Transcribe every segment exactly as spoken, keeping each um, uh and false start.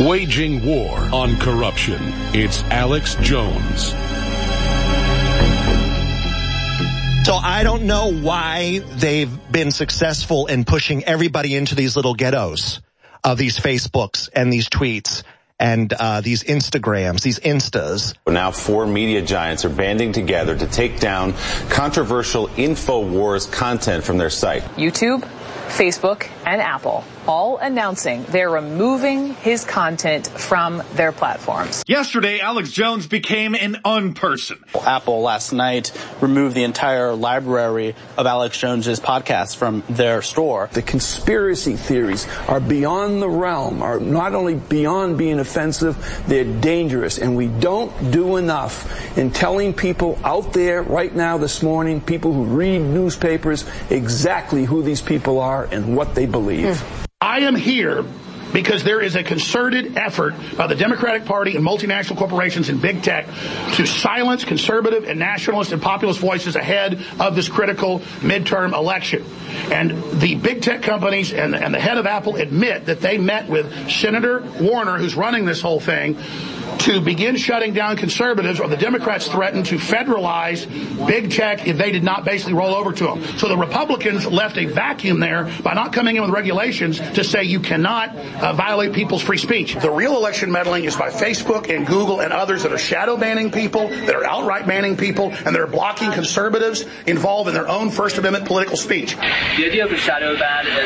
Waging war on corruption. It's Alex Jones. So I don't know why they've been successful in pushing everybody into these little ghettos of these Facebooks and these tweets and uh these Instagrams, these Instas. Now four media giants are banding together to take down controversial InfoWars content from their site. YouTube, Facebook, and Apple all announcing they're removing his content from their platforms. Yesterday, Alex Jones became an unperson. Apple last night removed the entire library of Alex Jones's podcasts from their store. The conspiracy theories are beyond the realm, are not only beyond being offensive, they're dangerous. And we don't do enough in telling people out there right now this morning, people who read newspapers, exactly who these people are and what they believe. Mm. I am here because there is a concerted effort by the Democratic Party and multinational corporations and big tech to silence conservative and nationalist and populist voices ahead of this critical midterm election. And the big tech companies and, and the head of Apple admit that they met with Senator Warner, who's running this whole thing, to begin shutting down conservatives, or the Democrats threatened to federalize big tech if they did not basically roll over to them. So the Republicans left a vacuum there by not coming in with regulations to say you cannot uh, violate people's free speech. The real election meddling is by Facebook and Google and others that are shadow banning people, that are outright banning people, and that are blocking conservatives involved in their own First Amendment political speech. The idea of the shadow ban is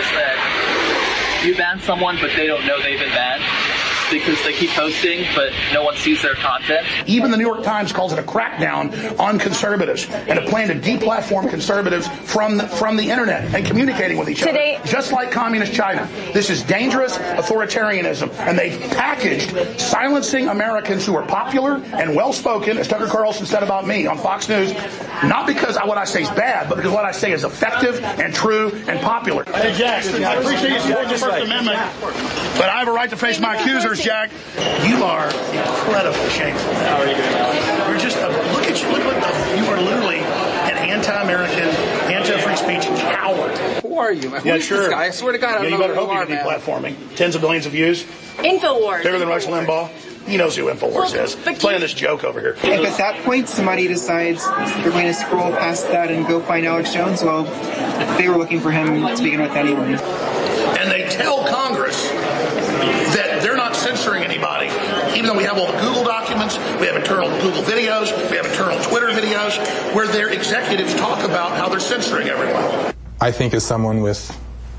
that you ban someone, but they don't know they've been banned, because they keep posting, but no one sees their content. Even the New York Times calls it a crackdown on conservatives and a plan to deplatform conservatives from the, from the internet and communicating with each Today, other. Just like communist China. This is dangerous authoritarianism, and they've packaged silencing Americans who are popular and well-spoken, as Tucker Carlson said about me on Fox News, not because what I say is bad, but because what I say is effective and true and popular. Hey, Jack, I appreciate you supporting the First Amendment, but I have a right to face my accusers. Jack, you are incredibly shameful. How are you doing now? You're just, a, look at you, look at you are literally an anti-American, anti-free speech coward. Who are you, man? Who yeah, is sure. This guy? I swear to God, I don't yeah, you know better who hope you you are, can man. deplatforming. Tens of billions of views. InfoWars. Bigger than Rush Limbaugh. He knows who InfoWars well, is. He's playing this joke over here. If at that point somebody decides they're going to scroll past that and go find Alex Jones, well, they were looking for him to begin with anyway. And they tell Congress that they're not censoring anybody, even though we have all the Google documents, we have internal Google videos, we have internal Twitter videos, where their executives talk about how they're censoring everyone. I think as someone with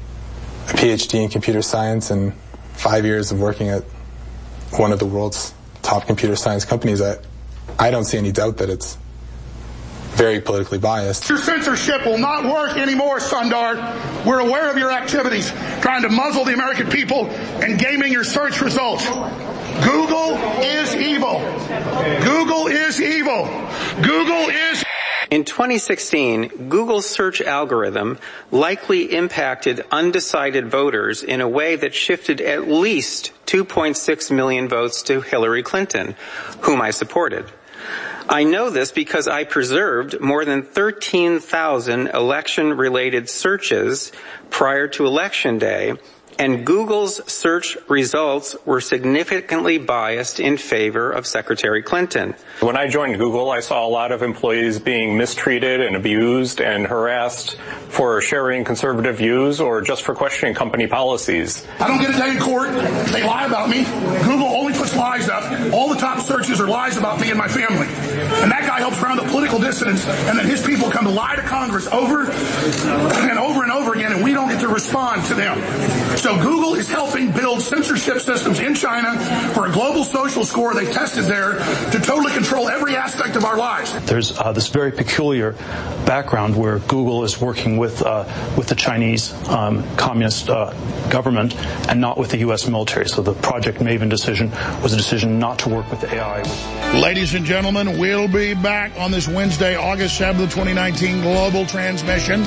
a P H D in computer science and five years of working at one of the world's top computer science companies, I, I don't see any doubt that it's very politically biased. Your censorship will not work anymore, Sundar. We're aware of your activities, trying to muzzle the American people and gaming your search results. Google is evil. Google is evil. Google is... In twenty sixteen, Google's search algorithm likely impacted undecided voters in a way that shifted at least two point six million votes to Hillary Clinton, whom I supported. I know this because I preserved more than thirteen thousand election-related searches prior to Election Day, and Google's search results were significantly biased in favor of Secretary Clinton. When I joined Google, I saw a lot of employees being mistreated and abused and harassed for sharing conservative views or just for questioning company policies. I don't get a day in court. They lie about me. Google only puts lies up. All the top searches are lies about me and my family. And that guy helps round up political dissidents, and then his people come to lie to Congress over and over and over again, and we don't get to respond to them. So Google is helping build censorship systems in China for a global social score they tested there to totally control every aspect of our lives. There's uh, this very peculiar background where Google is working with uh, with the Chinese um, communist uh, government and not with the U S military. So the Project Maven decision was a decision not to work with A I. Ladies and gentlemen, we'll be back on this Wednesday, August seventh, twenty nineteen global transmission.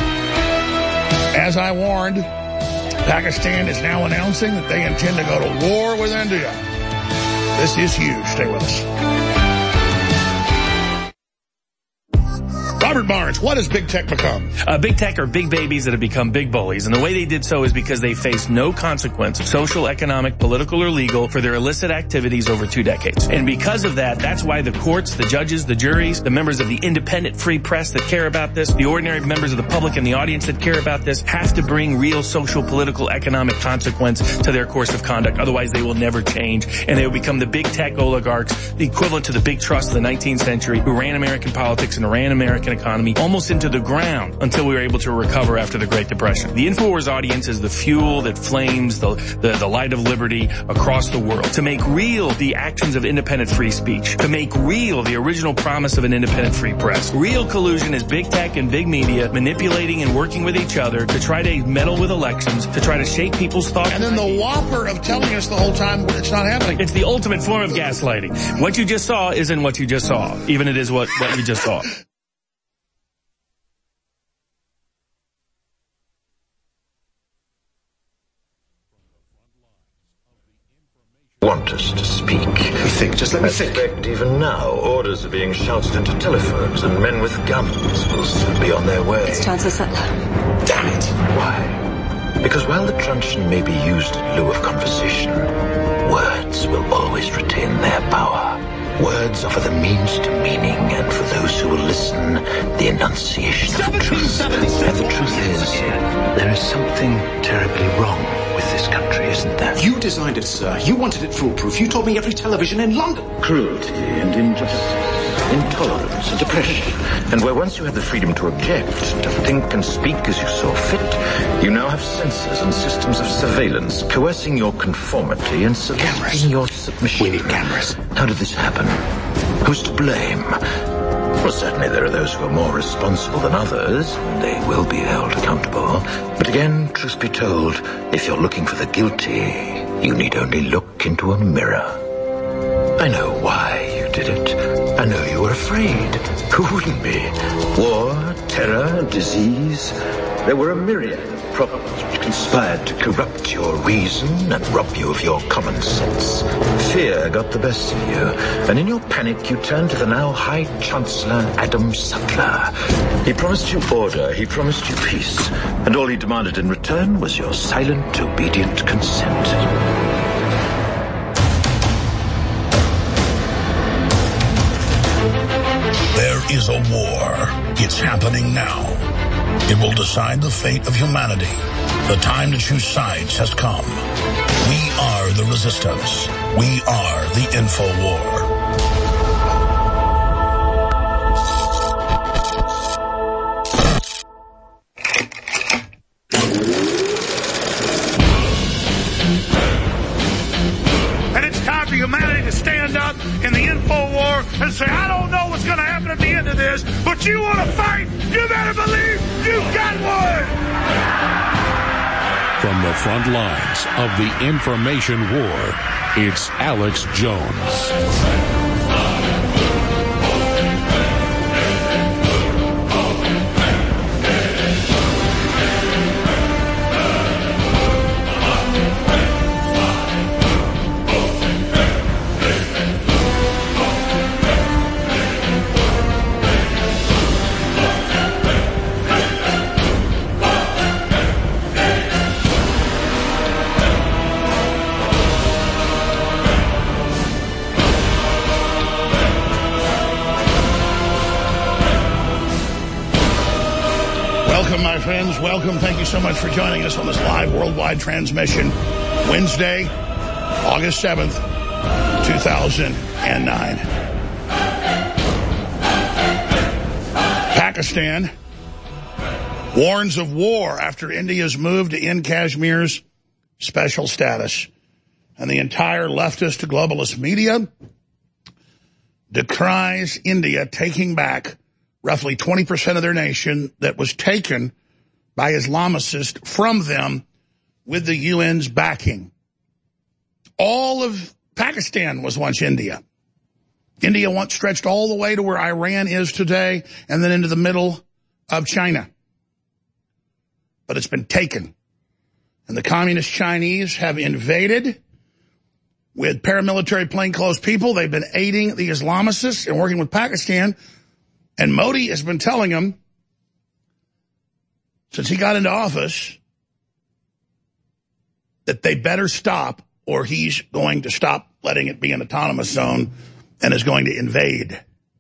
As I warned, Pakistan is now announcing that they intend to go to war with India. This is huge. Stay with us. Robert Barnes, what has big tech become? Uh, big tech are big babies that have become big bullies, and the way they did so is because they faced no consequence, social, economic, political, or legal, for their illicit activities over two decades. And because of that, that's why the courts, the judges, the juries, the members of the independent free press that care about this, the ordinary members of the public and the audience that care about this, have to bring real social, political, economic consequence to their course of conduct. Otherwise, they will never change, and they will become the big tech oligarchs, the equivalent to the big trusts of the nineteenth century, who ran American politics and ran American economy almost into the ground until we were able to recover after the Great Depression. The InfoWars audience is the fuel that flames the, the, the light of liberty across the world, to make real the actions of independent free speech, to make real the original promise of an independent free press. Real collusion is big tech and big media manipulating and working with each other to try to meddle with elections, to try to shape people's thoughts. And then the whopper of telling us the whole time it's not happening. It's the ultimate form of gaslighting. What you just saw isn't what you just saw, even it is what, what you just saw. Want us to speak. Let me think, just let me think. In fact, even now, orders are being shouted into telephones, and men with guns will soon be on their way. It's Chancellor Sutler. Damn it. Why? Because while the truncheon may be used in lieu of conversation, words will always retain their power. Words offer the means to meaning, and for those who will listen, the enunciation of the truth. And the truth is, there is something terribly wrong with this country, isn't there? You designed it, sir. You wanted it foolproof. You told me every television in London. Cruelty and injustice, intolerance and oppression. And where once you had the freedom to object, to think and speak as you saw fit, you now have censors and systems of surveillance coercing your conformity and selecting your submission. We need cameras. How did this happen? Who's to blame? Well, certainly there are those who are more responsible than others, and they will be held accountable. But again, truth be told, if you're looking for the guilty, you need only look into a mirror. I know why you did it. I know you were afraid. Who wouldn't be? War, terror, disease. There were a myriad of problems which conspired to corrupt your reason and rob you of your common sense. Fear got the best of you, and in your panic you turned to the now High Chancellor Adam Sutler. He promised you order, he promised you peace, and all he demanded in return was your silent, obedient consent. There is a war. It's happening now. It will decide the fate of humanity. The time to choose sides has come. We are the resistance. We are the InfoWar. And it's time for humanity to stand up in the InfoWar and say, I don't know what's going to happen at the end of this, but you want to fight, you better believe you got one! From the front lines of the information war, it's Alex Jones. Welcome, my friends. Welcome. Thank you so much for joining us on this live worldwide transmission. Wednesday, August seventh, two thousand nine. Pakistan warns of war after India's move to end Kashmir's special status. And the entire leftist globalist media decries India taking back roughly twenty percent of their nation that was taken by Islamicists from them with the U N's backing. All of Pakistan was once India. India once stretched all the way to where Iran is today and then into the middle of China. But it's been taken. And the communist Chinese have invaded with paramilitary plainclothes people. They've been aiding the Islamicists and working with Pakistan And Modi has been telling them since he got into office that they better stop or he's going to stop letting it be an autonomous zone and is going to invade.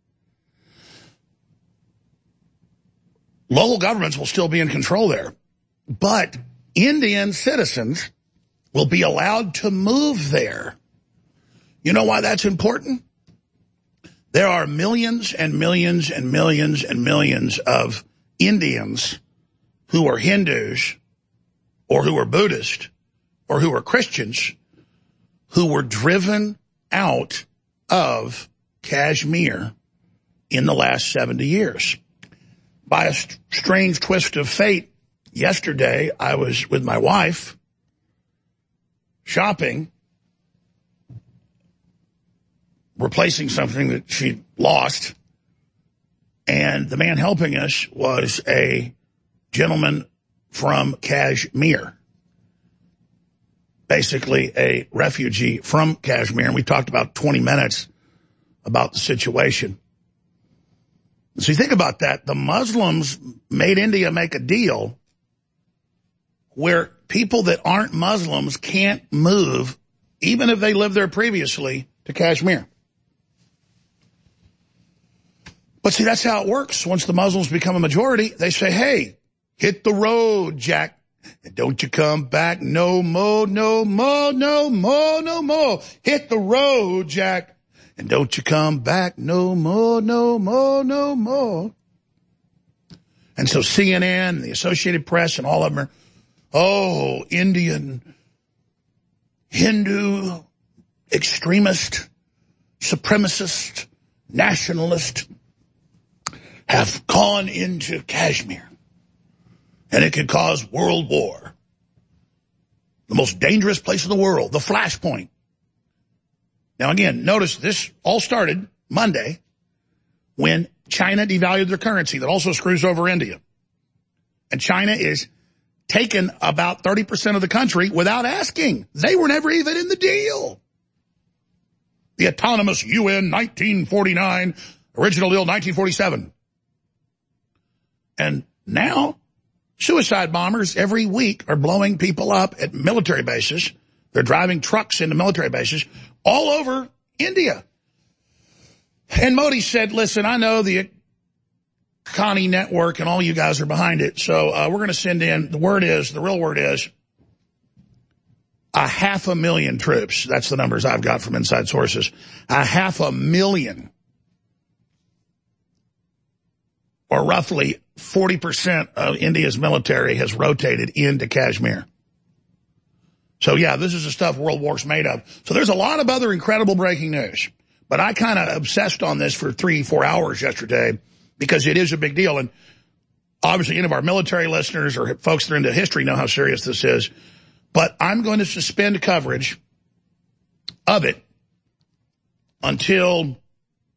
Local governments will still be in control there, but Indian citizens will be allowed to move there. You know why that's important? There are millions and millions and millions and millions of Indians who are Hindus or who are Buddhist or who are Christians who were driven out of Kashmir in the last seventy years. By a st- strange twist of fate, yesterday I was with my wife shopping, replacing something that she lost, and the man helping us was a gentleman from Kashmir, basically a refugee from Kashmir, and we talked about twenty minutes about the situation. So you think about that, the Muslims made India make a deal where people that aren't Muslims can't move, even if they lived there previously, to Kashmir. But see, that's how it works. Once the Muslims become a majority, they say, hey, hit the road, Jack. And don't you come back no more, no more, no more, no more. Hit the road, Jack. And don't you come back no more, no more, no more. And so C N N and the Associated Press and all of them are, oh, Indian, Hindu, extremist, supremacist, nationalist have gone into Kashmir. And it could cause world war. The most dangerous place in the world, the flashpoint. Now, again, notice this all started Monday when China devalued their currency. That also screws over India. And China is taking about thirty percent of the country without asking. They were never even in the deal. The autonomous U N nineteen forty-nine, original deal nineteen forty-seven. And now suicide bombers every week are blowing people up at military bases. They're driving trucks into military bases all over India. And Modi said, listen, I know the Connie Network and all you guys are behind it, so uh, we're going to send in, the word is, the real word is, a half a million troops. That's the numbers I've got from inside sources. A half a million. Or roughly forty percent of India's military has rotated into Kashmir. So, yeah, this is the stuff World War's made of. So there's a lot of other incredible breaking news. But I kind of obsessed on this for three, four hours yesterday because it is a big deal. And obviously any of our military listeners or folks that are into history know how serious this is. But I'm going to suspend coverage of it until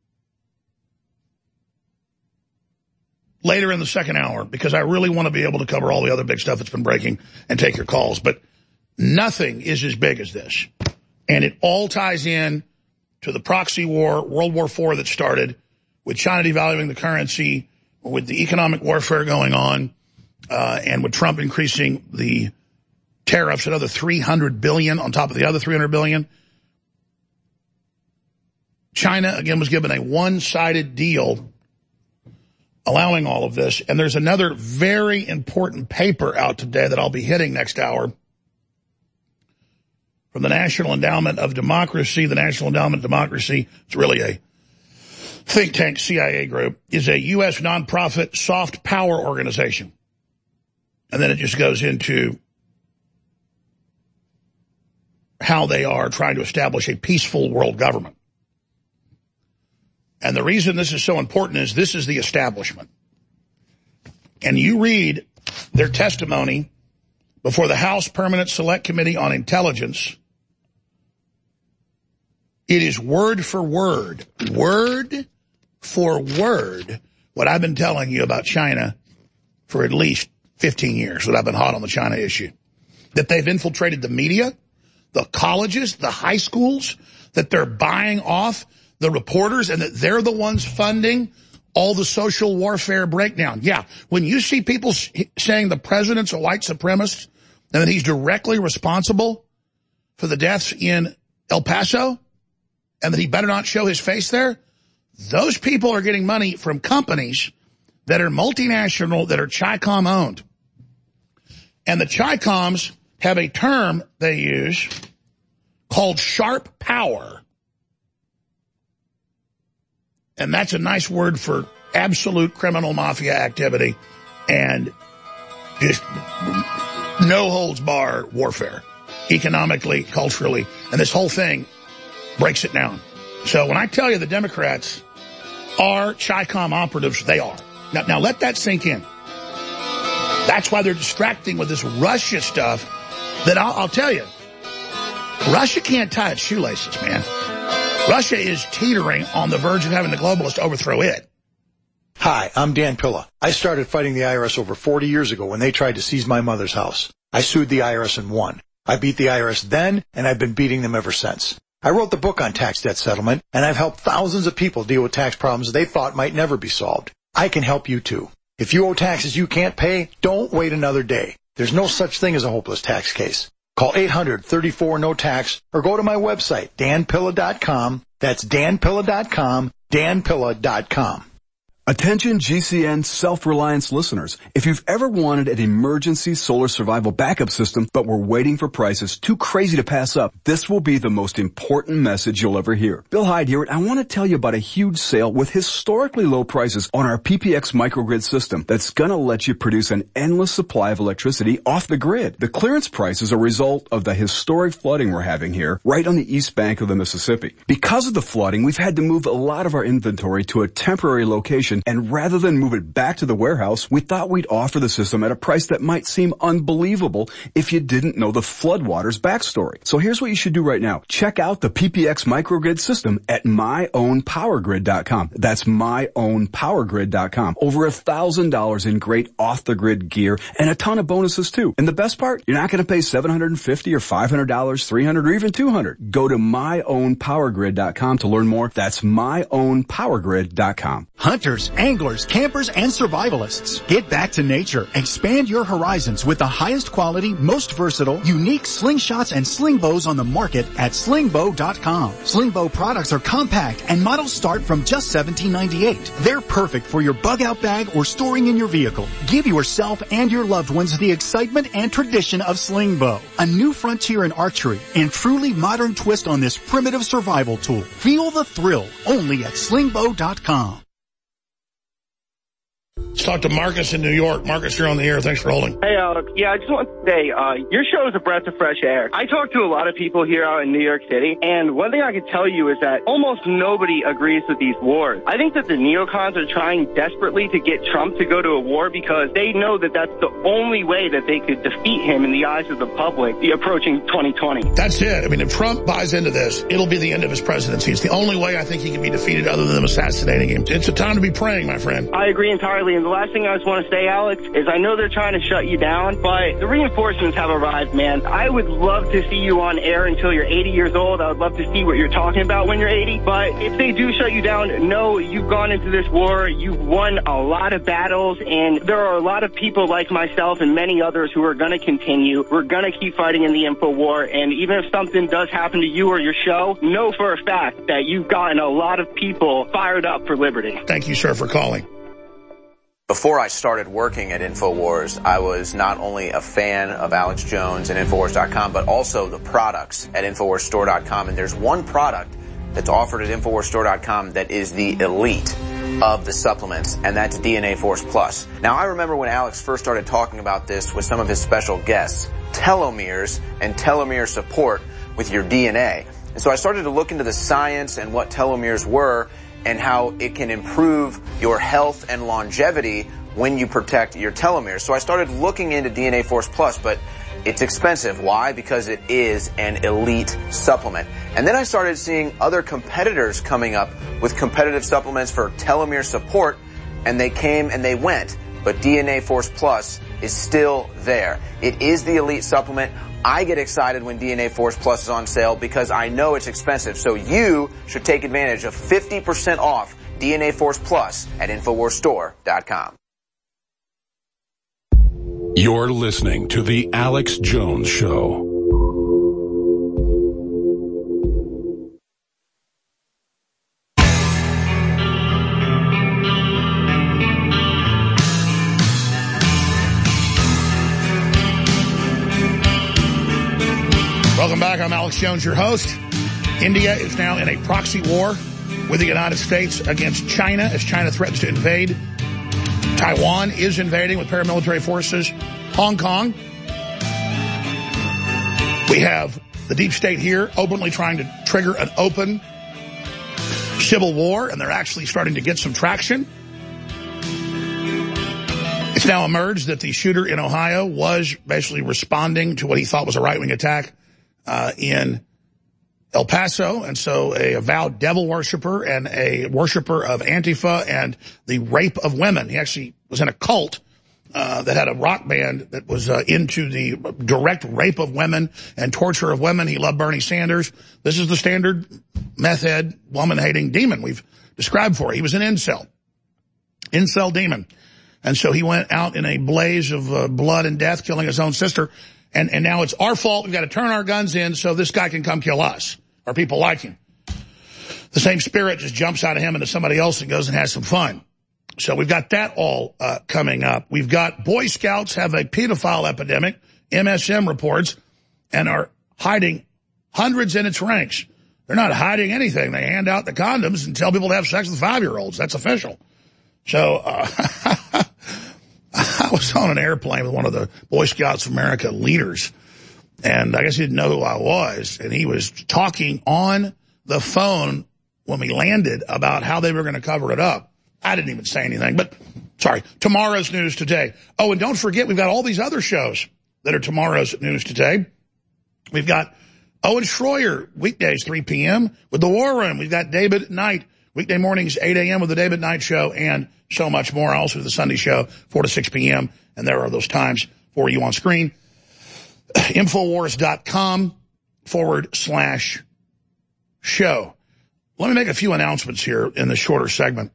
later in the second hour because I really want to be able to cover all the other big stuff that's been breaking and take your calls. But nothing is as big as this. And it all ties in to the proxy war, World War Four that started with China devaluing the currency, with the economic warfare going on, uh, and with Trump increasing the tariffs another three hundred billion dollars on top of the other three hundred billion dollars. China, again, was given a one-sided deal allowing all of this. And there's another very important paper out today that I'll be hitting next hour from the National Endowment of Democracy. The National Endowment of Democracy, it's really a think tank C I A group, is a U S nonprofit soft power organization. And then it just goes into how they are trying to establish a peaceful world government. And the reason this is so important is this is the establishment. And you read their testimony before the House Permanent Select Committee on Intelligence. It is word for word, word for word, what I've been telling you about China for at least fifteen years, that I've been hot on the China issue. That they've infiltrated the media, the colleges, the high schools, that they're buying off the reporters, and that they're the ones funding all the social warfare breakdown. Yeah, when you see people saying the president's a white supremacist and that he's directly responsible for the deaths in El Paso and that he better not show his face there, those people are getting money from companies that are multinational, that are Chi-Com owned. And the Chi-Coms have a term they use called sharp power. And that's a nice word for absolute criminal mafia activity and just no holds bar warfare, economically, culturally. And this whole thing breaks it down. So when I tell you the Democrats are Chi-Com operatives, they are. Now, now let that sink in. That's why they're distracting with this Russia stuff that I'll, I'll tell you. Russia can't tie its shoelaces, man. Russia is teetering on the verge of having the globalists overthrow it. Hi, I'm Dan Pilla. I started fighting the I R S over forty years ago when they tried to seize my mother's house. I sued the I R S and won. I beat the I R S then, and I've been beating them ever since. I wrote the book on tax debt settlement, and I've helped thousands of people deal with tax problems they thought might never be solved. I can help you too. If you owe taxes you can't pay, don't wait another day. There's no such thing as a hopeless tax case. Call eight hundred, thirty-four, no tax or go to my website, dan pilla dot com. That's dan pilla dot com, dan pilla dot com. Attention G C N Self-Reliance listeners. If you've ever wanted an emergency solar survival backup system but were waiting for prices too crazy to pass up, this will be the most important message you'll ever hear. Bill Hyde here, and I want to tell you about a huge sale with historically low prices on our P P X microgrid system that's going to let you produce an endless supply of electricity off the grid. The clearance price is a result of the historic flooding we're having here right on the east bank of the Mississippi. Because of the flooding, we've had to move a lot of our inventory to a temporary location, and rather than move it back to the warehouse, we thought we'd offer the system at a price that might seem unbelievable if you didn't know the floodwaters backstory. So here's what you should do right now. Check out the P P X microgrid system at my own power grid dot com. That's my own power grid dot com. Over a thousand dollars in great off-the-grid gear and a ton of bonuses too. And the best part, you're not going to pay seven hundred fifty dollars or five hundred dollars, three hundred dollars or even two hundred dollars. Go to my own power grid dot com to learn more. That's my own power grid dot com. Hunters, anglers, campers, and survivalists. Get back to nature. Expand your horizons with the highest quality, most versatile, unique slingshots and sling bows on the market at sling bow dot com. Sling bow products are compact and models start from just seventeen ninety-eight. They're perfect for your bug out bag or storing in your vehicle. Give yourself and your loved ones the excitement and tradition of sling bow. A new frontier in archery and truly modern twist on this primitive survival tool. Feel the thrill only at sling bow dot com. Let's talk to Marcus in New York. Marcus, you're on the air. Thanks for holding. Hey, Alex. Yeah, I just want to say, uh, your show is a breath of fresh air. I talk to a lot of people here out in New York City, and one thing I can tell you is that almost nobody agrees with these wars. I think that the neocons are trying desperately to get Trump to go to a war because they know that that's the only way that they could defeat him in the eyes of the public, the approaching twenty twenty. That's it. I mean, if Trump buys into this, it'll be the end of his presidency. It's the only way I think he can be defeated other than them assassinating him. It's a time to be praying, my friend. I agree entirely. And the last thing I just want to say, Alex, is I know they're trying to shut you down, but the reinforcements have arrived, man. I would love to see you on air until you're eighty years old. I would love to see what you're talking about when you're eighty. But if they do shut you down, know you've gone into this war. You've won a lot of battles, and there are a lot of people like myself and many others who are going to continue. We're going to keep fighting in the info war, and even if something does happen to you or your show, know for a fact that you've gotten a lot of people fired up for liberty. Thank you, sir, for calling. Before I started working at InfoWars, I was not only a fan of Alex Jones and Infowars dot com, but also the products at Infowars Store dot com. And there's one product that's offered at Infowars Store dot com that is the elite of the supplements, and that's D N A Force Plus. Now, I remember when Alex first started talking about this with some of his special guests, telomeres and telomere support with your D N A. And so I started to look into the science and what telomeres were, and how it can improve your health and longevity when you protect your telomeres. So I started looking into D N A Force Plus, but it's expensive. Why? Because it is an elite supplement. And then I started seeing other competitors coming up with competitive supplements for telomere support, and they came and they went. But D N A Force Plus is still there. It is the elite supplement. I get excited when D N A Force Plus is on sale because I know it's expensive. So you should take advantage of fifty percent off D N A Force Plus at Infowars Store dot com. You're listening to The Alex Jones Show. Welcome back. I'm Alex Jones, your host. India is now in a proxy war with the United States against China as China threatens to invade. Taiwan is invading with paramilitary forces. Hong Kong. We have the deep state here openly trying to trigger an open civil war, and they're actually starting to get some traction. It's now emerged that the shooter in Ohio was basically responding to what he thought was a right-wing attack uh, in El Paso, and so a avowed devil worshiper and a worshiper of Antifa and the rape of women. He actually was in a cult uh, that had a rock band that was uh, into the direct rape of women and torture of women. He loved Bernie Sanders. This is the standard meth head, woman-hating demon we've described for. He was an incel. Incel demon. And so he went out in a blaze of uh, blood and death, killing his own sister. And, and now it's our fault. We've got to turn our guns in so this guy can come kill us, or people like him. The same spirit just jumps out of him into somebody else and goes and has some fun. So we've got that all uh, coming up. We've got Boy Scouts have a pedophile epidemic, M S M reports, and are hiding hundreds in its ranks. They're not hiding anything. They hand out the condoms and tell people to have sex with five-year-olds. That's official. So uh, I was on an airplane with one of the Boy Scouts of America leaders, and I guess he didn't know who I was, and he was talking on the phone when we landed about how they were going to cover it up. I didn't even say anything, but sorry. Tomorrow's News Today. Oh, and don't forget, we've got all these other shows that are tomorrow's News Today. We've got Owen Schroyer, weekdays, three p.m. with The War Room. We've got David at Night, weekday mornings, eight a.m. with the David Knight Show, and so much more. Also the Sunday Show, four to six p.m., and there are those times for you on screen. Infowars.com forward slash show. Let me make a few announcements here in the shorter segment.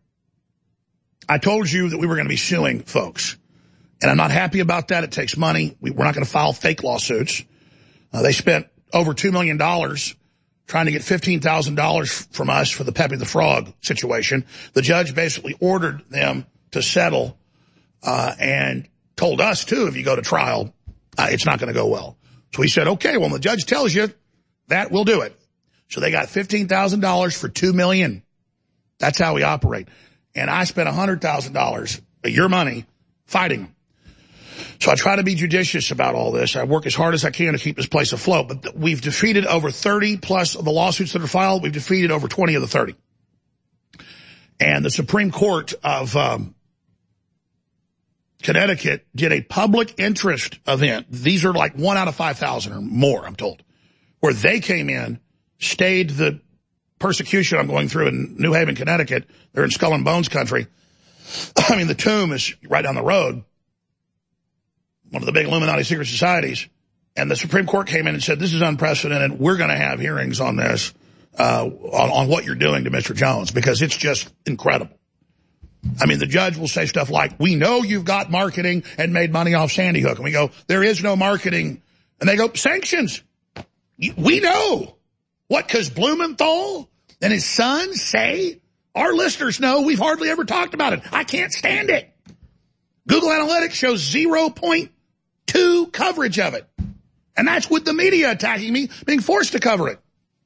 I told you that we were going to be suing folks, and I'm not happy about that. It takes money. We, we're not going to file fake lawsuits. Uh, they spent over two million dollars trying to get fifteen thousand dollars from us for the Pepe the Frog situation. The judge basically ordered them to settle uh, and told us, too, if you go to trial, uh, it's not going to go well. So we said, okay, well, when the judge tells you that, we'll do it. So they got fifteen thousand dollars for two million dollars. That's how we operate. And I spent one hundred thousand dollars of your money fighting them. So I try to be judicious about all this. I work as hard as I can to keep this place afloat. But th- we've defeated over thirty plus of the lawsuits that are filed. We've defeated over twenty of the thirty. And the Supreme Court of um, Connecticut did a public interest event. These are like one out of five thousand or more, I'm told, where they came in, stayed the persecution I'm going through in New Haven, Connecticut. They're in Skull and Bones country. I mean, the tomb is right down the road, one of the big Illuminati secret societies. And the Supreme Court came in and said, this is unprecedented. We're going to have hearings on this, uh, on, on what you're doing to Mister Jones, because it's just incredible. I mean, the judge will say stuff like, we know you've got marketing and made money off Sandy Hook. And we go, there is no marketing. And they go, sanctions. We know. What, because Blumenthal and his son say? Our listeners know we've hardly ever talked about it. I can't stand it. Google Analytics shows zero point two coverage of it. And that's with the media attacking me, being forced to cover it.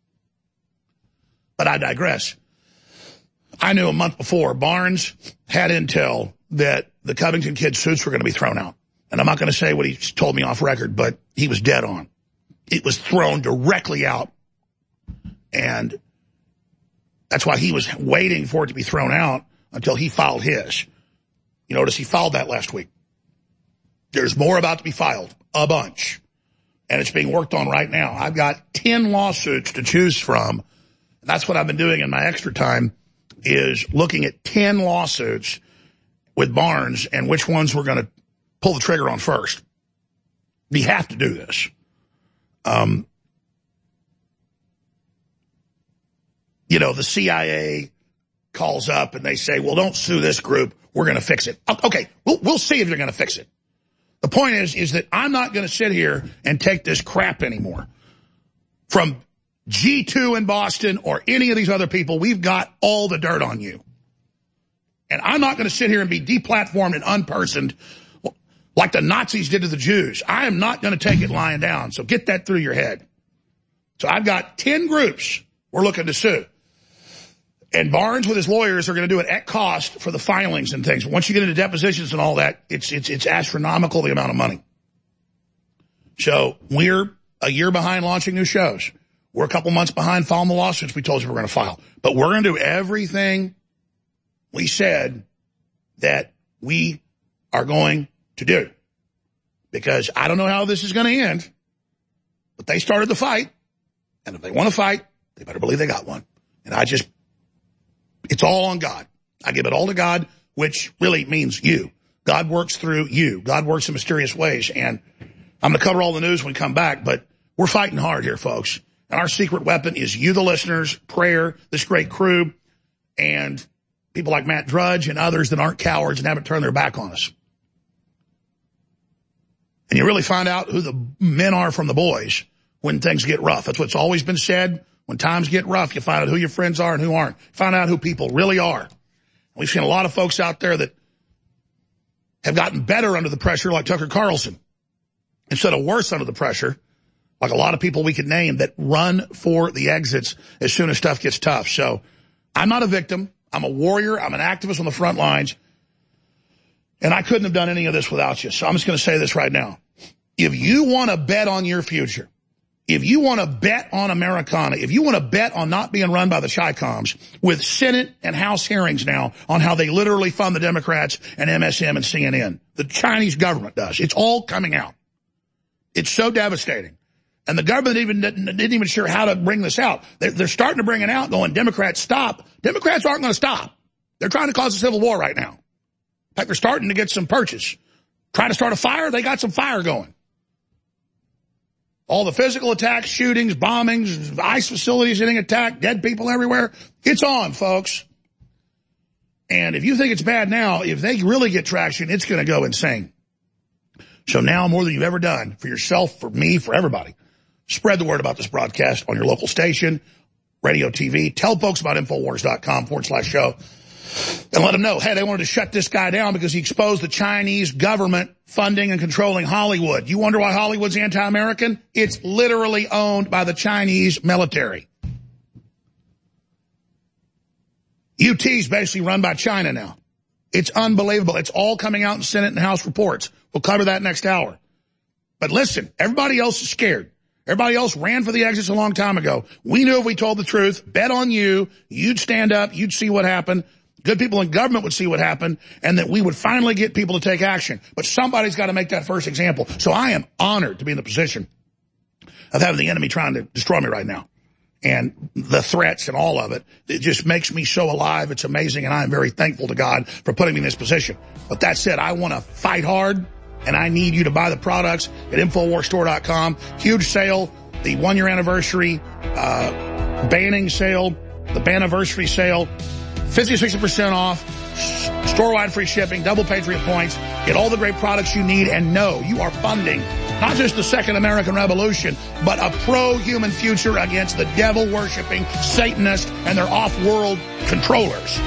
But I digress. I knew a month before Barnes had intel that the Covington kids' suits were going to be thrown out. And I'm not going to say what he told me off record, but he was dead on. It was thrown directly out. And that's why he was waiting for it to be thrown out until he filed his. You notice he filed that last week. There's more about to be filed, a bunch. And it's being worked on right now. I've got ten lawsuits to choose from. And that's what I've been doing in my extra time, is looking at ten lawsuits with Barnes and which ones we're going to pull the trigger on first. We have to do this. Um, you know, the C I A calls up and they say, well, don't sue this group. We're going to fix it. Okay, we'll, we'll see if they're going to fix it. The point is, is that I'm not going to sit here and take this crap anymore. From G two in Boston or any of these other people, we've got all the dirt on you. And I'm not going to sit here and be deplatformed and unpersoned like the Nazis did to the Jews. I am not going to take it lying down. So get that through your head. So I've got ten groups we're looking to sue. And Barnes with his lawyers are going to do it at cost for the filings and things. Once you get into depositions and all that, it's it's it's astronomical, the amount of money. So we're a year behind launching new shows. We're a couple months behind filing the lawsuits we told you we're going to file. But we're going to do everything we said that we are going to do. Because I don't know how this is going to end, but they started the fight. And if they want to fight, they better believe they got one. And I just... It's all on God. I give it all to God, which really means you. God works through you. God works in mysterious ways. And I'm going to cover all the news when we come back, but we're fighting hard here, folks. And our secret weapon is you, the listeners, prayer, this great crew, and people like Matt Drudge and others that aren't cowards and haven't turned their back on us. And you really find out who the men are from the boys when things get rough. That's what's always been said. When times get rough, you find out who your friends are and who aren't. Find out who people really are. We've seen a lot of folks out there that have gotten better under the pressure, like Tucker Carlson, instead of worse under the pressure, like a lot of people we could name that run for the exits as soon as stuff gets tough. So I'm not a victim. I'm a warrior. I'm an activist on the front lines. And I couldn't have done any of this without you. So I'm just going to say this right now. If you want to bet on your future, if you want to bet on Americana, if you want to bet on not being run by the Chi-Coms with Senate and House hearings now on how they literally fund the Democrats and M S M and C N N, the Chinese government does. It's all coming out. It's so devastating. And the government even didn't, didn't even sure how to bring this out. They're, they're starting to bring it out going, Democrats, stop. Democrats aren't going to stop. They're trying to cause a civil war right now. In fact, they're starting to get some purchase. Trying to start a fire, they got some fire going. All the physical attacks, shootings, bombings, ICE facilities getting attacked, dead people everywhere. It's on, folks. And if you think it's bad now, if they really get traction, it's going to go insane. So now more than you've ever done, for yourself, for me, for everybody, spread the word about this broadcast on your local station, radio, T V. Tell folks about Infowars.com forward slash show. And let them know, hey, they wanted to shut this guy down because he exposed the Chinese government funding and controlling Hollywood. You wonder why Hollywood's anti-American? It's literally owned by the Chinese military. U T's basically run by China now. It's unbelievable. It's all coming out in Senate and House reports. We'll cover that next hour. But listen, everybody else is scared. Everybody else ran for the exits a long time ago. We knew if we told the truth, bet on you, you'd stand up, you'd see what happened. Good people in government would see what happened, and that we would finally get people to take action. But somebody's got to make that first example. So I am honored to be in the position of having the enemy trying to destroy me right now. And the threats and all of it, it just makes me so alive. It's amazing, and I am very thankful to God for putting me in this position. But that said, I want to fight hard, and I need you to buy the products at Infowars Store dot com. Huge sale, the one-year anniversary uh banning sale, the banniversary sale. fifty to sixty percent off, store-wide free shipping, double Patriot points, get all the great products you need, and know you are funding not just the Second American Revolution, but a pro-human future against the devil-worshipping Satanists and their off-world controllers.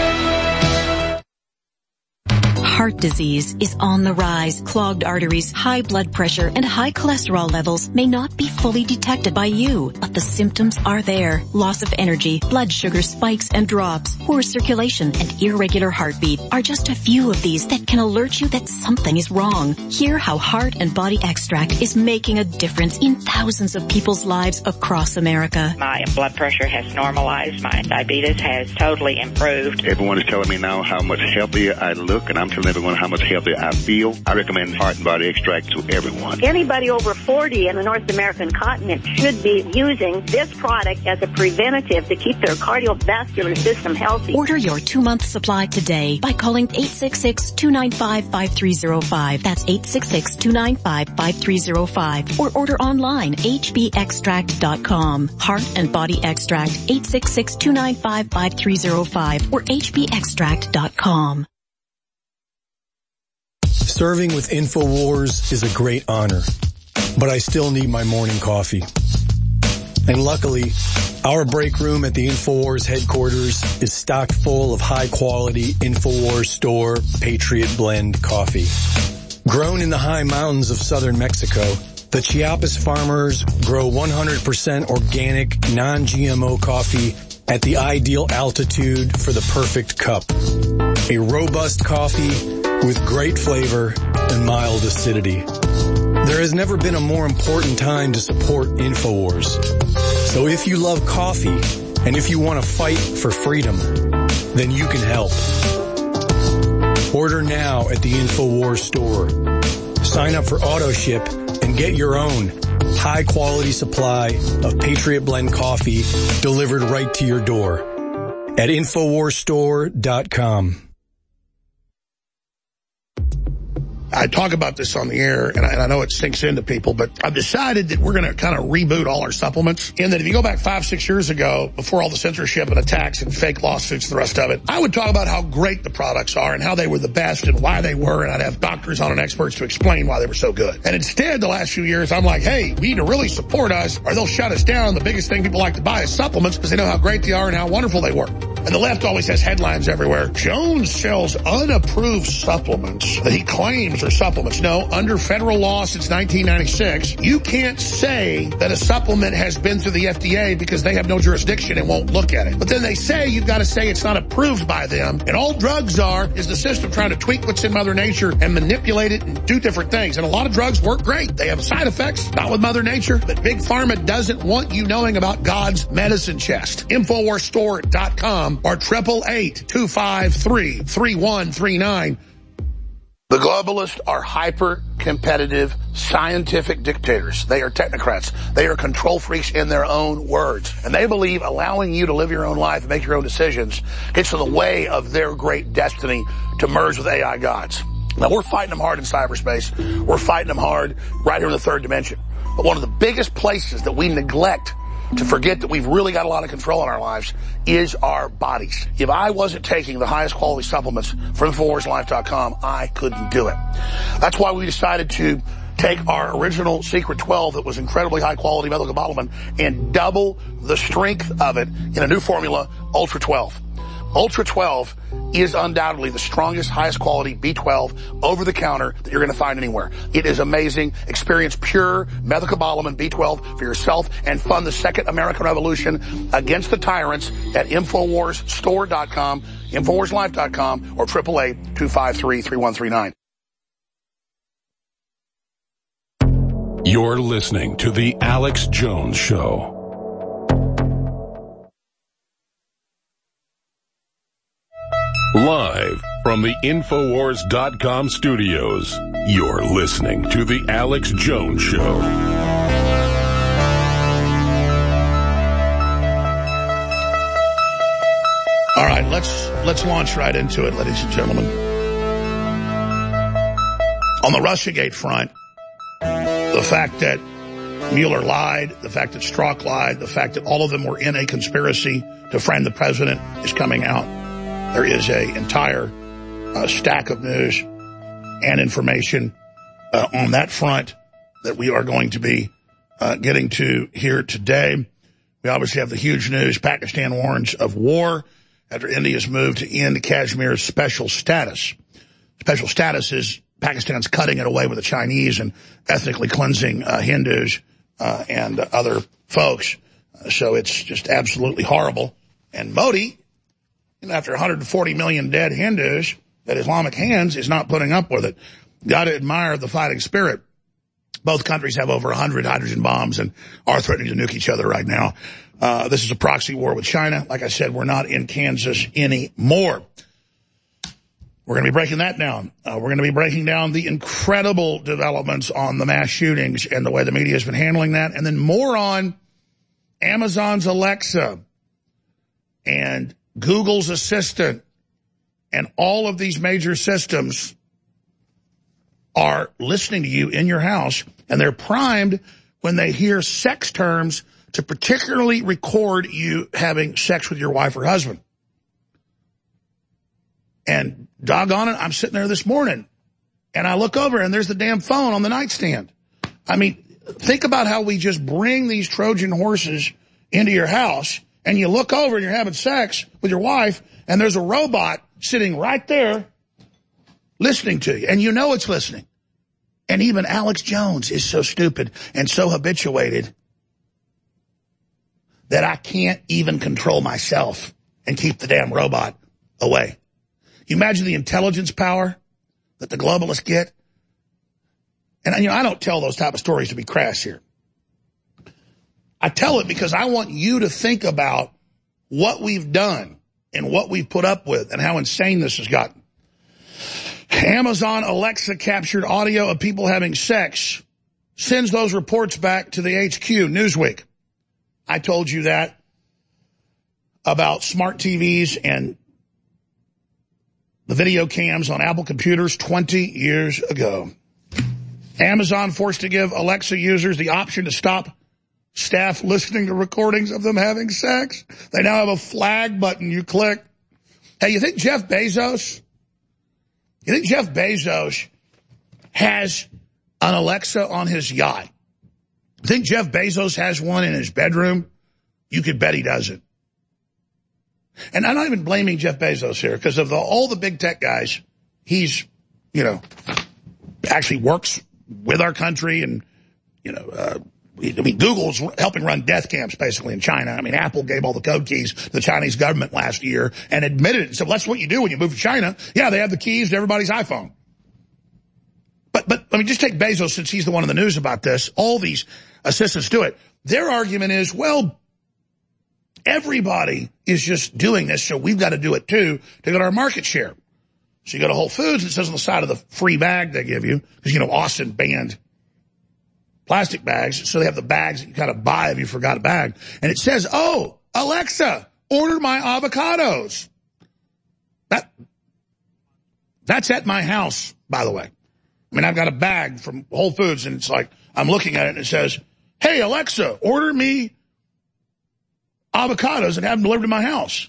Heart disease is on the rise. Clogged arteries, high blood pressure, and high cholesterol levels may not be fully detected by you, but the symptoms are there. Loss of energy, blood sugar spikes and drops, poor circulation, and irregular heartbeat are just a few of these that can alert you that something is wrong. Hear how Heart and Body Extract is making a difference in thousands of people's lives across America. My blood pressure has normalized. My diabetes has totally improved. Everyone is telling me now how much healthier I look, and I'm telling everyone how much healthier I feel. I recommend Heart and Body Extract to everyone. Anybody over forty in the North American continent should be using this product as a preventative to keep their cardiovascular system healthy. Order your two-month supply today by calling eight six six, two nine five, five three zero five. That's eight six six, two nine five, five three zero five. Or order online, h b extract dot com. Heart and Body Extract, eight six six, two nine five, five three zero five or h b extract dot com. Serving with InfoWars is a great honor, but I still need my morning coffee. And luckily, our break room at the InfoWars headquarters is stocked full of high-quality InfoWars Store Patriot Blend coffee. Grown in the high mountains of southern Mexico, the Chiapas farmers grow one hundred percent organic, non-G M O coffee at the ideal altitude for the perfect cup. A robust coffee with great flavor and mild acidity. There has never been a more important time to support InfoWars. So if you love coffee and if you want to fight for freedom, then you can help. Order now at the InfoWars store. Sign up for AutoShip and get your own high-quality supply of Patriot Blend coffee delivered right to your door at infowars store dot com. I talk about this on the air, and I, and I know it sinks into people, but I've decided that we're going to kind of reboot all our supplements. In that if you go back five, six years ago, before all the censorship and attacks and fake lawsuits and the rest of it, I would talk about how great the products are and how they were the best and why they were, and I'd have doctors on and experts to explain why they were so good. And instead, the last few years, I'm like, hey, we need to really support us or they'll shut us down. The biggest thing people like to buy is supplements because they know how great they are and how wonderful they work. And the left always has headlines everywhere. Jones sells unapproved supplements that he claims are supplements. No, under federal law since nineteen ninety-six, you can't say that a supplement has been through the F D A because they have no jurisdiction and won't look at it. But then they say you've got to say it's not approved by them. And all drugs are is the system trying to tweak what's in Mother Nature and manipulate it and do different things. And a lot of drugs work great. They have side effects, not with Mother Nature. But Big Pharma doesn't want you knowing about God's medicine chest. infowars store dot com or triple eight, two five three, three one three nine. The globalists are hyper-competitive scientific dictators. They are technocrats. They are control freaks in their own words. And they believe allowing you to live your own life and make your own decisions gets in the way of their great destiny to merge with A I gods. Now, we're fighting them hard in cyberspace. We're fighting them hard right here in the third dimension. But one of the biggest places that we neglect to forget that we've really got a lot of control in our lives is our bodies. If I wasn't taking the highest quality supplements from infowars life dot com, I couldn't do it. That's why we decided to take our original Secret twelve that was incredibly high quality methylcobalamin and double the strength of it in a new formula, Ultra twelve. Ultra twelve is undoubtedly the strongest, highest quality B twelve over-the-counter that you're going to find anywhere. It is amazing. Experience pure methylcobalamin B twelve for yourself and fund the second American Revolution against the tyrants at infowars store dot com, infowars life dot com, or triple eight, two five three, three one three nine. You're listening to The Alex Jones Show. Live from the infowars dot com studios, you're listening to The Alex Jones Show. All right, let's let's launch right into it, ladies and gentlemen. On the Russiagate front, the fact that Mueller lied, the fact that Strzok lied, the fact that all of them were in a conspiracy to frame the president is coming out. There is an entire uh, stack of news and information uh, on that front that we are going to be uh, getting to here today. We obviously have the huge news. Pakistan warns of war after India's move to end Kashmir's special status. Special status is Pakistan's cutting it away with the Chinese and ethnically cleansing uh, Hindus uh, and uh, other folks. Uh, so it's just absolutely horrible. And Modi, and after one hundred forty million dead Hindus at Islamic hands, is not putting up with it. Got to admire the fighting spirit. Both countries have over one hundred hydrogen bombs and are threatening to nuke each other right now. Uh, this is a proxy war with China. Like I said, we're not in Kansas anymore. We're going to be breaking that down. Uh, we're going to be breaking down the incredible developments on the mass shootings and the way the media has been handling that. And then more on Amazon's Alexa and Google's Assistant and all of these major systems are listening to you in your house, and they're primed when they hear sex terms to particularly record you having sex with your wife or husband. And doggone it, I'm sitting there this morning, and I look over, and there's the damn phone on the nightstand. I mean, think about how we just bring these Trojan horses into your house, and you look over, and you're having sex with your wife, and there's a robot sitting right there listening to you, and you know it's listening. And even Alex Jones is so stupid and so habituated that I can't even control myself and keep the damn robot away. You imagine the intelligence power that the globalists get? And, you know, I don't tell those type of stories to be crass here. I tell it because I want you to think about what we've done and what we've put up with and how insane this has gotten. Amazon Alexa captured audio of people having sex, sends those reports back to the H Q, Newsweek. I told you that about smart T Vs and the video cams on Apple computers twenty years ago. Amazon forced to give Alexa users the option to stop staff listening to recordings of them having sex. They now have a flag button you click. Hey, you think Jeff Bezos, you think Jeff Bezos has an Alexa on his yacht? You think Jeff Bezos has one in his bedroom? You could bet he doesn't. And I'm not even blaming Jeff Bezos here, because of the, all the big tech guys, he's, you know, actually works with our country. And, you know, uh, I mean, Google's helping run death camps basically in China. I mean, Apple gave all the code keys to the Chinese government last year and admitted it and said, well, that's what you do when you move to China. Yeah, they have the keys to everybody's iPhone. But, but I mean, just take Bezos, since he's the one in the news about this. All these assistants do it. Their argument is, well, everybody is just doing this, so we've got to do it too to get our market share. So you go to Whole Foods, it says on the side of the free bag they give you, because, you know, Austin banned plastic bags, so they have the bags that you kind of buy if you forgot a bag. And it says, oh, Alexa, order my avocados. That, that's at my house, by the way. I mean, I've got a bag from Whole Foods, and it's like, I'm looking at it, and it says, hey, Alexa, order me avocados and have them delivered to my house.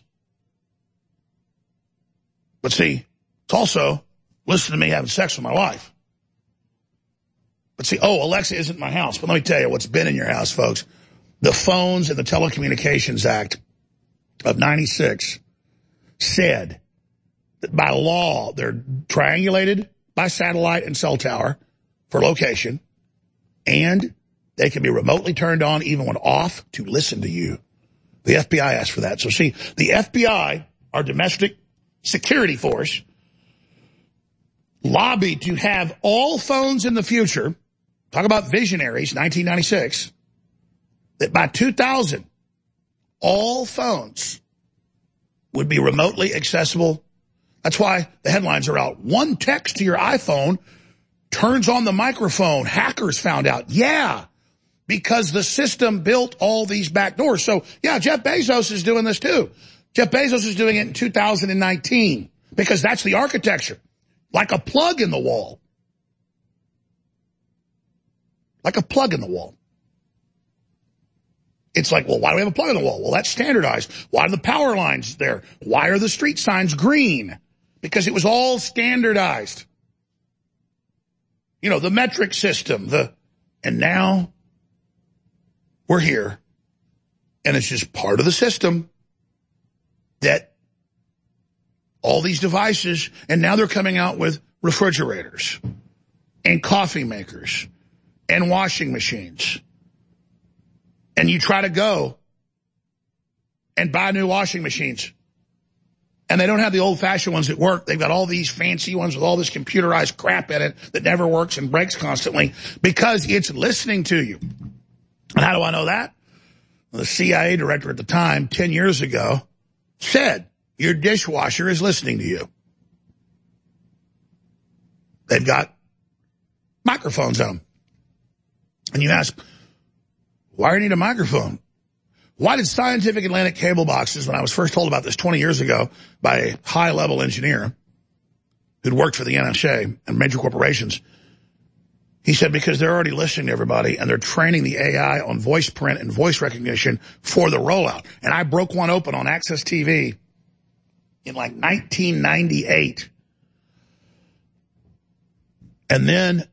But see, it's also listen to me having sex with my wife. But see, oh, Alexa isn't my house. But let me tell you what's been in your house, folks. The phones and the Telecommunications Act of ninety-six said that by law, they're triangulated by satellite and cell tower for location, and they can be remotely turned on even when off to listen to you. The F B I asked for that. So see, the F B I, our domestic security force, lobbied to have all phones in the future, talk about visionaries, nineteen ninety-six, that by two thousand, all phones would be remotely accessible. That's why the headlines are out. One text to your iPhone turns on the microphone. Hackers found out. Yeah, because the system built all these back doors. So, yeah, Jeff Bezos is doing this too. Jeff Bezos is doing it in two thousand nineteen because that's the architecture. Like a plug in the wall. Like a plug in the wall. It's like, well, why do we have a plug in the wall? Well, that's standardized. Why are the power lines there? Why are the street signs green? Because it was all standardized. You know, the metric system, the, and now we're here, and it's just part of the system that all these devices, and now they're coming out with refrigerators and coffee makers and washing machines. And you try to go and buy new washing machines, and they don't have the old-fashioned ones that work. They've got all these fancy ones with all this computerized crap in it that never works and breaks constantly because it's listening to you. And how do I know that? The C I A director at the time, ten years ago, said, your dishwasher is listening to you. they've got microphones on them. And you ask, why do you need a microphone? Why did Scientific Atlantic cable boxes, when I was first told about this twenty years ago by a high-level engineer who'd worked for the N S A and major corporations, he said because they're already listening to everybody and they're training the A I on voice print and voice recognition for the rollout. And I broke one open on Access T V in like nineteen ninety-eight. And then,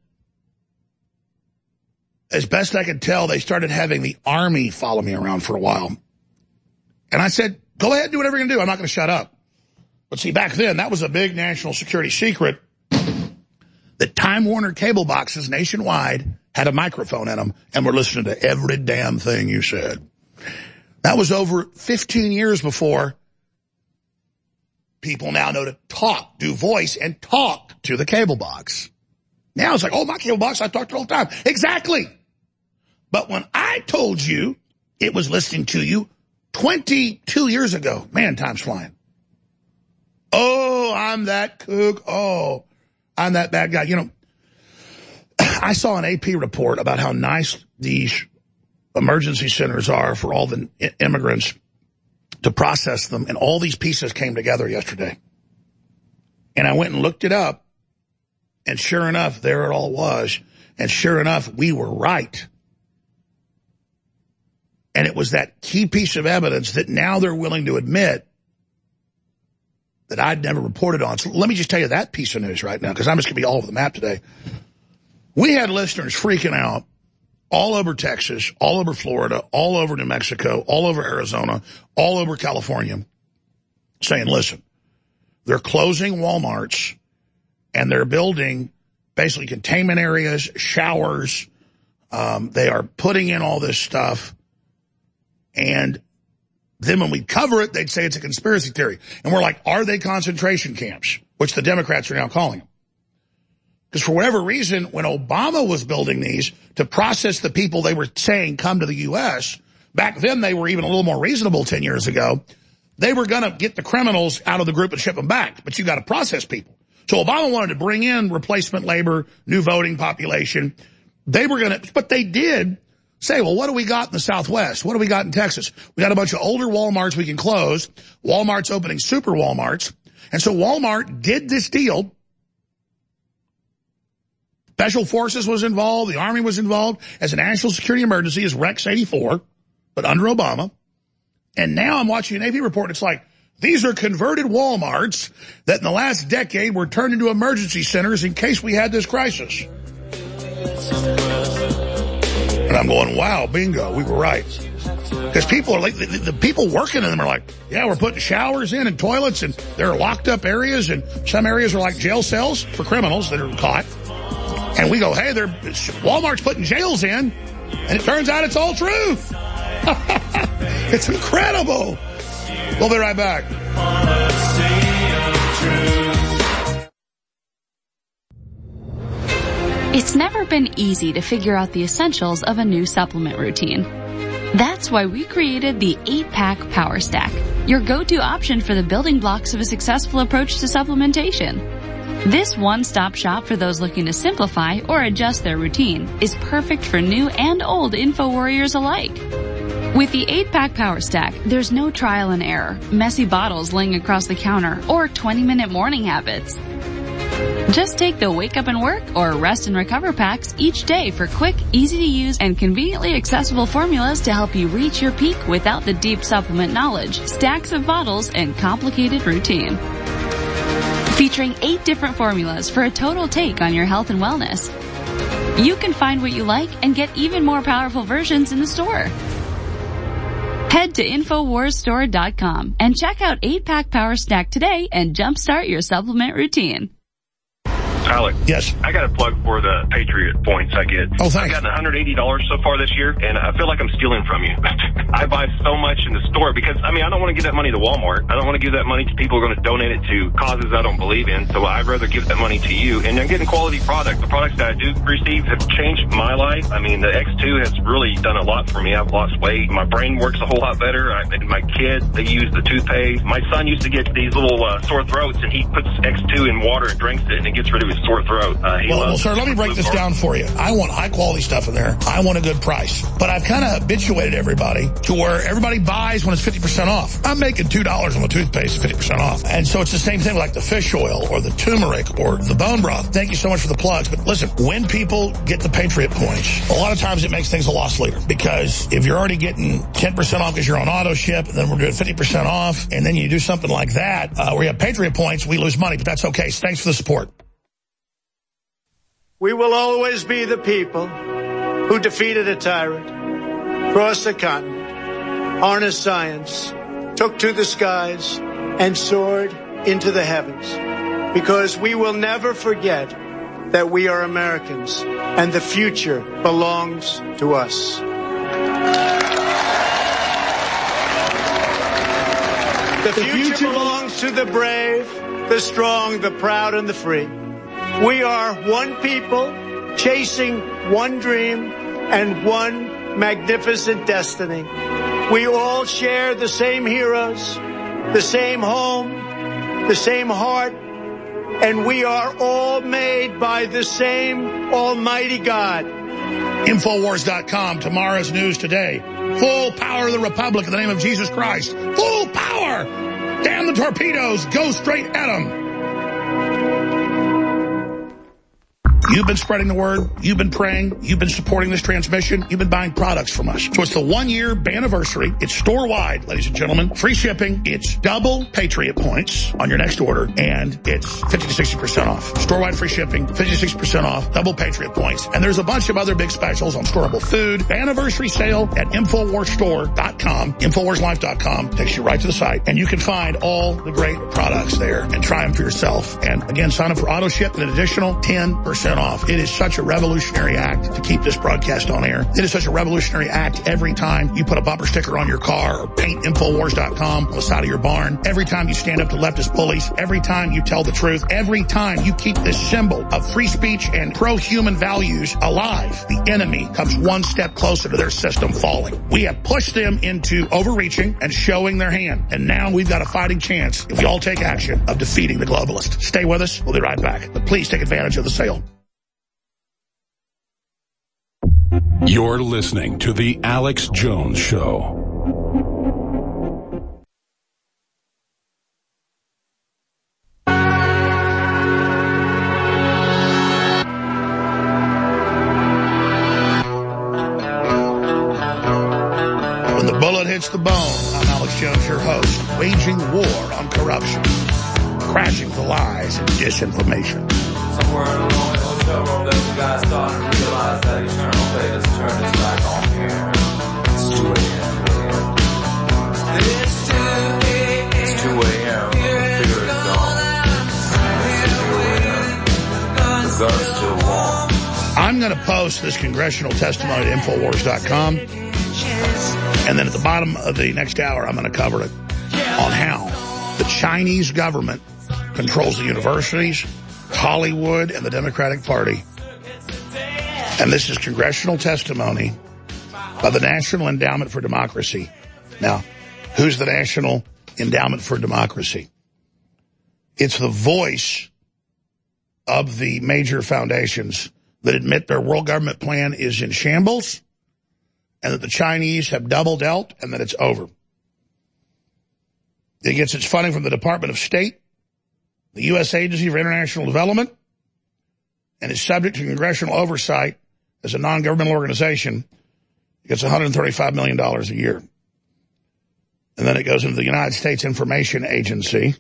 as best I could tell, they started having the Army follow me around for a while. And I said, go ahead, do whatever you're going to do. I'm not going to shut up. But see, back then, that was a big national security secret that Time Warner cable boxes nationwide had a microphone in them and were listening to every damn thing you said. That was over fifteen years before people now know to talk, do voice, and talk to the cable box. Now it's like, oh, my cable box, I talk to it all the time. Exactly. But when I told you it was listening to you twenty-two years ago, man, time's flying. Oh, I'm that kook. Oh, I'm that bad guy. You know, I saw an A P report about how nice these emergency centers are for all the immigrants to process them, and all these pieces came together yesterday. And I went and looked it up, and sure enough, there it all was. And sure enough, we were right. And it was that key piece of evidence that now they're willing to admit that I'd never reported on. So let me just tell you that piece of news right now, because I'm just going to be all over the map today. We had listeners freaking out all over Texas, all over Florida, all over New Mexico, all over Arizona, all over California, saying, listen, they're closing Walmarts and they're building basically containment areas, showers. Um, they are putting in all this stuff. And then when we cover it, they'd say it's a conspiracy theory. And we're like, are they concentration camps? Which the Democrats are now calling them. Because for whatever reason, when Obama was building these to process the people they were saying come to the U S, back then they were even a little more reasonable ten years ago. They were going to get the criminals out of the group and ship them back. But you got to process people. So Obama wanted to bring in replacement labor, new voting population. They were going to, but they did say, well, what do we got in the Southwest? What do we got in Texas? We got a bunch of older Walmarts we can close. Walmart's opening super Walmarts. And so Walmart did this deal. Special Forces was involved. The Army was involved as a national security emergency as Rex eighty-four, but under Obama. And now I'm watching an A P report. It's like, these are converted Walmarts that in the last decade were turned into emergency centers in case we had this crisis. And I'm going, wow, bingo, we were right. Because people are like, the, the people working in them are like, yeah, we're putting showers in and toilets, and there are locked up areas, and some areas are like jail cells for criminals that are caught. And we go, hey, they're Walmart's putting jails in, and it turns out it's all true. It's incredible. We'll be right back. It's never been easy to figure out the essentials of a new supplement routine. That's why we created the eight pack Power Stack, your go-to option for the building blocks of a successful approach to supplementation. This one-stop shop for those looking to simplify or adjust their routine is perfect for new and old info warriors alike. With the eight pack Power Stack, there's no trial and error, messy bottles laying across the counter, or twenty minute morning habits. Just take the Wake Up and Work or Rest and Recover packs each day for quick, easy-to-use, and conveniently accessible formulas to help you reach your peak without the deep supplement knowledge, stacks of bottles, and complicated routine. Featuring eight different formulas for a total take on your health and wellness. You can find what you like and get even more powerful versions in the store. Head to Infowars Store dot com and check out eight pack Power Stack today and jumpstart your supplement routine. Alex. Yes. I got a plug for the Patriot points I get. Oh, thanks. I've gotten one hundred eighty dollars so far this year, and I feel like I'm stealing from you. I buy so much in the store because, I mean, I don't want to give that money to Walmart. I don't want to give that money to people who are going to donate it to causes I don't believe in, so I'd rather give that money to you. And I'm getting quality product. The products that I do receive have changed my life. I mean, the X two has really done a lot for me. I've lost weight. My brain works a whole lot better. I, my kids, they use the toothpaste. My son used to get these little uh, sore throats, and he puts X two in water and drinks it, and it gets rid of his sore throat. Uh, he well, well, loves sir, let me break this down for you. I want high-quality stuff in there. I want a good price. But I've kind of habituated everybody to where everybody buys when it's fifty percent off. I'm making two dollars on the toothpaste, fifty percent off. And so it's the same thing like the fish oil or the turmeric or the bone broth. Thank you so much for the plugs. But listen, when people get the Patriot points, a lot of times it makes things a loss leader. Because if you're already getting ten percent off because you're on auto ship, and then we're doing fifty percent off, and then you do something like that, uh, where you have Patriot points, we lose money. But that's okay. So thanks for the support. We will always be the people who defeated a tyrant, crossed the continent, harnessed science, took to the skies, and soared into the heavens. Because we will never forget that we are Americans, and the future belongs to us. The future belongs to the brave, the strong, the proud, and the free. We are one people chasing one dream and one magnificent destiny. We all share the same heroes, the same home, the same heart, and we are all made by the same Almighty God. Infowars dot com, tomorrow's news today. Full power of the Republic in the name of Jesus Christ. Full power! Damn the torpedoes, go straight at them. You've been spreading the word. You've been praying. You've been supporting this transmission. You've been buying products from us. So it's the one-year anniversary. It's store-wide, ladies and gentlemen. Free shipping. It's double Patriot points on your next order, and it's fifty to sixty percent off. Store-wide free shipping, fifty to sixty percent off, double Patriot points. And there's a bunch of other big specials on storable food. Anniversary sale at Infowars Store dot com, Infowars Life dot com. Takes you right to the site. And you can find all the great products there and try them for yourself. And again, sign up for auto ship and an additional ten percent off. It is such a revolutionary act to keep this broadcast on air. It is such a revolutionary act every time you put a bumper sticker on your car or paint Infowars dot com on the side of your barn. Every time you stand up to leftist bullies. Every time you tell the truth. Every time you keep this symbol of free speech and pro-human values alive, the enemy comes one step closer to their system falling. We have pushed them into overreaching and showing their hand. And now we've got a fighting chance, if we all take action, of defeating the globalists. Stay with us. We'll be right back. But please take advantage of the sale. You're listening to The Alex Jones Show. When the bullet hits the bone, I'm Alex Jones, your host, waging war on corruption, crashing the lies and disinformation. Somewhere along the hotel room that you guys started to realize that eternal fate has turned its back on here. It's two a.m. It's two a.m. It's two a.m. Figure it's gone. It's two a.m. The gun's still warm. I'm going to post this congressional testimony at Infowars dot com. And then at the bottom of the next hour, I'm going to cover it on how the Chinese government controls the universities, Hollywood, and the Democratic Party. And this is congressional testimony by the National Endowment for Democracy. Now, who's the National Endowment for Democracy? It's the voice of the major foundations that admit their world government plan is in shambles and that the Chinese have double dealt and that it's over. It gets its funding from the Department of State, the U S Agency for International Development, and is subject to congressional oversight as a non-governmental organization. It gets one hundred thirty-five million dollars a year. And then it goes into the United States Information Agency.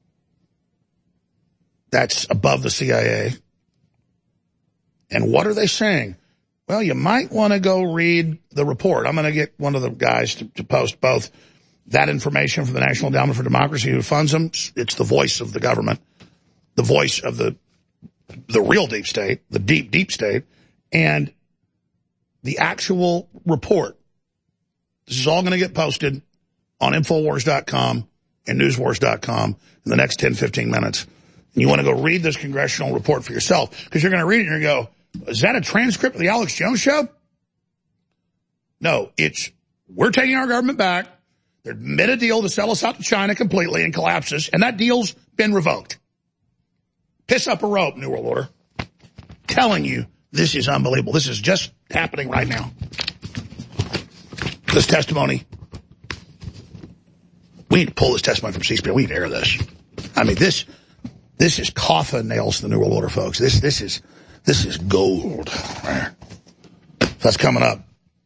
That's above the C I A. And what are they saying? Well, you might want to go read the report. I'm going to get one of the guys to, to post both that information from the National Endowment for Democracy who funds them. It's the voice of the government, the voice of the the real deep state, the deep, deep state, and the actual report. This is all going to get posted on Infowars dot com and Newswars dot com in the next ten, fifteen minutes. And you want to go read this congressional report for yourself because you're going to read it and you're going to go, is that a transcript of the Alex Jones Show? No, it's we're taking our government back. They made a deal to sell us out to China completely and collapses, and that deal's been revoked. Piss up a rope, New World Order. Telling you, this is unbelievable. This is just happening right now. This testimony. We need to pull this testimony from C-SPAN. We need to air this. I mean, this this is coffin nails to the New World Order, folks. This this is this is gold. Right? That's coming up.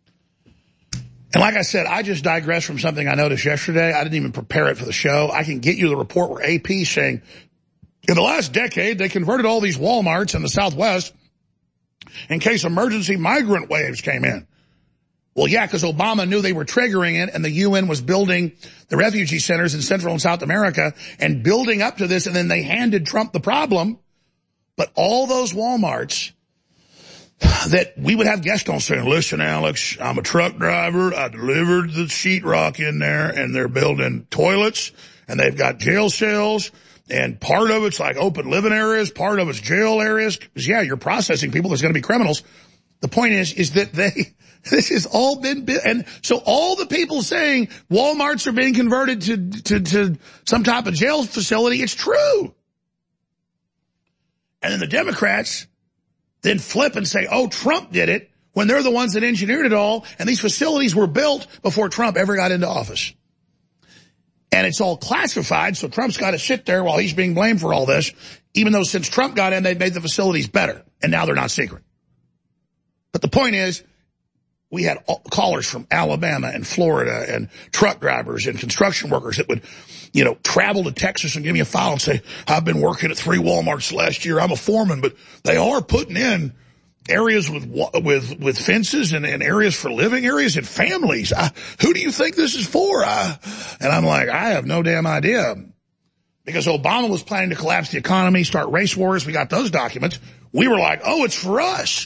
And like I said, I just digressed from something I noticed yesterday. I didn't even prepare it for the show. I can get you the report where A P saying, in the last decade, they converted all these Walmarts in the Southwest in case emergency migrant waves came in. Well, yeah, because Obama knew they were triggering it, and the U N was building the refugee centers in Central and South America and building up to this, and then they handed Trump the problem. But all those Walmarts that we would have guests on saying, listen, Alex, I'm a truck driver. I delivered the sheetrock in there, and they're building toilets, and they've got jail cells, and part of it's like open living areas, part of it's jail areas. Because, yeah, you're processing people. There's going to be criminals. The point is, is that they, this has all been, and so all the people saying Walmarts are being converted to, to, to some type of jail facility, it's true. And then the Democrats then flip and say, oh, Trump did it, when they're the ones that engineered it all, and these facilities were built before Trump ever got into office. And it's all classified, so Trump's got to sit there while he's being blamed for all this, even though since Trump got in, they've made the facilities better, and now they're not secret. But the point is, we had callers from Alabama and Florida and truck drivers and construction workers that would, you know, travel to Texas and give me a file and say, I've been working at three Walmarts last year. I'm a foreman, but they are putting in areas with with with fences and, and areas for living areas and families. I, who do you think this is for? I, and I'm like, I have no damn idea. Because Obama was planning to collapse the economy, start race wars. We got those documents. We were like, oh, it's for us.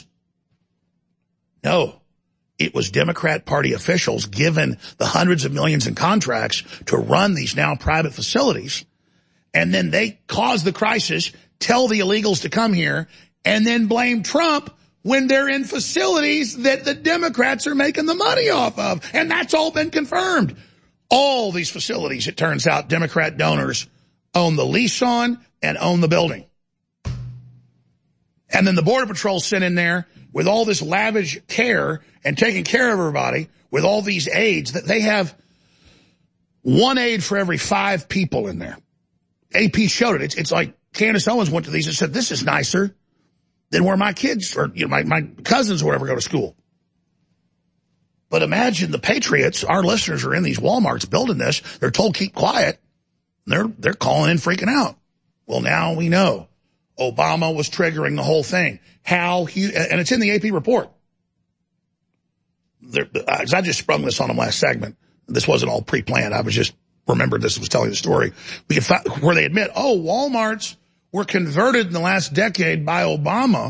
No, it was Democrat Party officials given the hundreds of millions in contracts to run these now private facilities. And then they cause the crisis, tell the illegals to come here, and then blame Trump when they're in facilities that the Democrats are making the money off of. And that's all been confirmed. All these facilities, it turns out, Democrat donors own the lease on and own the building. And then the Border Patrol sent in there with all this lavish care and taking care of everybody with all these aides that they have one aide for every five people in there. A P showed it. It's, it's like Candace Owens went to these and said, this is nicer than where my kids or you know my, my cousins or whatever go to school. But imagine the patriots, our listeners are in these Walmarts building this. They're told keep quiet. They're, they're calling in freaking out. Well, now we know. Obama was triggering the whole thing. How he, and it's in the A P report. There, I just sprung this on them last segment. This wasn't all pre-planned. I was just remembered this was telling the story. We can find, where they admit, oh, Walmarts were converted in the last decade by Obama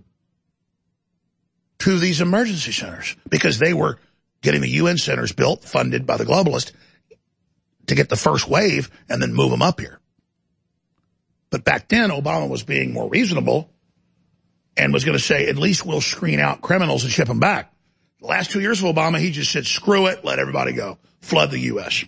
to these emergency centers because they were getting the U N centers built, funded by the globalists, to get the first wave and then move them up here. But back then, Obama was being more reasonable and was going to say, at least we'll screen out criminals and ship them back. The last two years of Obama, he just said, screw it, let everybody go. Flood the U S.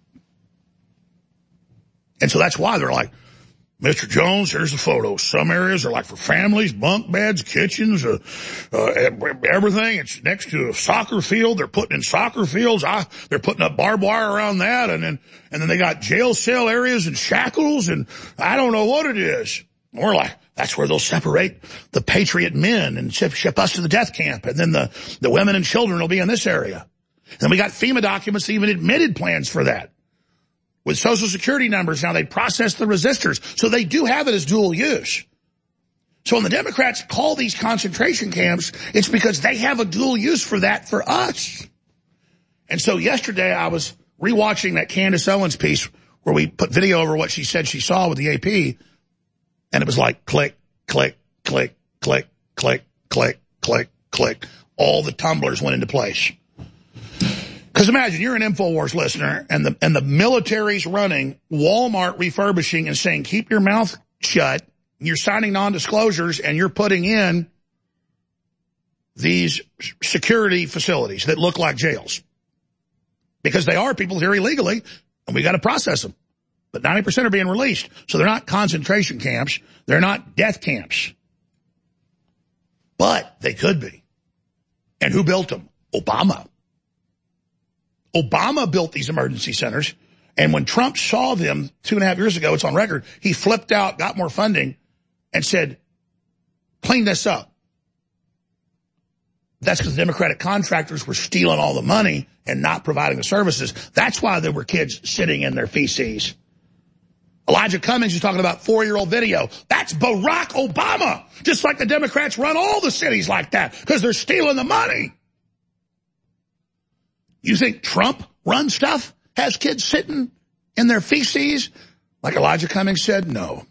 And so that's why they're like, Mister Jones, here's the photo. Some areas are like for families, bunk beds, kitchens, uh, uh, everything. It's next to a soccer field. They're putting in soccer fields. I, they're putting up barbed wire around that. And then, and then they got jail cell areas and shackles. And I don't know what it is. And we're like, that's where they'll separate the patriot men and ship, ship us to the death camp. And then the, the women and children will be in this area. And then we got FEMA documents that even admitted plans for that. With Social Security numbers, now they process the resistors. So they do have it as dual use. So when the Democrats call these concentration camps, it's because they have a dual use for that for us. And so yesterday I was rewatching that Candace Owens piece where we put video over what she said she saw with the A P. And it was like click, click, click, click, click, click, click, click. All the tumblers went into place. Because imagine you're an InfoWars listener and the and the military's running Walmart refurbishing and saying, keep your mouth shut. You're signing non-disclosures and you're putting in these security facilities that look like jails. Because they are people here illegally and we got to process them. But ninety percent are being released. So they're not concentration camps. They're not death camps. But they could be. And who built them? Obama. Obama built these emergency centers. And when Trump saw them two and a half years ago, it's on record, he flipped out, got more funding, and said, clean this up. That's because the Democratic contractors were stealing all the money and not providing the services. That's why there were kids sitting in their feces. Elijah Cummings is talking about four-year-old video. That's Barack Obama. Just like the Democrats run all the cities like that because they're stealing the money. You think Trump runs stuff, has kids sitting in their feces? Like Elijah Cummings said, no.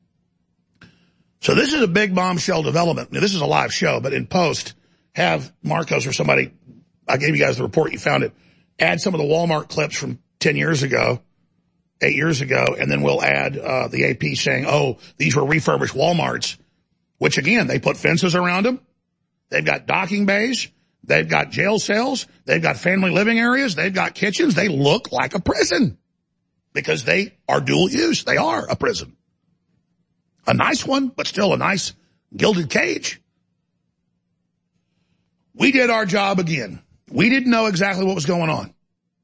So this is a big bombshell development. Now, this is a live show, but in post, have Marcos or somebody, I gave you guys the report, you found it, add some of the Walmart clips from ten years ago, eight years ago, and then we'll add uh, the A P saying, oh, these were refurbished Walmarts, which, again, they put fences around them. They've got docking bays. They've got jail cells. They've got family living areas. They've got kitchens. They look like a prison because they are dual use. They are a prison. A nice one, but still a nice gilded cage. We did our job again. We didn't know exactly what was going on.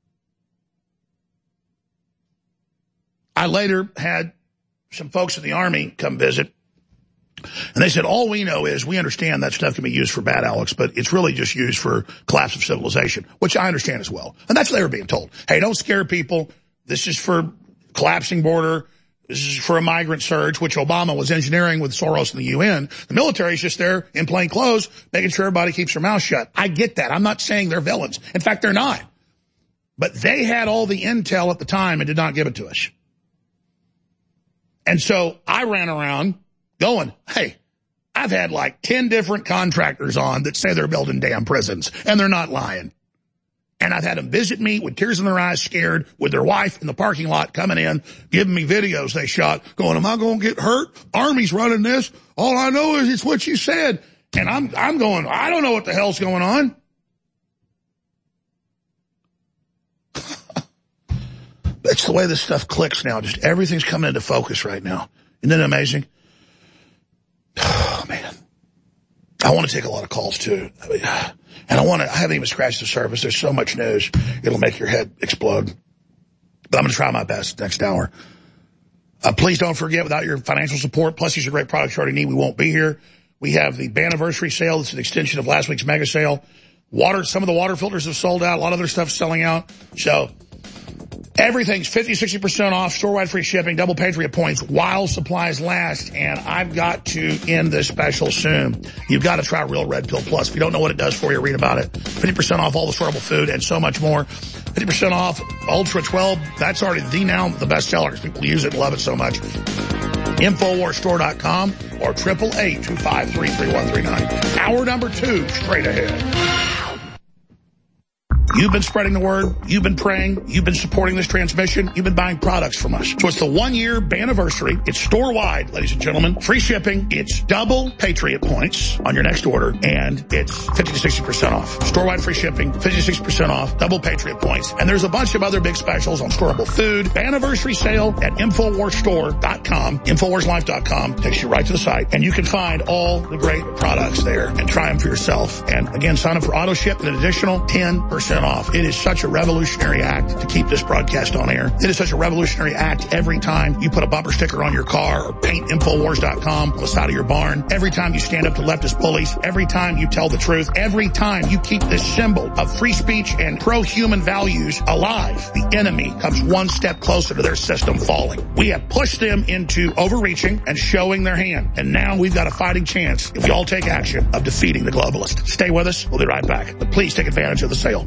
I later had some folks in the Army come visit, and they said, all we know is we understand that stuff can be used for bad, Alex, but it's really just used for collapse of civilization, which I understand as well. And that's what they were being told. Hey, don't scare people. This is for collapsing border. This is for a migrant surge, which Obama was engineering with Soros and the U N. The military is just there in plain clothes, making sure everybody keeps their mouth shut. I get that. I'm not saying they're villains. In fact, they're not. But they had all the intel at the time and did not give it to us. And so I ran around going, hey, I've had like ten different contractors on that say they're building damn prisons, and they're not lying. And I've had them visit me with tears in their eyes, scared, with their wife in the parking lot coming in, giving me videos they shot, going, am I going to get hurt? Army's running this. All I know is it's what you said. And I'm, I'm going, I don't know what the hell's going on. That's the way this stuff clicks now. Just everything's coming into focus right now. Isn't that amazing? Oh, man. I want to take a lot of calls, too. I mean, and I want to, I haven't even scratched the surface. There's so much news. It'll make your head explode. But I'm going to try my best next hour. Uh, please don't forget, without your financial support, plus these are great products you already need, we won't be here. We have the Banniversary sale. It's an extension of last week's mega sale. Water, some of the water filters have sold out. A lot of other stuff's selling out. So everything's fifty, sixty percent off, store-wide free shipping, double Patriot points while supplies last. And I've got to end this special soon. You've got to try Real Red Pill Plus. If you don't know what it does for you, read about it. fifty percent off all the storable food and so much more. fifty percent off Ultra twelve. That's already the now the best seller because people use it and love it so much. Infowars Store dot com or eight eight eight, two five three, three one three nine. Hour number two, straight ahead. You've been spreading the word. You've been praying. You've been supporting this transmission. You've been buying products from us. So it's the one-year Banniversary. It's store-wide, ladies and gentlemen. Free shipping. It's double Patriot points on your next order, and it's fifty to sixty percent off. Store-wide free shipping, fifty to sixty percent off, double Patriot points. And there's a bunch of other big specials on storable food. Banniversary sale at Infowars Store dot com, Infowars Life dot com. Takes you right to the site. And you can find all the great products there and try them for yourself. And again, sign up for auto ship and an additional ten percent off. It is such a revolutionary act to keep this broadcast on air. It is such a revolutionary act every time you put a bumper sticker on your car or paint Infowars dot com on the side of your barn. Every time you stand up to leftist bullies. Every time you tell the truth. Every time you keep this symbol of free speech and pro-human values alive, the enemy comes one step closer to their system falling. We have pushed them into overreaching and showing their hand. And now we've got a fighting chance, if we all take action, of defeating the globalists. Stay with us. We'll be right back. But please take advantage of the sale.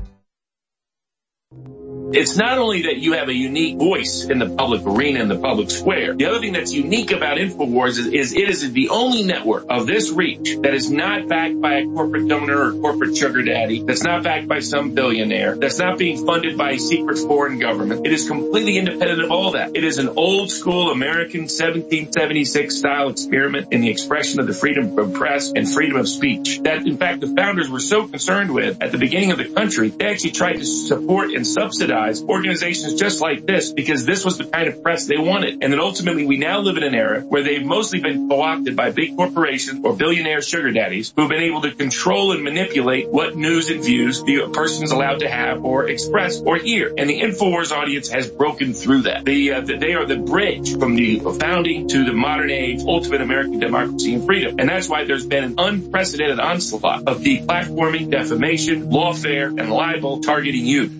It's not only that you have a unique voice in the public arena, in the public square. The other thing that's unique about InfoWars is, is it is the only network of this reach that is not backed by a corporate donor or corporate sugar daddy, that's not backed by some billionaire, that's not being funded by a secret foreign government. It is completely independent of all that. It is an old school American seventeen seventy-six style experiment in the expression of the freedom of press and freedom of speech that, in fact, the founders were so concerned with at the beginning of the country, they actually tried to support and subsidize subsidize organizations just like this because this was the kind of press they wanted. And then ultimately we now live in an era where they've mostly been co-opted by big corporations or billionaire sugar daddies who've been able to control and manipulate what news and views the person's allowed to have or express or hear. And the InfoWars audience has broken through that. The, uh, the, they are the bridge from the founding to the modern age, ultimate American democracy and freedom. And that's why there's been an unprecedented onslaught of deplatforming, defamation, lawfare, and libel targeting you.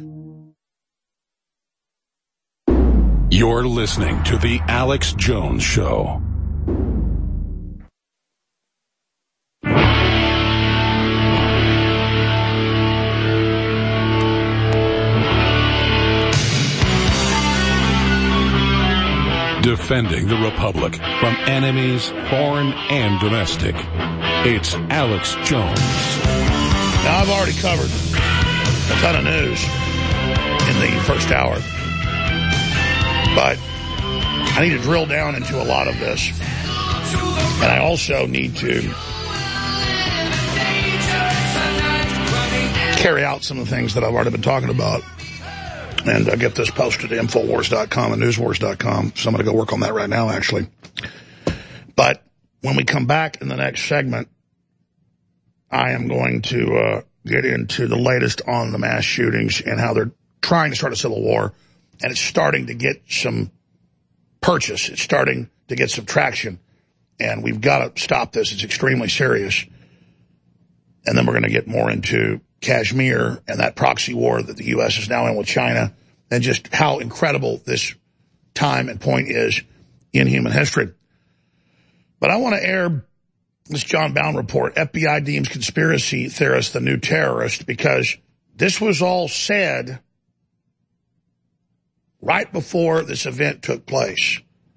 You're listening to The Alex Jones Show. Defending the Republic from enemies, foreign and domestic. It's Alex Jones. Now, I've already covered a ton of news in the first hour, but I need to drill down into a lot of this. And I also need to carry out some of the things that I've already been talking about. And I'll get this posted to Infowars dot com and Newswars dot com. So I'm going to go work on that right now, actually. But when we come back in the next segment, I am going to uh, get into the latest on the mass shootings and how they're trying to start a civil war. And it's starting to get some purchase. It's starting to get some traction. And we've got to stop this. It's extremely serious. And then we're going to get more into Kashmir and that proxy war that the U S is now in with China, and just how incredible this time and point is in human history. But I want to air this John Bowne report, F B I deems conspiracy theorist the new terrorist, because this was all said right before this event took place.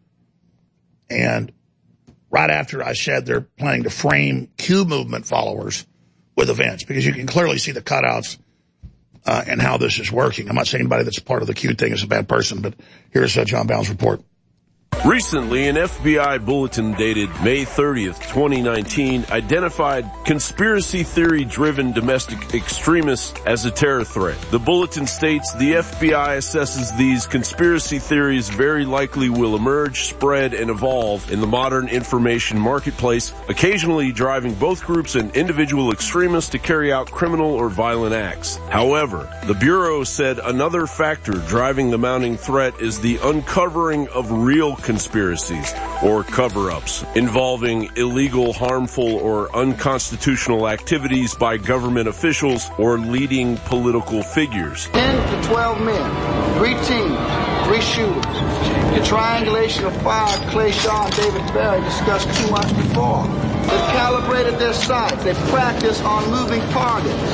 And right after I said they're planning to frame Q movement followers with events, because you can clearly see the cutouts uh, and how this is working. I'm not saying anybody that's part of the Q thing is a bad person, but here's uh, John Bowne's report. Recently, an F B I bulletin dated May thirtieth, twenty nineteen, identified conspiracy theory-driven domestic extremists as a terror threat. The bulletin states the F B I assesses these conspiracy theories very likely will emerge, spread, and evolve in the modern information marketplace, occasionally driving both groups and individual extremists to carry out criminal or violent acts. However, the Bureau said another factor driving the mounting threat is the uncovering of real conspiracies or cover-ups involving illegal, harmful, or unconstitutional activities by government officials or leading political figures. ten to twelve men, three teams, three shooters. The triangulation of fire Clay Shaw and David Berry discussed two months before. They've calibrated their sights. They practice on moving targets.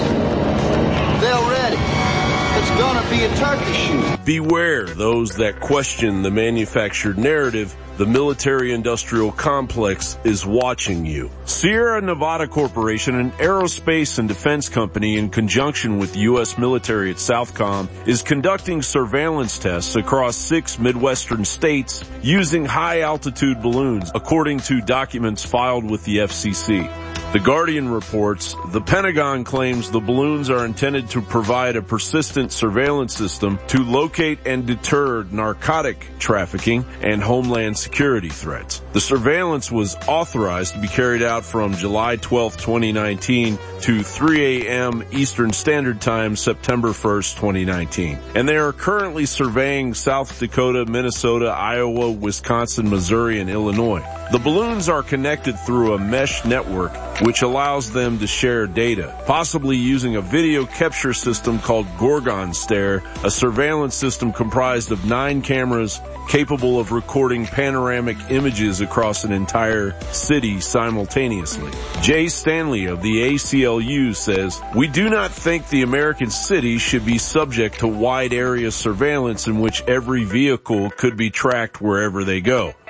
They're ready. It's gonna be a turkey shoot. Beware those that question the manufactured narrative. The military-industrial complex is watching you. Sierra Nevada Corporation, an aerospace and defense company in conjunction with the U S military at Southcom, is conducting surveillance tests across six Midwestern states using high-altitude balloons, according to documents filed with the F C C. The Guardian reports the Pentagon claims the balloons are intended to provide a persistent surveillance system to locate and deter narcotic trafficking and homeland security threats. The surveillance was authorized to be carried out from July twelfth, twenty nineteen to three a.m. Eastern Standard Time, September first, twenty nineteen. And they are currently surveying South Dakota, Minnesota, Iowa, Wisconsin, Missouri, and Illinois. The balloons are connected through a mesh network which allows them to share data, possibly using a video capture system called Gorgon Stare, a surveillance system comprised of nine cameras capable of recording panoramic images across an entire city simultaneously. Jay Stanley of the A C L U says, "We do not think the American city should be subject to wide area surveillance in which every vehicle could be tracked wherever they go.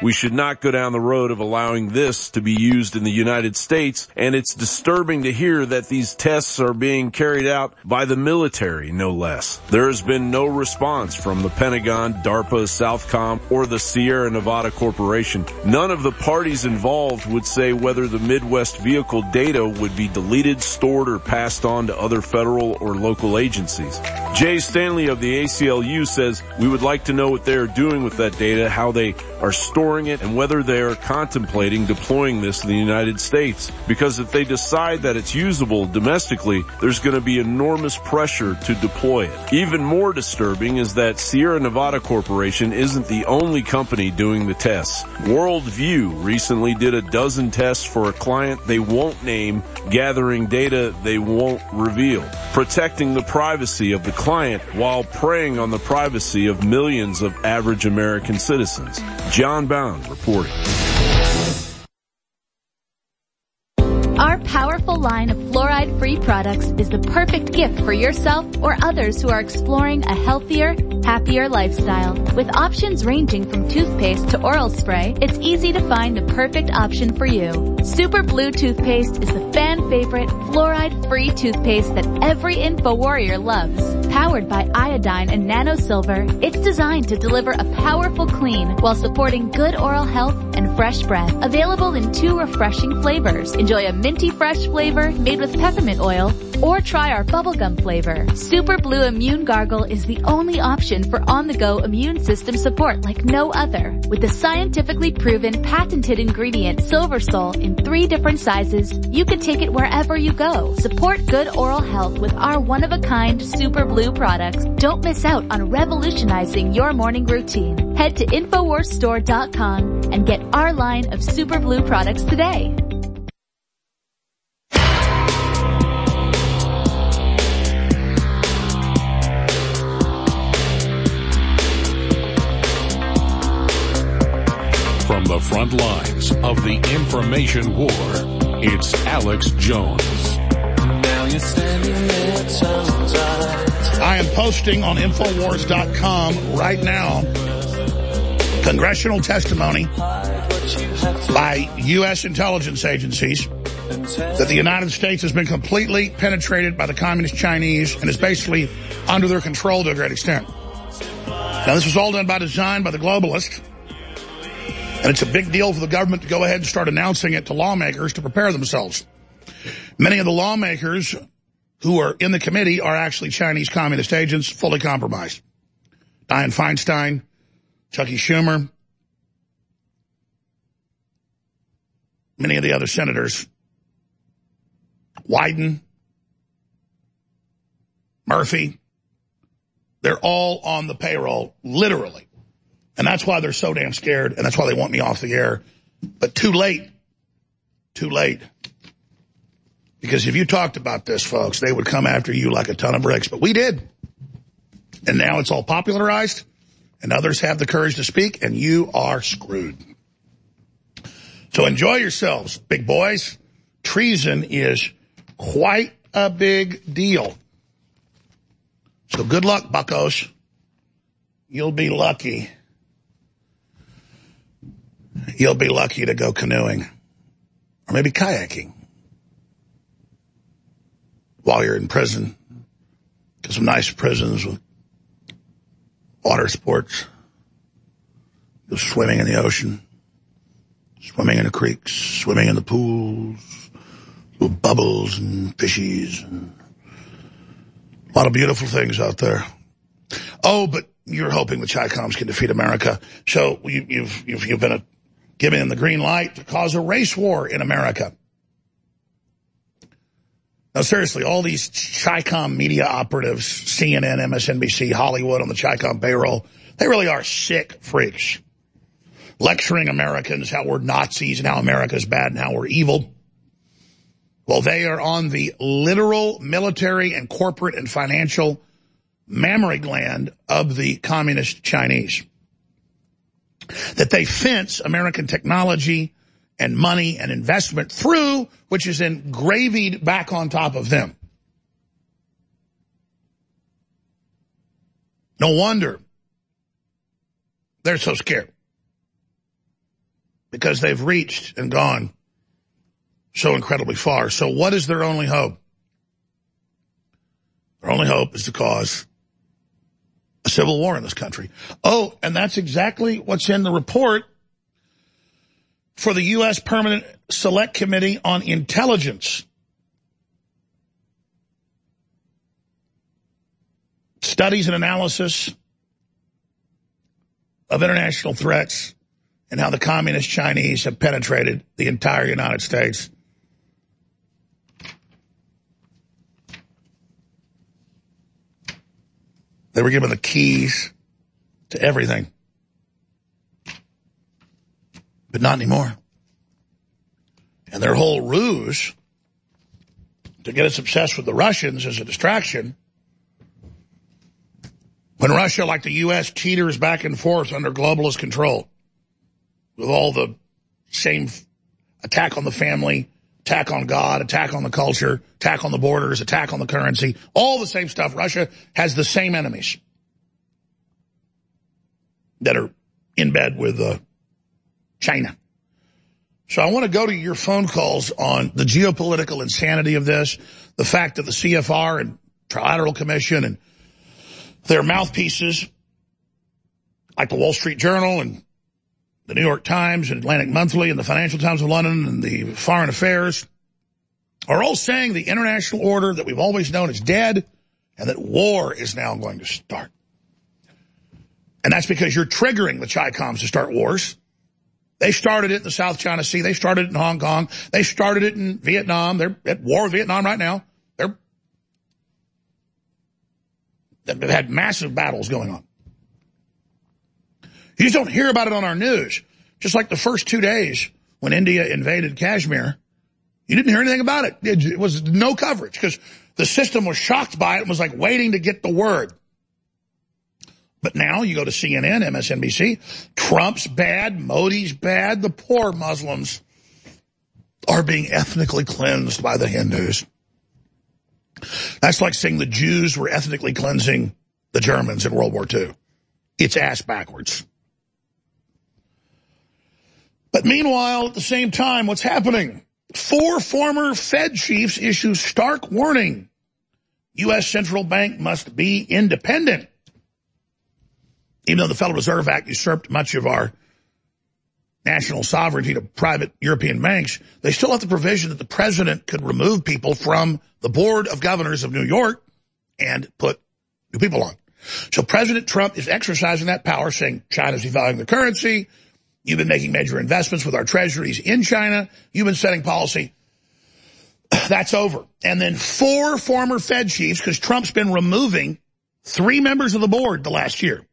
We should not go down the road of allowing this to be used in the United States, and it's disturbing to hear that these tests are being carried out by the military, no less. There has been no response from the Pentagon, DARPA, Southcom, or the Sierra Nevada Corporation. None of the parties involved would say whether the Midwest vehicle data would be deleted, stored, or passed on to other federal or local agencies. Jay Stanley of the A C L U says, we would like to know what they are doing with that data, how they are storing it, and whether they are contemplating deploying this in the United States. Because if they decide that it's usable domestically, there's going to be enormous pressure to deploy it. Even more disturbing is that Sierra Nevada Corporation isn't the only company doing the tests. Worldview recently did a dozen tests for a client they won't name, gathering data they won't reveal, protecting the privacy of the client while preying on the privacy of millions of average American citizens. John Bound reporting. Our powerful line of fluoride-free products is the perfect gift for yourself or others who are exploring a healthier, happier lifestyle. With options ranging from toothpaste to oral spray, it's easy to find the perfect option for you. Super Blue Toothpaste is the fan-favorite fluoride-free toothpaste that every InfoWarrior loves. Powered by iodine and nano silver, it's designed to deliver a powerful clean while supporting good oral health and fresh breath. Available in two refreshing flavors. Enjoy a minty fresh flavor made with peppermint oil, or try our bubblegum flavor. Super Blue Immune Gargle is the only option for on-the-go immune system support like no other. With the scientifically proven patented ingredient Silver Sol in three different sizes, you can take it wherever you go. Support good oral health with our one-of-a-kind Super Blue products. Don't miss out on revolutionizing your morning routine. Head to Infowars Store dot com and get our line of Super Blue products today. From the front lines of the information war, it's Alex Jones. Now you're standing there, tongue tied. I am posting on Infowars dot com right now congressional testimony by U S intelligence agencies that the United States has been completely penetrated by the communist Chinese and is basically under their control to a great extent. Now, this was all done by design by the globalists. And it's a big deal for the government to go ahead and start announcing it to lawmakers to prepare themselves. Many of the lawmakers who are in the committee are actually Chinese communist agents, fully compromised. Dianne Feinstein, Chucky Schumer, many of the other senators, Wyden, Murphy, they're all on the payroll, literally. And that's why they're so damn scared, and that's why they want me off the air. But too late. Too late. Because if you talked about this, folks, they would come after you like a ton of bricks. But we did. And now it's all popularized, and others have the courage to speak, and you are screwed. So enjoy yourselves, big boys. Treason is quite a big deal. So good luck, buccos. You'll be lucky. You'll be lucky to go canoeing or maybe kayaking while you're in prison. Got some nice prisons with water sports. Go swimming in the ocean, swimming in the creeks, swimming in the pools, with bubbles and fishies, and a lot of beautiful things out there. Oh, but you're hoping the Chi-Coms can defeat America. So you, you've, you've, you've been a, giving them the green light to cause a race war in America. Now, seriously, all these Chi-Com media operatives, C N N, M S N B C, Hollywood on the Chi-Com payroll, they really are sick freaks. Lecturing Americans how we're Nazis and how America's bad and how we're evil. Well, they are on the literal military and corporate and financial mammary gland of the communist Chinese. That they fence American technology and money and investment through, which is then gravied back on top of them. No wonder they're so scared. because they've reached and gone so incredibly far. So what is their only hope? Their only hope is to cause a civil war in this country. Oh, and that's exactly what's in the report for the U S Permanent Select Committee on Intelligence. Studies and analysis of international threats and how the communist Chinese have penetrated the entire United States. They were given the keys to everything. But not anymore. And their whole ruse to get us obsessed with the Russians is a distraction. When Russia, like the U S, teeters back and forth under globalist control with all the same attack on the family, attack on God, attack on the culture, attack on the borders, attack on the currency, all the same stuff. Russia has the same enemies that are in bed with uh, China. So I want to go to your phone calls on the geopolitical insanity of this, the fact that the C F R and Trilateral Commission and their mouthpieces, like the Wall Street Journal and the New York Times and Atlantic Monthly and the Financial Times of London and the Foreign Affairs, are all saying the international order that we've always known is dead and that war is now going to start. And that's because you're triggering the Chi-Coms to start wars. They started it in the South China Sea. They started it in Hong Kong. They started it in Vietnam. They're at war with Vietnam right now. They're, they've had massive battles going on. You just don't hear about it on our news. Just like the first two days when India invaded Kashmir, you didn't hear anything about it. It was no coverage because the system was shocked by it and was like waiting to get the word. But now you go to C N N, M S N B C, Trump's bad, Modi's bad, the poor Muslims are being ethnically cleansed by the Hindus. That's like saying the Jews were ethnically cleansing the Germans in World War Two. It's ass backwards. But meanwhile, at the same time, what's happening? Four former Fed chiefs issue stark warning. U S central bank must be independent. Even though the Federal Reserve Act usurped much of our national sovereignty to private European banks, they still have the provision that the president could remove people from the Board of Governors of New York and put new people on. So President Trump is exercising that power, saying China's devaluing the currency. You've been making major investments with our treasuries in China. You've been setting policy. That's over. And then four former Fed chiefs, because Trump's been removing three members of the board the last year.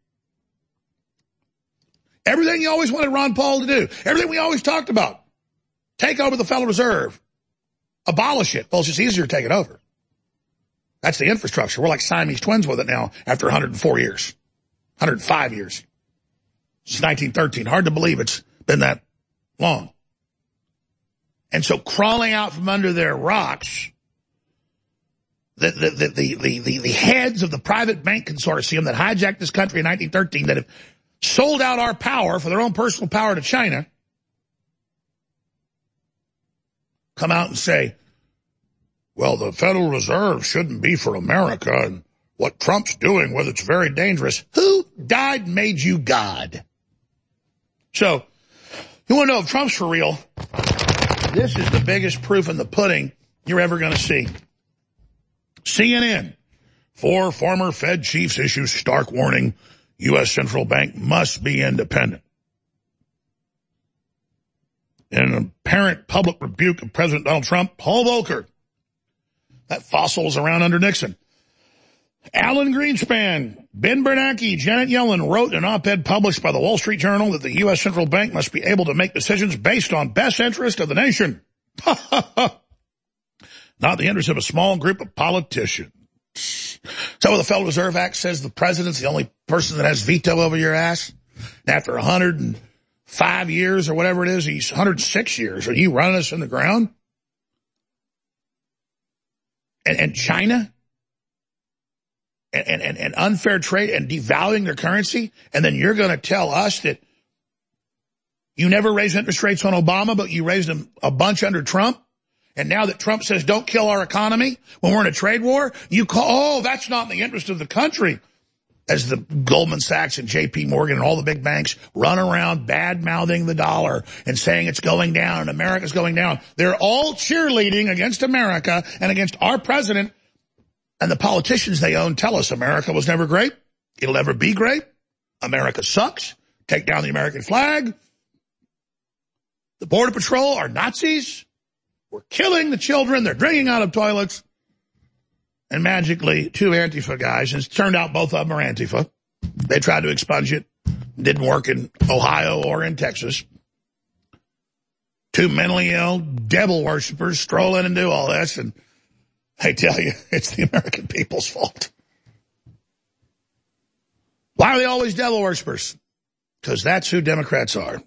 Everything you always wanted Ron Paul to do. Everything we always talked about. Take over the Federal Reserve. Abolish it. Well, it's just easier to take it over. That's the infrastructure. We're like Siamese twins with it now after one hundred four years. one hundred five years. Since nineteen thirteen. Hard to believe it's been that long. And so crawling out from under their rocks, the, the, the, the, the, the, the heads of the private bank consortium that hijacked this country in nineteen thirteen that have sold out our power for their own personal power to China, come out and say, well, the Federal Reserve shouldn't be for America, and what Trump's doing with it's very dangerous. Who died made you God? So, you want to know if Trump's for real? This is the biggest proof in the pudding you're ever going to see. C N N, four former Fed chiefs issue stark warning, U S central bank must be independent. In an apparent public rebuke of President Donald Trump, Paul Volcker, that fossil was around under Nixon. Alan Greenspan, Ben Bernanke, Janet Yellen wrote in an op-ed published by the Wall Street Journal that the U S central bank must be able to make decisions based on best interest of the nation. Not the interest of a small group of politicians. So the Federal Reserve Act says the president's the only person that has veto over your ass. And after one hundred five years or whatever it is, he's one hundred six years. Are you running us in the ground? And, and China? And, and, and unfair trade and devaluing their currency? And then you're going to tell us that You never raised interest rates on Obama, but you raised them a bunch under Trump. And now that Trump says don't kill our economy when we're in a trade war, you call, oh, that's not in the interest of the country. As the Goldman Sachs and J P Morgan and all the big banks run around bad-mouthing the dollar and saying it's going down and America's going down. They're all cheerleading against America and against our president. And the politicians they own tell us America was never great. It'll never be great. America sucks. Take down the American flag. The Border Patrol are Nazis. We're killing the children. They're drinking out of toilets. And magically, two Antifa guys, and it turned out both of them are Antifa. They tried to expunge it. Didn't work in Ohio or in Texas. Two mentally ill devil worshippers stroll in and do all this. And I tell you, it's the American people's fault. Why are they always devil worshippers? Because that's who Democrats are.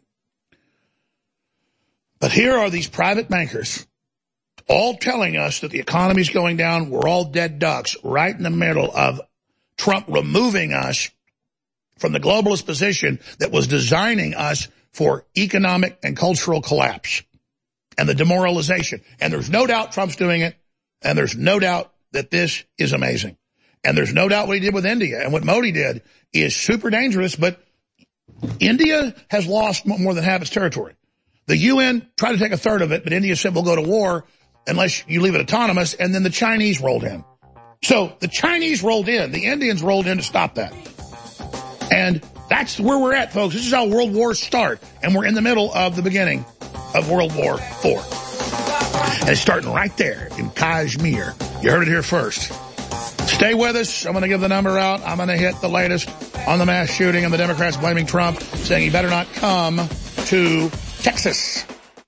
But here are these private bankers all telling us that the economy's going down. We're all dead ducks right in the middle of Trump removing us from the globalist position that was designing us for economic and cultural collapse and the demoralization. And there's no doubt Trump's doing it. And there's no doubt that this is amazing. And there's no doubt what he did with India. And what Modi did is super dangerous. But India has lost more than half its territory. The U N tried to take a third of it, but India said we'll go to war unless you leave it autonomous, and then the Chinese rolled in. So the Chinese rolled in. The Indians rolled in to stop that. And that's where we're at, folks. This is how world wars start, and we're in the middle of the beginning of World War Four. And it's starting right there in Kashmir. You heard it here first. Stay with us. I'm going to give the number out. I'm going to hit the latest on the mass shooting and the Democrats blaming Trump, saying he better not come to Texas.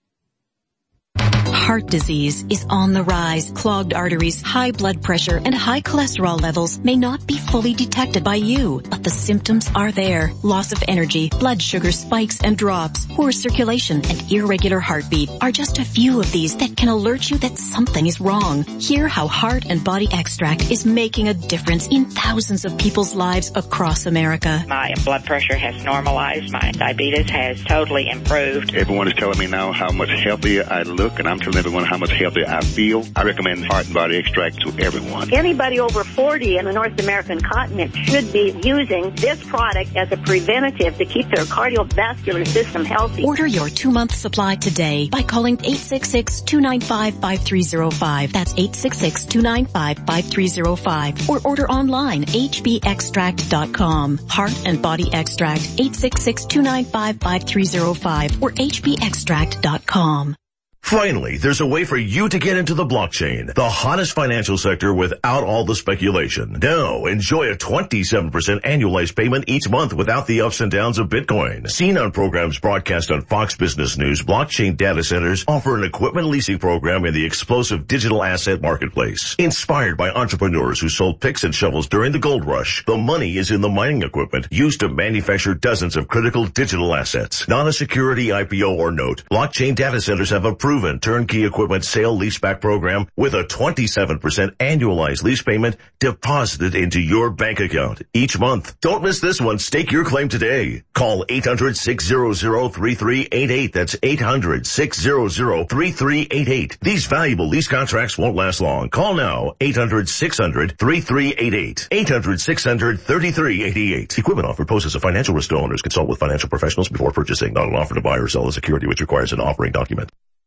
Heart disease is on the rise. Clogged arteries, high blood pressure, and high cholesterol levels may not be fully detected by you, but the symptoms are there. Loss of energy, blood sugar spikes and drops, poor circulation, and irregular heartbeat are just a few of these that can alert you that something is wrong. Hear how Heart and Body Extract is making a difference in thousands of people's lives across America. My blood pressure has normalized. My diabetes has totally improved. Everyone is telling me now how much healthier I look, and I'm telling everyone how much healthier I feel. I recommend Heart and Body Extract to everyone. Anybody over forty in the North American continent should be using this product as a preventative to keep their cardiovascular system healthy. Order your two-month supply today by calling eight six six, two nine five, five three zero five. That's eight six six, two nine five, five three zero five. Or order online, h b extract dot com. Heart and Body Extract, eight six six, two nine five, five three zero five or h b extract dot com. Finally, there's a way for you to get into the blockchain, the hottest financial sector without all the speculation. Now, enjoy a twenty-seven percent annualized payment each month without the ups and downs of Bitcoin. Seen on programs broadcast on Fox Business News, blockchain data centers offer an equipment leasing program in the explosive digital asset marketplace. Inspired by entrepreneurs who sold picks and shovels during the gold rush, the money is in the mining equipment used to manufacture dozens of critical digital assets. Not a security I P O or note, blockchain data centers have a proven turnkey equipment sale leaseback program with a twenty-seven percent annualized lease payment deposited into your bank account each month. Don't miss this one. Stake your claim today. Call eight hundred, six hundred, three three eight eight. That's eight hundred, six hundred, three three eight eight. These valuable lease contracts won't last long. Call now. eight hundred, six hundred, three three eight eight. eight hundred, six hundred, three three eight eight. Equipment offer poses a financial risk to owners. Consult with financial professionals before purchasing. Not an offer to buy or sell a security which requires an offering document.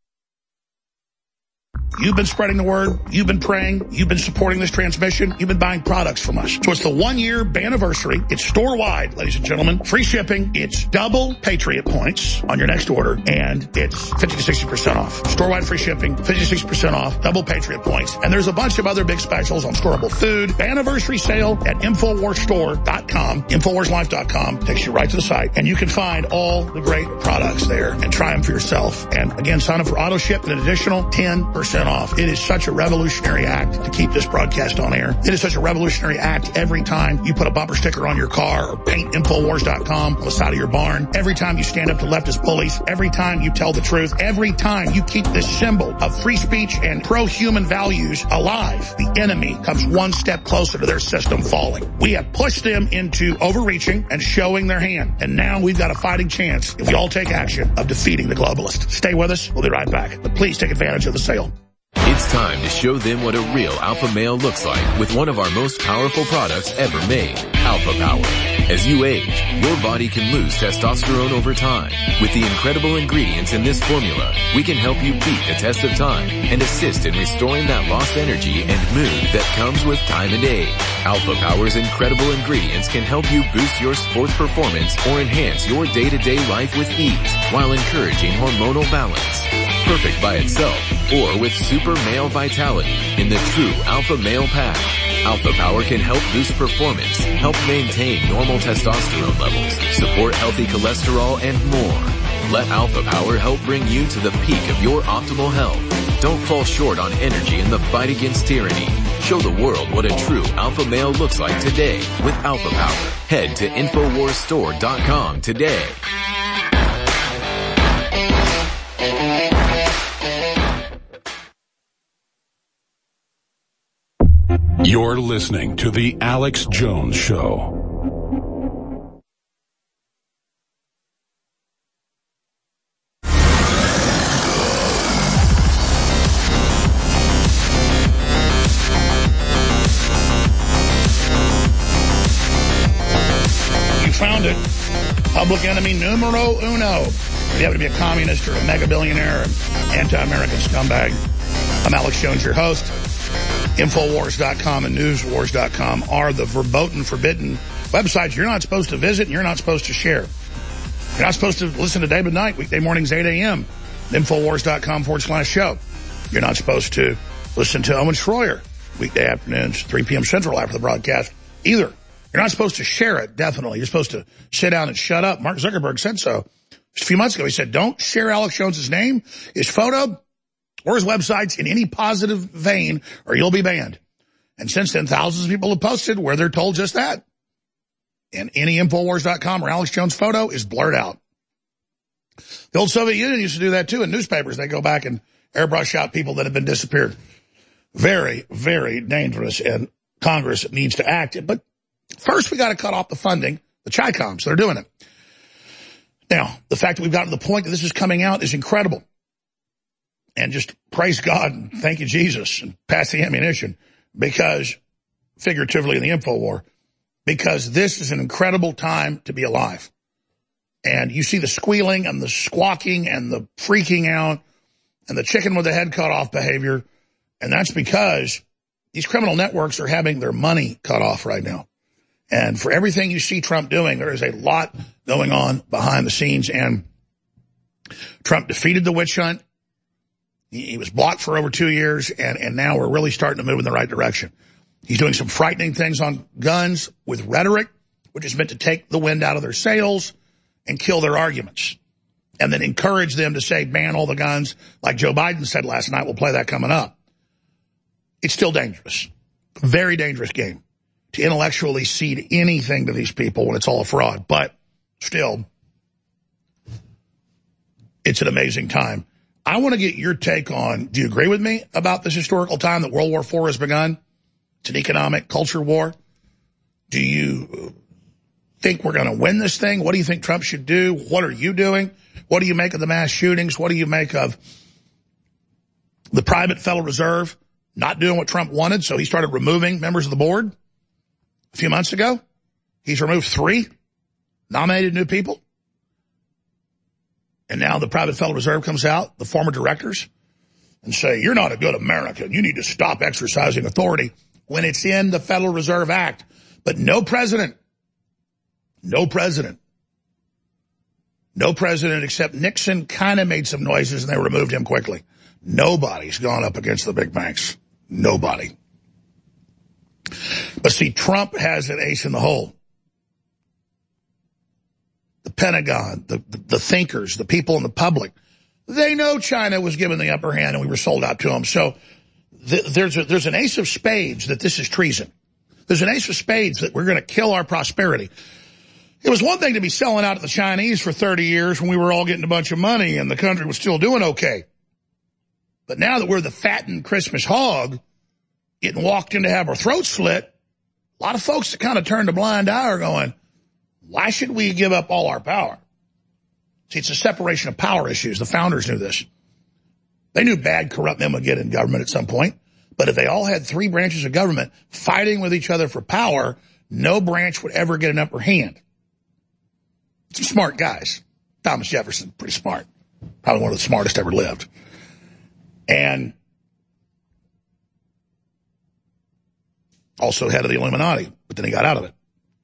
You've been spreading the word. You've been praying. You've been supporting this transmission. You've been buying products from us. So it's the one-year anniversary. It's store-wide, ladies and gentlemen. Free shipping. It's double Patriot points on your next order, and it's fifty to sixty percent off. Store-wide free shipping, fifty to sixty percent off, double Patriot points. And there's a bunch of other big specials on storable food. Anniversary sale at infowars store dot com. infowars life dot com takes you right to the site, and you can find all the great products there and try them for yourself. And again, sign up for auto ship at an additional ten percent percent off. It is such a revolutionary act to keep this broadcast on air. It is such a revolutionary act every time you put a bumper sticker on your car or paint Infowars dot com on the side of your barn. Every time you stand up to leftist bullies. Every time you tell the truth. Every time you keep this symbol of free speech and pro-human values alive, the enemy comes one step closer to their system falling. We have pushed them into overreaching and showing their hand. And now we've got a fighting chance, if we all take action, of defeating the globalists. Stay with us. We'll be right back. But please take advantage of the sale. It's time to show them what a real alpha male looks like with one of our most powerful products ever made, Alpha Power. As you age, your body can lose testosterone over time. With the incredible ingredients in this formula, we can help you beat the test of time and assist in restoring that lost energy and mood that comes with time and age. Alpha Power's incredible ingredients can help you boost your sports performance or enhance your day-to-day life with ease while encouraging hormonal balance. Perfect by itself or with super male vitality in the true Alpha Male Pack. Alpha Power can help boost performance, help maintain normal testosterone levels, support healthy cholesterol, and more. Let Alpha Power help bring you to the peak of your optimal health. Don't fall short on energy in the fight against tyranny. Show the world what a true alpha male looks like today with Alpha Power. Head to Infowars Store dot com today. You're listening to The Alex Jones Show. You found it. Public enemy numero uno. You happen to be a communist or a mega billionaire, an anti-American scumbag. I'm Alex Jones, your host. Infowars dot com and News Wars dot com are the verboten forbidden websites you're not supposed to visit and you're not supposed to share. You're not supposed to listen to David Knight, weekday mornings, eight a.m. Infowars dot com forward slash show. You're not supposed to listen to Owen Schroyer, weekday afternoons, three p.m. Central after the broadcast either. You're not supposed to share it, definitely. You're supposed to sit down and shut up. Mark Zuckerberg said so just a few months ago. He said, don't share Alex Jones's name, his photo, or his websites in any positive vein, or you'll be banned. And since then, thousands of people have posted where they're told just that. And any Infowars dot com or Alex Jones photo is blurred out. The old Soviet Union used to do that too in newspapers. They go back and airbrush out people that have been disappeared. Very, very dangerous, and Congress needs to act. But first, we got to cut off the funding, the Chi-Coms that are doing it. Now, the fact that we've gotten to the point that this is coming out is incredible. And just praise God and thank you, Jesus, and pass the ammunition, because, figuratively in the info war, because this is an incredible time to be alive. And you see the squealing and the squawking and the freaking out and the chicken with the head cut off behavior. And that's because these criminal networks are having their money cut off right now. And for everything you see Trump doing, there is a lot going on behind the scenes. And Trump defeated the witch hunt. He was blocked for over two years, and, and now we're really starting to move in the right direction. He's doing some frightening things on guns with rhetoric, which is meant to take the wind out of their sails and kill their arguments, and then encourage them to say, ban all the guns, like Joe Biden said last night. We'll play that coming up. It's still dangerous. Very dangerous game to intellectually cede anything to these people when it's all a fraud. But still, it's an amazing time. I want to get your take on, do you agree with me about this historical time that World War Four has begun? It's an economic culture war. Do you think we're going to win this thing? What do you think Trump should do? What are you doing? What do you make of the mass shootings? What do you make of the private Federal Reserve not doing what Trump wanted? So he started removing members of the board a few months ago. He's removed three nominated new people. And now the private Federal Reserve comes out, the former directors, and say, you're not a good American. You need to stop exercising authority when it's in the Federal Reserve Act. But no president, no president, no president except Nixon kind of made some noises and they removed him quickly. Nobody's gone up against the big banks. Nobody. But see, Trump has an ace in the hole. The Pentagon, the, the, the thinkers, the people in the public, They know China was given the upper hand and we were sold out to them. So th there's, a, there's an ace of spades that this is treason. There's an ace of spades that we're going to kill our prosperity. It was one thing to be selling out to the Chinese for thirty years when we were all getting a bunch of money and the country was still doing okay. But now that we're the fattened Christmas hog, getting walked in to have our throats slit, a lot of folks that kind of turned a blind eye are going, why should we give up all our power? See, it's a separation of power issues. The founders knew this. They knew bad, corrupt men would get in government at some point. But if they all had three branches of government fighting with each other for power, no branch would ever get an upper hand. Some smart guys. Thomas Jefferson, pretty smart. Probably one of the smartest ever lived. And also head of the Illuminati, but then he got out of it.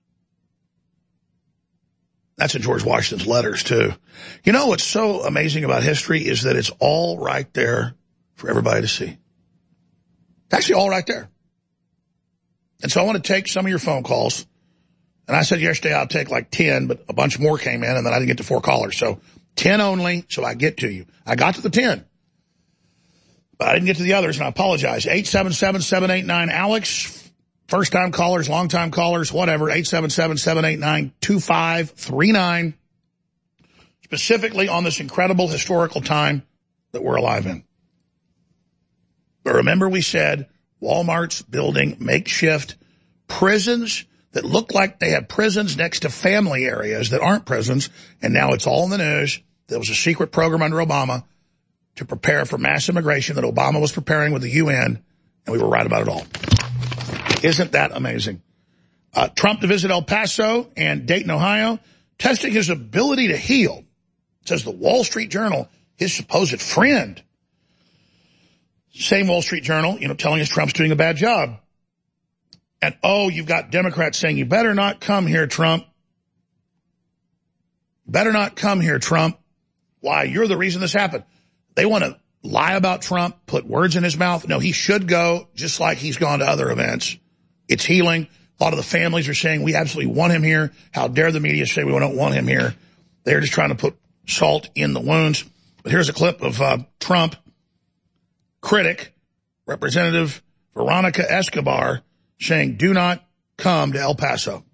That's in George Washington's letters, too. You know what's so amazing about history is that it's all right there for everybody to see. It's actually all right there. And so I want to take some of your phone calls. And I said yesterday I'll take like ten, but a bunch more came in, and then I didn't get to four callers. So ten only, so I get to you. I got to the ten. But I didn't get to the others, and I apologize. eight seven seven, seven eight nine, ALEX. First-time callers, long-time callers, whatever. eight seven seven, seven eight nine, two five three nine. Specifically on this incredible historical time that we're alive in. But remember we said Walmart's building makeshift prisons that look like they have prisons next to family areas that aren't prisons, and now it's all in the news. There was a secret program under Obama to prepare for mass immigration that Obama was preparing with the U N, and we were right about it all. Isn't that amazing? Uh, Trump to visit El Paso and Dayton, Ohio, testing his ability to heal. Says the Wall Street Journal, his supposed friend. Same Wall Street Journal, you know, telling us Trump's doing a bad job. And, oh, you've got Democrats saying, you better not come here, Trump. Better not come here, Trump. Why? You're the reason this happened. They want to lie about Trump, put words in his mouth. No, he should go, just like he's gone to other events. It's healing. A lot of the families are saying, we absolutely want him here. How dare the media say we don't want him here? They're just trying to put salt in the wounds. But here's a clip of uh, Trump critic, Representative Veronica Escobar, saying, do not come to El Paso.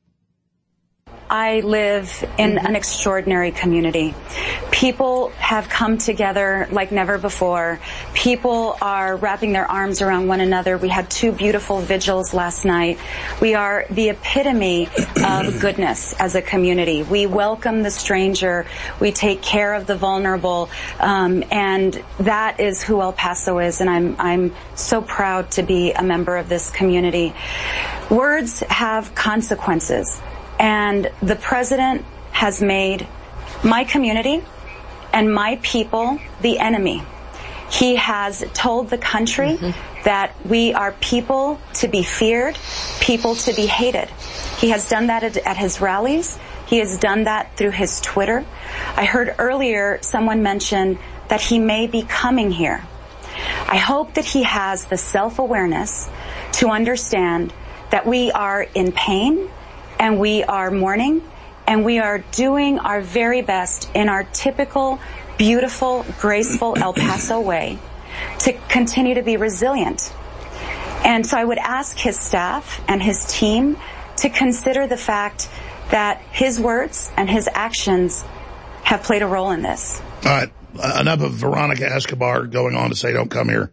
I live in an extraordinary community. People have come together like never before. People are wrapping their arms around one another. We had two beautiful vigils last night. We are the epitome of goodness as a community. We welcome the stranger. We take care of the vulnerable. Um, and that is who El Paso is. And I'm, I'm so proud to be a member of this community. Words have consequences. And the president has made my community and my people the enemy. He has told the country mm-hmm. that we are people to be feared, people to be hated. He has done that at, at his rallies. He has done that through his Twitter. I heard earlier someone mention that he may be coming here. I hope that he has the self-awareness to understand that we are in pain, and we are mourning, and we are doing our very best in our typical, beautiful, graceful El Paso way to continue to be resilient. And so I would ask his staff and his team to consider the fact that his words and his actions have played a role in this. All right, enough of Veronica Escobar going on to say don't come here.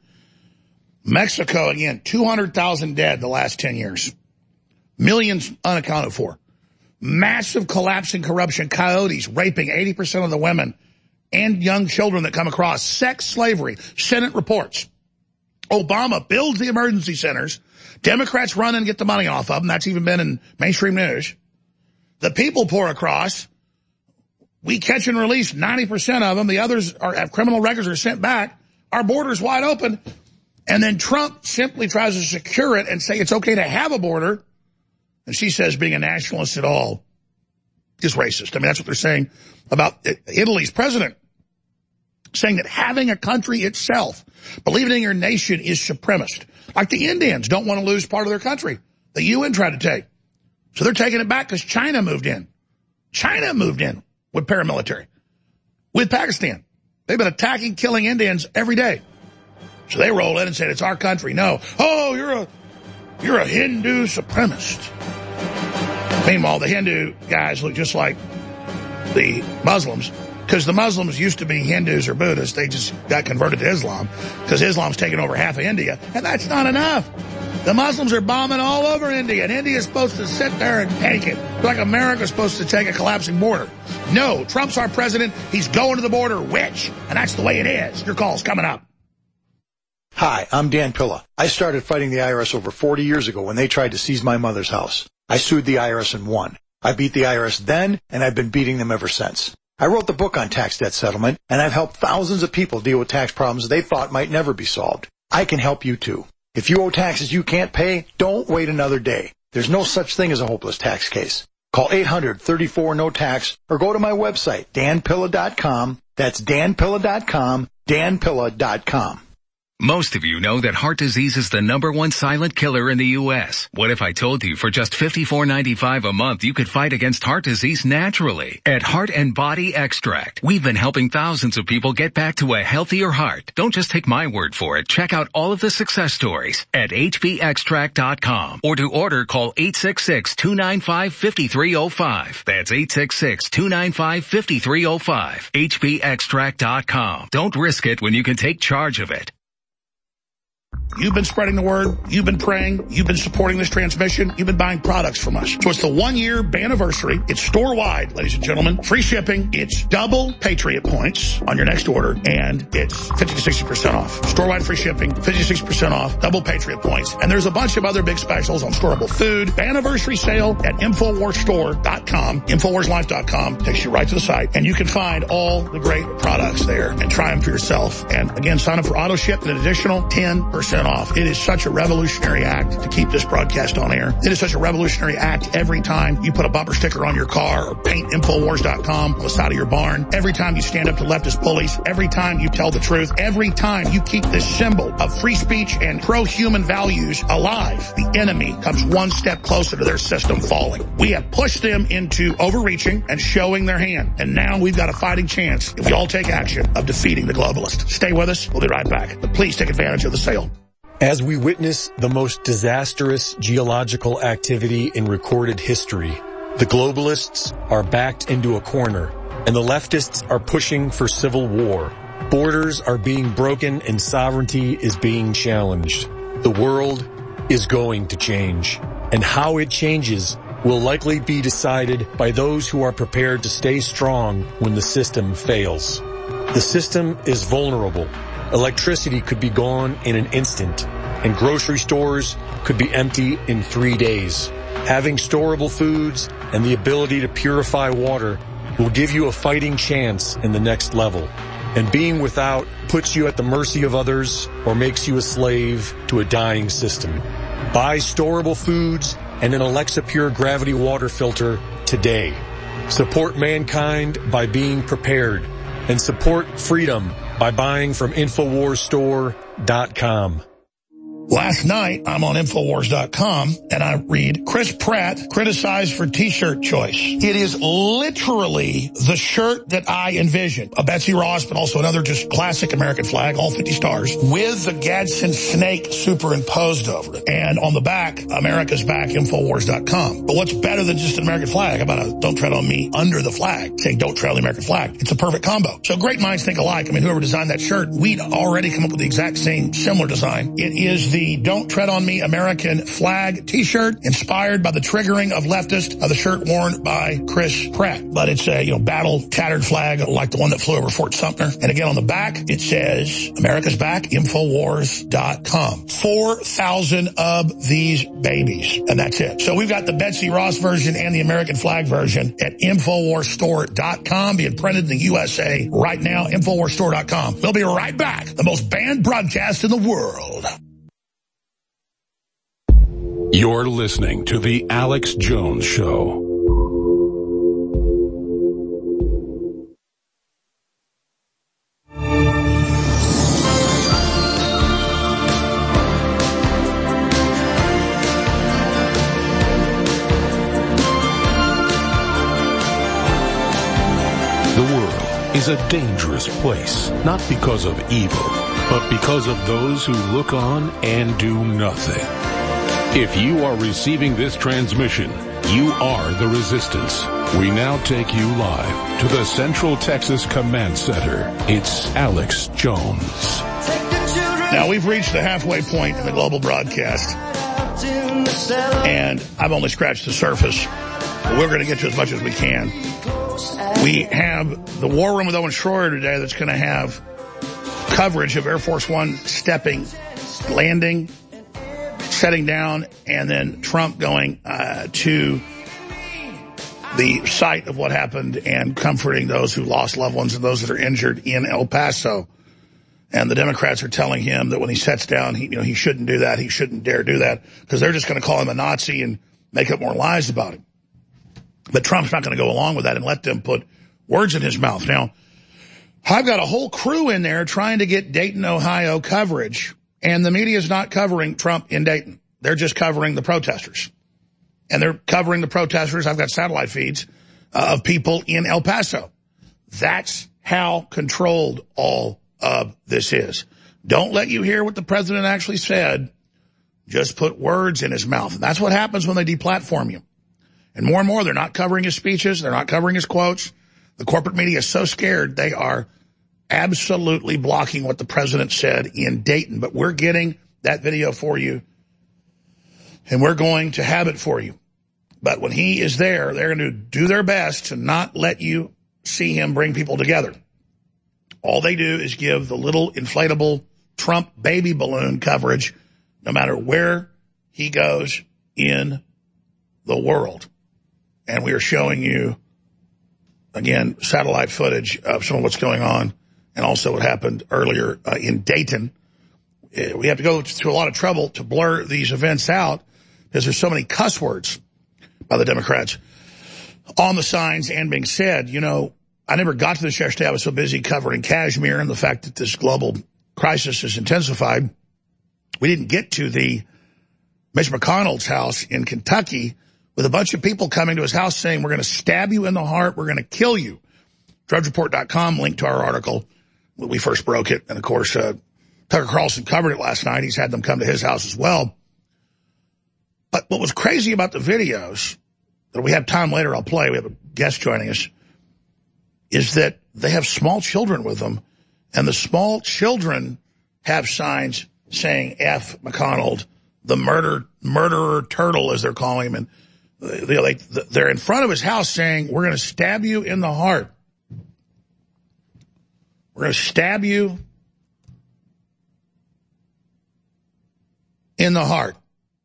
Mexico, again, two hundred thousand dead the last ten years. Millions unaccounted for. Massive collapsing corruption. Coyotes raping eighty percent of the women and young children that come across. Sex slavery. Senate reports. Obama builds the emergency centers. Democrats run and get the money off of them. That's even been in mainstream news. The people pour across. We catch and release ninety percent of them. The others are, have criminal records are sent back. Our border's wide open. And then Trump simply tries to secure it and say it's okay to have a border. And she says being a nationalist at all is racist. I mean, that's what they're saying about Italy's president, saying that having a country itself, believing in your nation is supremacist. Like the Indians don't want to lose part of their country. The U N tried to take. So they're taking it back because China moved in. China moved in with paramilitary, with Pakistan. They've been attacking, killing Indians every day. So they roll in and say, it's our country. No. Oh, you're a, you're a Hindu supremacist. Meanwhile, the Hindu guys look just like the Muslims, because the Muslims used to be Hindus or Buddhists. They just got converted to Islam because Islam's taken over half of India, and that's not enough. The Muslims are bombing all over India, and India's supposed to sit there and take it, like America's supposed to take a collapsing border. No, Trump's our president. He's going to the border, which, and that's the way it is. Your call's coming up. Hi, I'm Dan Pilla. I started fighting the I R S over forty years ago when they tried to seize my mother's house. I sued the I R S and won. I beat the I R S then, and I've been beating them ever since. I wrote the book on tax debt settlement, and I've helped thousands of people deal with tax problems they thought might never be solved. I can help you too. If you owe taxes you can't pay, don't wait another day. There's no such thing as a hopeless tax case. Call eight hundred, thirty-four, no tax or go to my website, dan pilla dot com. That's dan pilla dot com, dan pilla dot com. Most of you know that heart disease is the number one silent killer in the U S. What if I told you for just fifty-four ninety-five a month you could fight against heart disease naturally? At Heart and Body Extract, we've been helping thousands of people get back to a healthier heart. Don't just take my word for it. Check out all of the success stories at h b extract dot com, or to order, call eight six six, two nine five, five three zero five. That's eight six six, two nine five, five three zero five. h b extract dot com. Don't risk it when you can take charge of it. You've been spreading the word. You've been praying. You've been supporting this transmission. You've been buying products from us. So it's the one-year anniversary. It's store-wide, ladies and gentlemen. Free shipping. It's double Patriot points on your next order, and it's fifty to sixty percent off. Store-wide free shipping, fifty to sixty percent off, double Patriot points. And there's a bunch of other big specials on storable food. Anniversary sale at infowars store dot com. infowars life dot com takes you right to the site, and you can find all the great products there and try them for yourself. And again, sign up for auto ship at an additional ten percent off. It is such a revolutionary act to keep this broadcast on air. It is such a revolutionary act every time you put a bumper sticker on your car or paint infowars dot com on the side of your barn. Every time you stand up to leftist bullies. Every time you tell the truth. Every time you keep this symbol of free speech and pro-human values alive, the enemy comes one step closer to their system falling. We have pushed them into overreaching and showing their hand. And now we've got a fighting chance, if we all take action, of defeating the globalists. Stay with us. We'll be right back. But please take advantage of the sale. As we witness the most disastrous geological activity in recorded history, the globalists are backed into a corner, and the leftists are pushing for civil war. Borders are being broken and sovereignty is being challenged. The world is going to change, and how it changes will likely be decided by those who are prepared to stay strong when the system fails. The system is vulnerable. Electricity could be gone in an instant, and grocery stores could be empty in three days. Having storable foods and the ability to purify water will give you a fighting chance in the next level. And being without puts you at the mercy of others or makes you a slave to a dying system. Buy storable foods and an Alexa Pure Gravity water filter today. Support mankind by being prepared, and support freedom by buying from infowars store dot com. Last night, I'm on infowars dot com, and I read Chris Pratt criticized for T-shirt choice. It is literally the shirt that I envisioned. A Betsy Ross, but also another just classic American flag, all fifty stars, with the Gadsden snake superimposed over it. And on the back, America's back, infowars dot com. But what's better than just an American flag? How about a Don't Tread on Me under the flag, saying Don't Tread on the American flag? It's a perfect combo. So great minds think alike. I mean, whoever designed that shirt, we'd already come up with the exact same similar design. It is the Don't Tread on Me American flag T-shirt, inspired by the triggering of leftist of the shirt worn by Chris Pratt. But it's a, you know, battle tattered flag like the one that flew over Fort Sumter. And again, on the back, it says America's back, infowars dot com. four thousand of these babies. And that's it. So we've got the Betsy Ross version and the American flag version at infowars store dot com, being printed in the U S A right now, infowars store dot com. We'll be right back. The most banned broadcast in the world. You're listening to The Alex Jones Show. The world is is a dangerous place, not because of evil, but because of those who look on and do nothing. If you are receiving this transmission, you are the resistance. We now take you live to the Central Texas Command Center. It's Alex Jones. Now, we've reached the halfway point in the global broadcast, and I've only scratched the surface. But we're going to get to as much as we can. We have the War Room with Owen Schroyer today that's going to have coverage of Air Force One stepping, landing, setting down, and then Trump going uh, to the site of what happened and comforting those who lost loved ones and those that are injured in El Paso. And the Democrats are telling him that when he sets down, he, you know, he shouldn't do that. He shouldn't dare do that because they're just going to call him a Nazi and make up more lies about him. But Trump's not going to go along with that and let them put words in his mouth. Now, I've got a whole crew in there trying to get Dayton, Ohio coverage, and the media is not covering Trump in Dayton. They're just covering the protesters. And they're covering the protesters. I've got satellite feeds uh, of people in El Paso. That's how controlled all of this is. Don't let you hear what the president actually said. Just put words in his mouth. And that's what happens when they deplatform you. And more and more, they're not covering his speeches. They're not covering his quotes. The corporate media is so scared, they are absolutely blocking what the president said in Dayton. But we're getting that video for you, and we're going to have it for you. But when he is there, they're going to do their best to not let you see him bring people together. All they do is give the little inflatable Trump baby balloon coverage no matter where he goes in the world. And we are showing you, again, satellite footage of some of what's going on and also what happened earlier uh, in Dayton. Uh, we have to go through a lot of trouble to blur these events out because there's so many cuss words by the Democrats on the signs and being said. You know, I never got to this yesterday. I was so busy covering Kashmir and the fact that this global crisis has intensified. We didn't get to the Mitch McConnell's house in Kentucky with a bunch of people coming to his house saying, we're going to stab you in the heart, we're going to kill you. Drudge Report dot com, link to our article when we first broke it. And, of course, uh, Tucker Carlson covered it last night. He's had them come to his house as well. But what was crazy about the videos, that we have time later, I'll play, we have a guest joining us, is that they have small children with them, and the small children have signs saying F. McConnell, the murder, murderer turtle, as they're calling him, and They, like, they're in front of his house saying, we're going to stab you in the heart. We're going to stab you in the heart.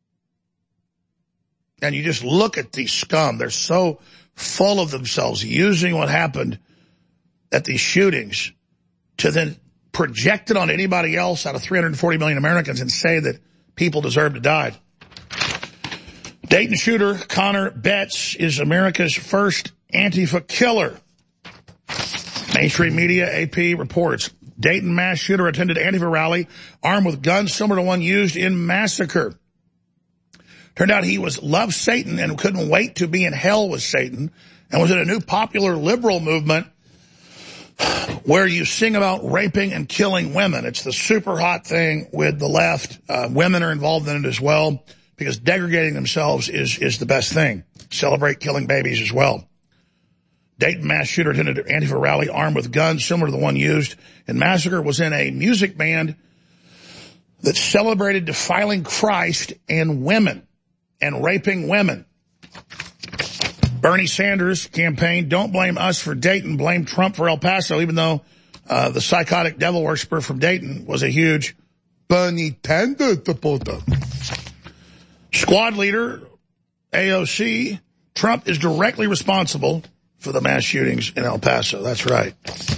And you just look at these scum. They're so full of themselves, using what happened at these shootings to then project it on anybody else out of three hundred forty million Americans and say that people deserve to die. Dayton shooter Connor Betts is America's first Antifa killer. Mainstream media, A P reports. Dayton mass shooter attended Antifa rally armed with guns similar to one used in massacre. Turned out he was loved Satan and couldn't wait to be in hell with Satan, and was in a new popular liberal movement where you sing about raping and killing women. It's the super hot thing with the left. Uh, women are involved in it as well, because degrading themselves is, is the best thing. Celebrate killing babies as well. Dayton mass shooter attended an Antifa rally armed with guns similar to the one used in massacre, was in a music band that celebrated defiling Christ and women and raping women. Bernie Sanders campaign, don't blame us for Dayton, blame Trump for El Paso, even though uh, the psychotic devil worshiper from Dayton was a huge Bernie Sanders supporter. Squad leader, A O C, Trump is directly responsible for the mass shootings in El Paso. That's right.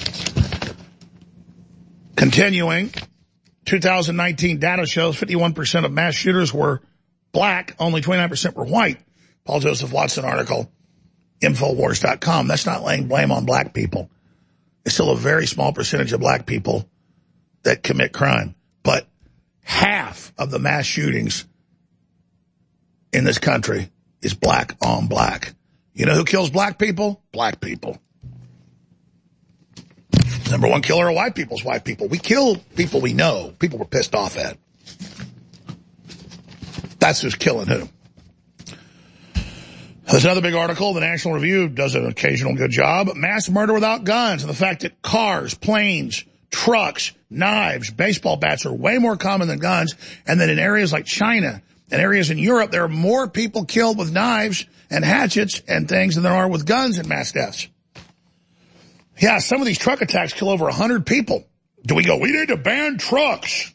Continuing, two thousand nineteen data shows fifty-one percent of mass shooters were black, only twenty-nine percent were white. Paul Joseph Watson article, Infowars dot com. That's not laying blame on black people. It's still a very small percentage of black people that commit crime. But half of the mass shootings in this country is black on black. You know who kills black people? Black people. Number one killer of white people is white people. We kill people we know, people we're pissed off at. That's who's killing who. There's another big article. The National Review does an occasional good job. Mass murder without guns, and the fact that cars, planes, trucks, knives, baseball bats are way more common than guns, and that in areas like China and areas in Europe, there are more people killed with knives and hatchets and things than there are with guns in mass deaths. Yeah, some of these truck attacks kill over one hundred people. Do we go, we need to ban trucks?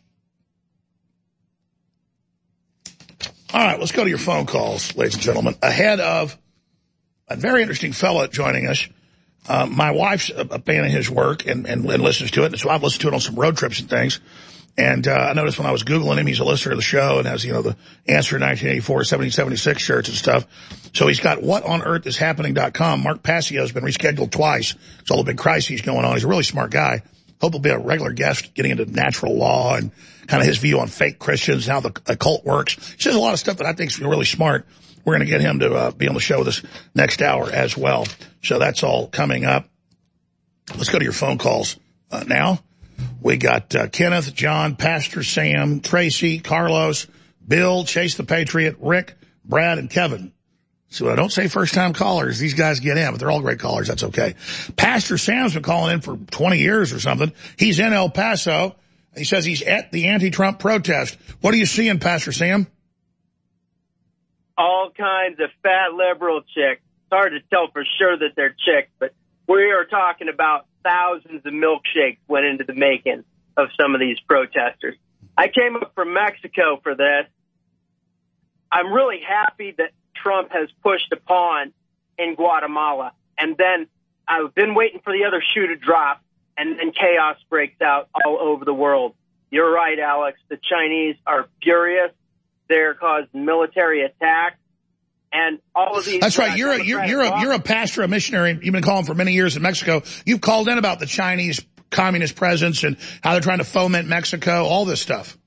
All right, let's go to your phone calls, ladies and gentlemen. Ahead of a very interesting fella joining us. Uh, my wife's a, a fan of his work and, and, and listens to it, and so I've listened to it on some road trips and things. And uh, I noticed when I was Googling him, he's a listener of the show and has, you know, the Answer nineteen eighty-four, seventeen seventy-six shirts and stuff. So he's got what on earth is happening dot com. Mark Passio has been rescheduled twice. It's all the big crises going on. He's a really smart guy. Hope he'll be a regular guest getting into natural law and kind of his view on fake Christians and how the occult works. He says a lot of stuff that I think is really smart. We're going to get him to uh, be on the show this next hour as well. So that's all coming up. Let's go to your phone calls uh, now. We got uh, Kenneth, John, Pastor Sam, Tracy, Carlos, Bill, Chase the Patriot, Rick, Brad, and Kevin. So I don't say first-time callers. These guys get in, but they're all great callers. That's okay. Pastor Sam's been calling in for twenty years or something. He's in El Paso. He says he's at the anti-Trump protest. What are you seeing, Pastor Sam? All kinds of fat liberal chicks. It's hard to tell for sure that they're chicks, but we are talking about thousands of milkshakes went into the making of some of these protesters. I came up from Mexico for this. I'm really happy that Trump has pushed a pawn in Guatemala. And then I've been waiting for the other shoe to drop, and then chaos breaks out all over the world. You're right, Alex. The Chinese are furious. They're causing military attacks. And all of these. That's right. You're a, you're, you're a, you're a pastor, a missionary. You've been calling for many years in Mexico. You've called in about the Chinese communist presence and how they're trying to foment Mexico, all this stuff.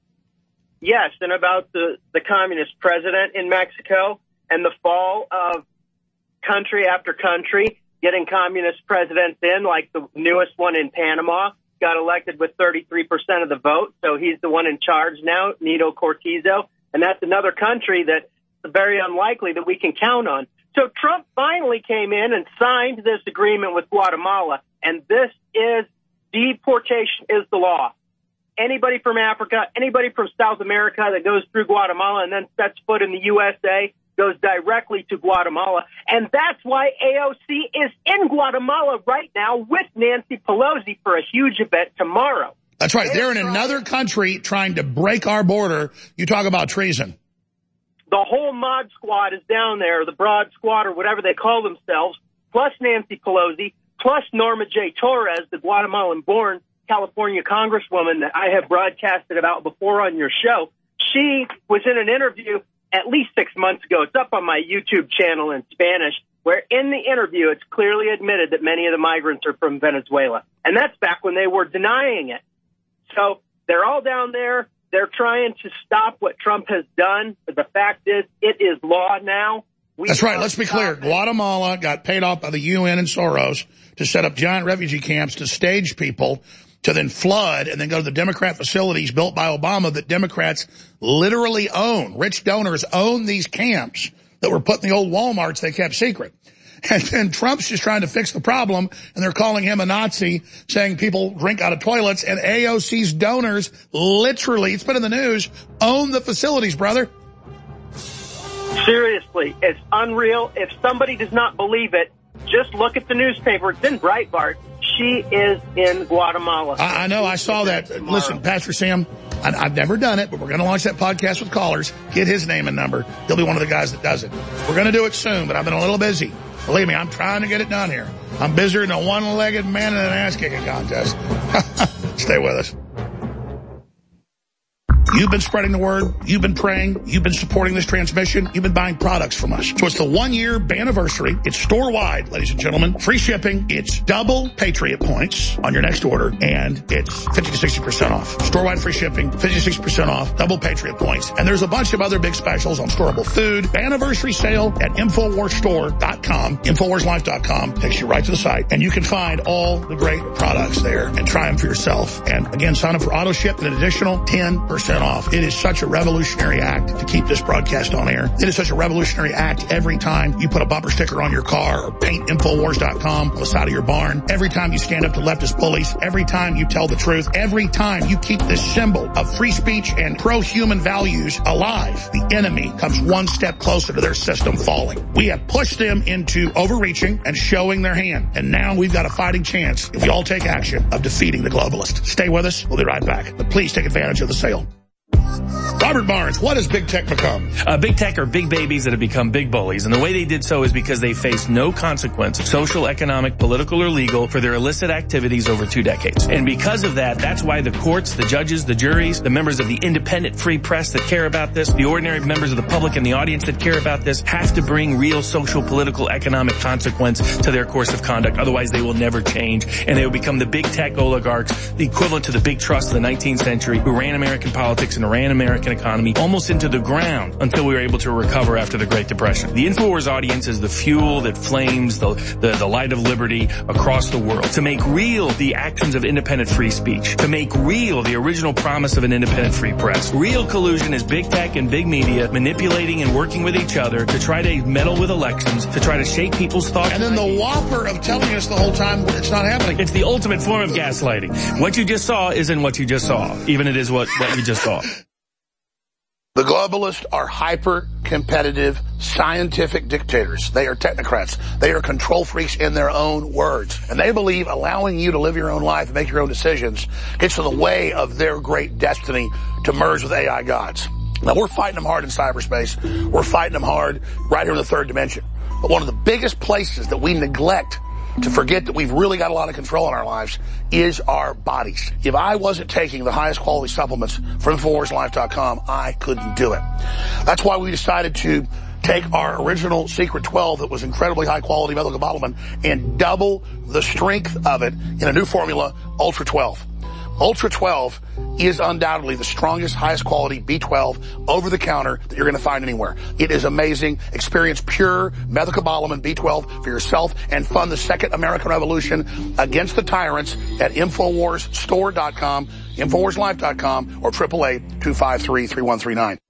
Yes, and about the, the communist president in Mexico and the fall of country after country, getting communist presidents in, like the newest one in Panama, got elected with thirty-three percent of the vote, so he's the one in charge now, Nito Cortizo, and that's another country that very unlikely that we can count on. So Trump finally came in and signed this agreement with Guatemala, and this is deportation is the law. Anybody from Africa, anybody from South America that goes through Guatemala and then sets foot in the U S A goes directly to Guatemala. And that's why A O C is in Guatemala right now with Nancy Pelosi for a huge event tomorrow. That's right. They're in another country trying to break our border. You talk about treason. The whole mod squad is down there, the broad squad or whatever they call themselves, plus Nancy Pelosi, plus Norma J. Torres, the Guatemalan-born California congresswoman that I have broadcasted about before on your show. She was in an interview at least six months ago. It's up on my YouTube channel in Spanish, where in the interview it's clearly admitted that many of the migrants are from Venezuela. And that's back when they were denying it. So they're all down there. They're trying to stop what Trump has done. But the fact is, it is law now. We That's right. Let's be clear. Guatemala got paid off by the U N and Soros to set up giant refugee camps to stage people to then flood and then go to the Democrat facilities built by Obama that Democrats literally own. Rich donors own these camps that were put in the old Walmarts they kept secret. And then Trump's just trying to fix the problem, and they're calling him a Nazi, saying people drink out of toilets, and A O C's donors literally, it's been in the news, own the facilities, brother. Seriously, it's unreal. If somebody does not believe it, just look at the newspaper. It's in Breitbart. She is in Guatemala. I, I know. I saw that. Tomorrow. Listen, Pastor Sam, I, I've never done it, but we're going to launch that podcast with callers. Get his name and number. He'll be one of the guys that does it. We're going to do it soon, but I've been a little busy. Believe me, I'm trying to get it done here. I'm busier than a one-legged man in an ass-kicking contest. Stay with us. You've been spreading the word. You've been praying. You've been supporting this transmission. You've been buying products from us. So it's the one-year anniversary. It's store-wide, ladies and gentlemen. Free shipping. It's double Patriot points on your next order, and it's fifty to sixty percent off. Store-wide free shipping, fifty to sixty percent off, double Patriot points. And there's a bunch of other big specials on storable food. Anniversary sale at Infowars Store dot com. Infowars Life dot com takes you right to the site. And you can find all the great products there and try them for yourself. And again, sign up for auto ship and an additional ten percent off. It is such a revolutionary act to keep this broadcast on air. It is such a revolutionary act every time you put a bumper sticker on your car or paint Infowars dot com on the side of your barn. Every time you stand up to leftist bullies. Every time you tell the truth. Every time you keep this symbol of free speech and pro-human values alive, the enemy comes one step closer to their system falling. We have pushed them into overreaching and showing their hand. And now we've got a fighting chance, if we all take action, of defeating the globalists. Stay with us. We'll be right back. But please take advantage of the sale. Robert Barnes, what has big tech become? Uh, big tech are big babies that have become big bullies, and the way they did so is because they faced no consequence, social, economic, political, or legal, for their illicit activities over two decades. And because of that, that's why the courts, the judges, the juries, the members of the independent free press that care about this, the ordinary members of the public and the audience that care about this, have to bring real social, political, economic consequence to their course of conduct. Otherwise, they will never change, and they will become the big tech oligarchs, the equivalent to the big trusts of the nineteenth century, who ran American politics and ran American economy almost into the ground until we were able to recover after the Great Depression. The Infowars audience is the fuel that flames the, the, the light of liberty across the world. To make real the actions of independent free speech. To make real the original promise of an independent free press. Real collusion is big tech and big media manipulating and working with each other to try to meddle with elections, to try to shape people's thoughts. And then the whopper of telling us the whole time it's not happening. It's the ultimate form of gaslighting. What you just saw isn't what you just saw, even it is what, what you just saw. The globalists are hyper-competitive, scientific dictators. They are technocrats. They are control freaks in their own words. And they believe allowing you to live your own life and make your own decisions gets in the way of their great destiny to merge with A I gods. Now, we're fighting them hard in cyberspace. We're fighting them hard right here in the third dimension. But one of the biggest places that we neglect to forget that we've really got a lot of control in our lives is our bodies. If I wasn't taking the highest quality supplements from Infowars Life dot com, I couldn't do it. That's why we decided to take our original Secret twelve that was incredibly high quality methylcobalamin and double the strength of it in a new formula, Ultra twelve. Ultra twelve is undoubtedly the strongest, highest quality B twelve over-the-counter that you're going to find anywhere. It is amazing. Experience pure methylcobalamin B twelve for yourself and fund the second American Revolution against the tyrants at Infowars Store dot com, Infowars Life dot com, or eight eight eight, two five three, three one three nine.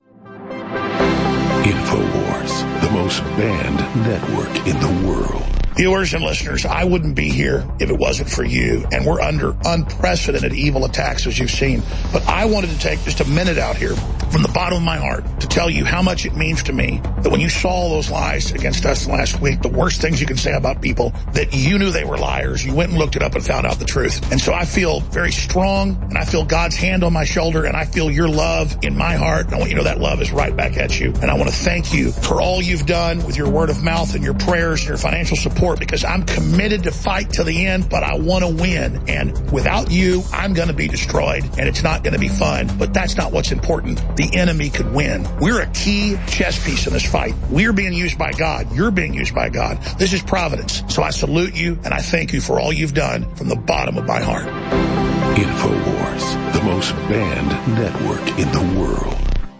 Infowars, the most banned network in the world. Viewers and listeners, I wouldn't be here if it wasn't for you, and we're under unprecedented evil attacks, as you've seen. But I wanted to take just a minute out here from the bottom of my heart to tell you how much it means to me that when you saw those lies against us last week, the worst things you can say about people, that you knew they were liars, you went and looked it up and found out the truth. And so I feel very strong, and I feel God's hand on my shoulder, and I feel your love in my heart, and I want you to know that love is right back at you. And I want to thank you for all you've done with your word of mouth and your prayers and your financial support, because I'm committed to fight till the end, but I want to win. And without you, I'm going to be destroyed, and it's not going to be fun. But that's not what's important. The enemy could win. We're a key chess piece in this fight. We're being used by God. You're being used by God. This is providence. So I salute you, and I thank you for all you've done from the bottom of my heart. Infowars, the most banned network in the world.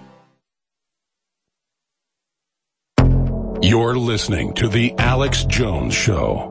You're listening to The Alex Jones Show.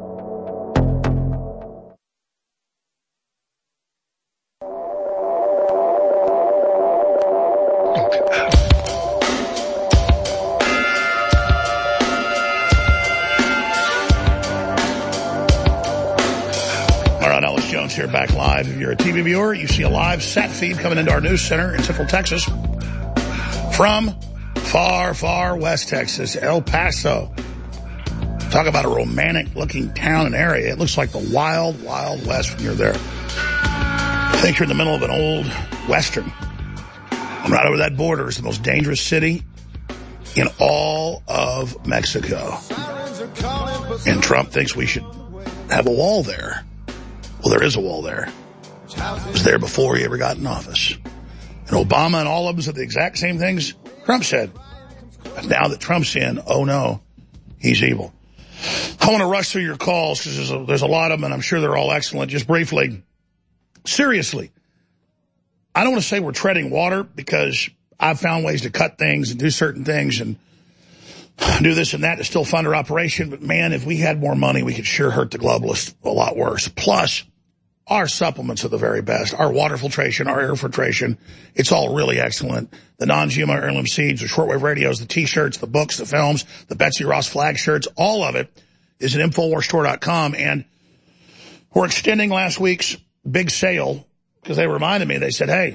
All right, Alex Jones here, back live. If you're a T V viewer, you see a live sat feed coming into our news center in Central Texas from far, far west Texas, El Paso. Talk about a romantic-looking town and area. It looks like the wild, wild west when you're there. I think you're in the middle of an old western. And right over that border is the most dangerous city in all of Mexico. And Trump thinks we should have a wall there. Well, there is a wall there. It was there before he ever got in office. And Obama and all of them said the exact same things Trump said. But now that Trump's in, oh no, he's evil. I want to rush through your calls because there's a, there's a lot of them, and I'm sure they're all excellent. Just briefly, seriously, I don't want to say we're treading water because I've found ways to cut things and do certain things and do this and that to still fund our operation. But, man, if we had more money, we could sure hurt the globalists a lot worse. Plus, our supplements are the very best. Our water filtration, our air filtration, it's all really excellent. The non-G M O heirloom seeds, the shortwave radios, the T-shirts, the books, the films, the Betsy Ross flag shirts, all of it is at Infowars Store dot com. And we're extending last week's big sale because they reminded me. They said, hey,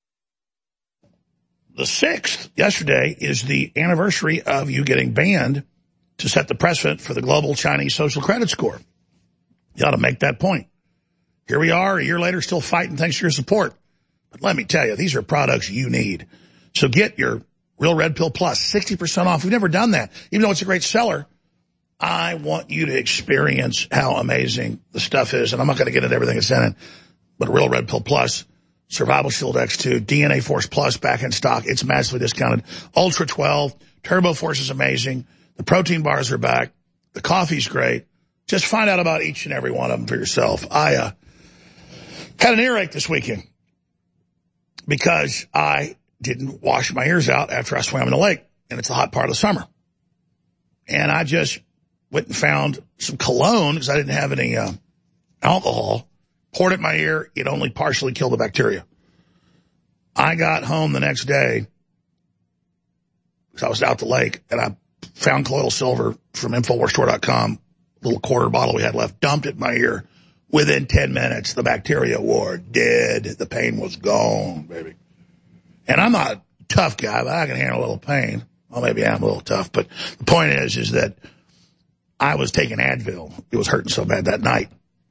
the sixth, yesterday, is the anniversary of you getting banned to set the precedent for the global Chinese social credit score. You ought to make that point. Here we are, a year later, still fighting thanks to your support. But let me tell you, these are products you need. So get your Real Red Pill Plus, sixty percent off. We've never done that. Even though it's a great seller, I want you to experience how amazing the stuff is. And I'm not going to get into everything that's in it, but Real Red Pill Plus, Survival Shield X two, D N A Force Plus back in stock. It's massively discounted. Ultra twelve, Turbo Force is amazing. The protein bars are back. The coffee's great. Just find out about each and every one of them for yourself. I uh, had an earache this weekend because I didn't wash my ears out after I swam in the lake, and it's a hot part of the summer. And I just went and found some cologne because I didn't have any uh, alcohol, poured it in my ear. It only partially killed the bacteria. I got home the next day because I was out the lake, and I found colloidal silver from Infowars Store dot com, little quarter bottle we had left, dumped it in my ear. Within ten minutes, the bacteria were dead. The pain was gone, baby. And I'm not a tough guy, but I can handle a little pain. Well, maybe I'm a little tough, but the point is, is that I was taking Advil. It was hurting so bad that night.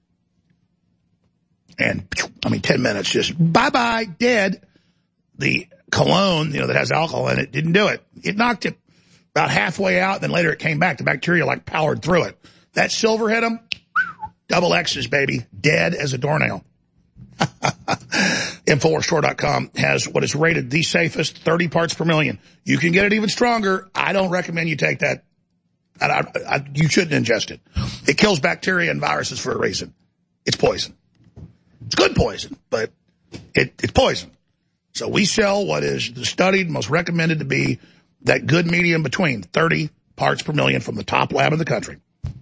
And, I mean, ten minutes, just bye-bye, dead. The cologne, you know, that has alcohol in it, didn't do it. It knocked it about halfway out, then later it came back. The bacteria, like, powered through it. That silver hit them. Double X's, baby. Dead as a doornail. Infowars Store dot com has what is rated the safest, thirty parts per million. You can get it even stronger. I don't recommend you take that. I, I, I, you shouldn't ingest it. It kills bacteria and viruses for a reason. It's poison. It's good poison, but it, it's poison. So we sell what is the studied, most recommended to be that good medium between thirty parts per million from the top lab in the country.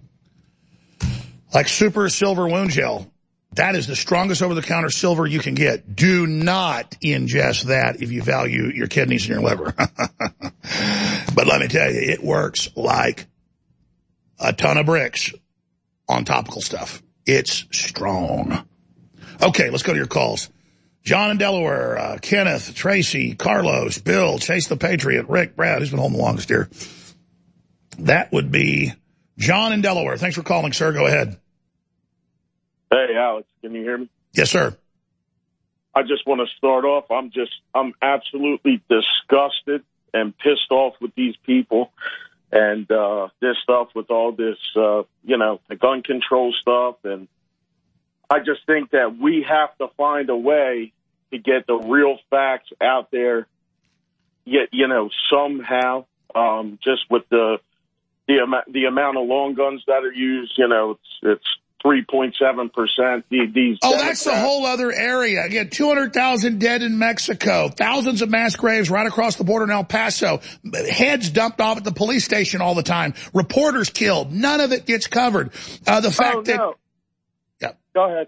Like Super Silver Wound Gel. That is the strongest over-the-counter silver you can get. Do not ingest that if you value your kidneys and your liver. But let me tell you, it works like a ton of bricks on topical stuff. It's strong. Okay, let's go to your calls. John in Delaware, uh, Kenneth, Tracy, Carlos, Bill, Chase the Patriot, Rick, Brad, who's been home the longest here. That would be John in Delaware. Thanks for calling, sir. Go ahead. Hey, Alex, can you hear me? Yes, sir. I just want to start off. I'm just, I'm absolutely disgusted and pissed off with these people and uh, this stuff with all this, uh, you know, the gun control stuff. And I just think that we have to find a way to get the real facts out there, yet, you know, somehow, um, just with the, the, amount, the amount of long guns that are used, you know, it's, it's, three point seven percent. These oh, that's a whole other area. Again, two hundred thousand dead in Mexico, thousands of mass graves right across the border in El Paso, heads dumped off at the police station all the time, reporters killed. None of it gets covered. Uh, the fact oh, that... No. Yeah. Go ahead.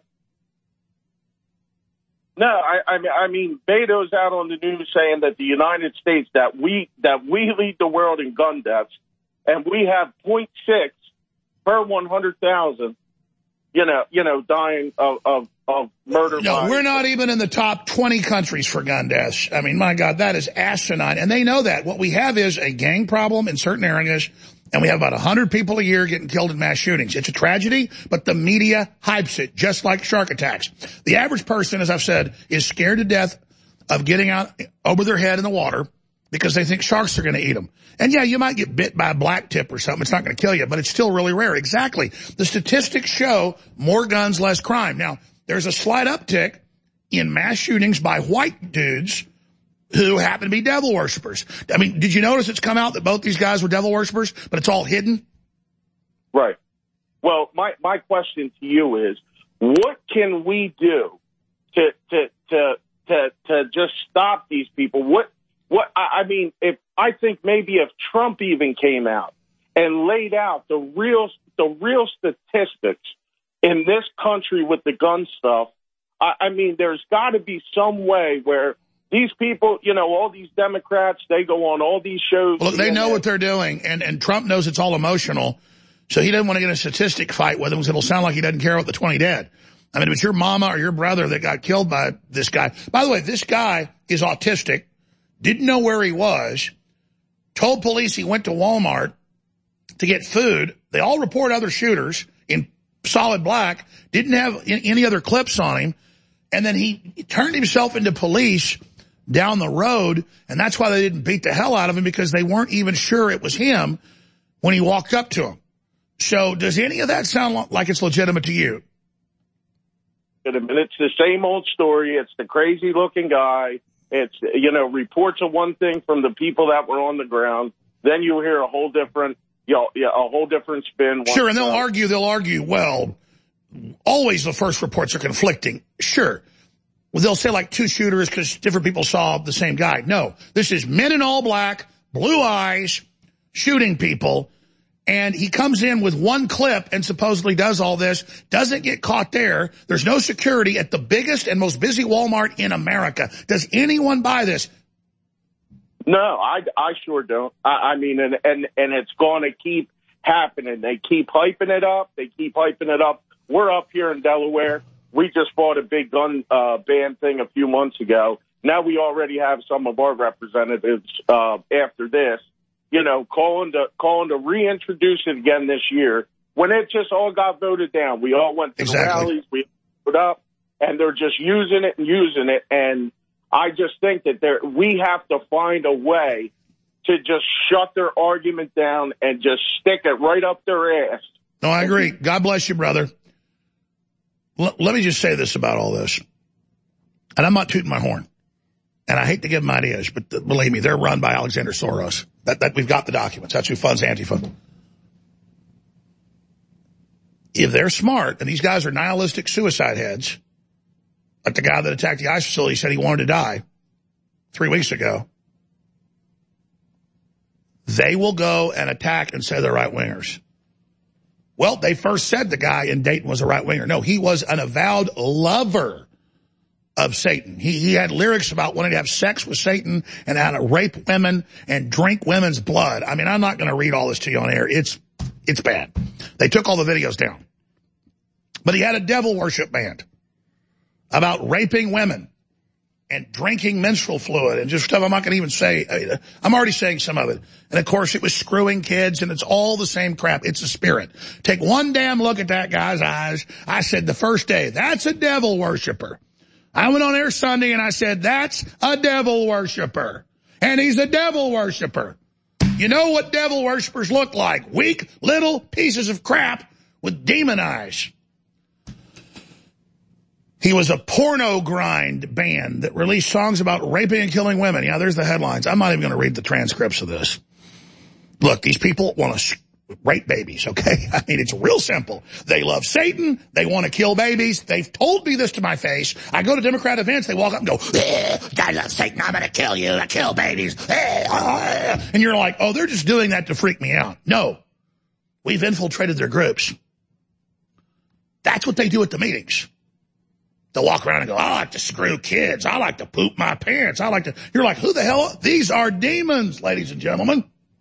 No, I, I mean, I mean, Beto's out on the news saying that the United States, that we, that we lead the world in gun deaths, and we have zero point six per one hundred thousand. You know, you know, dying of, of, of murder. No, we're not even in the top twenty countries for gun deaths. I mean, my God, that is asinine. And they know that. What we have is a gang problem in certain areas, and we have about one hundred people a year getting killed in mass shootings. It's a tragedy, but the media hypes it, just like shark attacks. The average person, as I've said, is scared to death of getting out over their head in the water because they think sharks are going to eat them. And yeah, you might get bit by a black tip or something. It's not going to kill you, but it's still really rare. Exactly. The statistics show more guns, less crime. Now, there's a slight uptick in mass shootings by white dudes who happen to be devil worshippers. I mean, did you notice it's come out that both these guys were devil worshippers, but it's all hidden? Right. Well, my, my question to you is, what can we do to to to to, to just stop these people? What what I, I mean, if I think maybe if Trump even came out and laid out the real the real statistics in this country with the gun stuff, I, I mean, there's got to be some way where these people, you know, all these Democrats, they go on all these shows. Look, they know what they're doing, and, and Trump knows it's all emotional, so he doesn't want to get in a statistic fight with them because it'll sound like he doesn't care about the twenty dead. I mean, if it's your mama or your brother that got killed by this guy. By the way, this guy is autistic, didn't know where he was, told police he went to Walmart to get food. They all report other shooters in solid black, didn't have any other clips on him, and then he turned himself into police down the road, and that's why they didn't beat the hell out of him, because they weren't even sure it was him when he walked up to him. So does any of that sound like it's legitimate to you? It's the same old story. It's the crazy-looking guy. It's, you know, reports of one thing from the people that were on the ground. Then you hear a whole different, you know, a whole different spin. Sure, and they'll argue, they'll argue, well, always the first reports are conflicting. Sure. Well, they'll say like two shooters because different people saw the same guy. No, this is men in all black, blue eyes, shooting people. And he comes in with one clip and supposedly does all this, doesn't get caught there. There's no security at the biggest and most busy Walmart in America. Does anyone buy this? No, I, I sure don't. I, I mean, and, and, and it's going to keep happening. They keep hyping it up. They keep hyping it up. We're up here in Delaware. We just bought a big gun uh, ban thing a few months ago. Now we already have some of our representatives uh, after this, you know, calling to calling to reintroduce it again this year when it just all got voted down. We all went to exactly. the rallies, we put up, and they're just using it and using it. And I just think that there we have to find a way to just shut their argument down and just stick it right up their ass. No, I agree. God bless you, brother. L- let me just say this about all this. And I'm not tooting my horn. And I hate to give them ideas, but th- believe me, they're run by Alexander Soros. That, that we've got the documents. That's who funds Antifa. If they're smart, and these guys are nihilistic suicide heads, like the guy that attacked the ICE facility said he wanted to die three weeks ago, they will go and attack and say they're right-wingers. Well, they first said the guy in Dayton was a right-winger. No, he was an avowed lover of Satan. He, he had lyrics about wanting to have sex with Satan and how to rape women and drink women's blood. I mean, I'm not going to read all this to you on air. It's, it's bad. They took all the videos down. But he had a devil worship band about raping women and drinking menstrual fluid and just stuff I'm not going to even say. I'm already saying some of it. And, of course, it was screwing kids, and it's all the same crap. It's a spirit. Take one damn look at that guy's eyes. I said the first day, that's a devil worshiper. I went on air Sunday and I said, that's a devil worshiper. And he's a devil worshiper. You know what devil worshipers look like? Weak little pieces of crap with demon eyes. He was a porno grind band that released songs about raping and killing women. Yeah, there's the headlines. I'm not even going to read the transcripts of this. Look, these people want to rape babies, okay? I mean, it's real simple. They love Satan. They want to kill babies. They've told me this to my face. I go to Democrat events. They walk up and go, I love Satan. I'm going to kill you. I kill babies. And you're like, oh, they're just doing that to freak me out. No. We've infiltrated their groups. That's what they do at the meetings. They'll walk around and go, I like to screw kids. I like to poop my pants. I like to... You're like, who the hell? These are demons, ladies and gentlemen.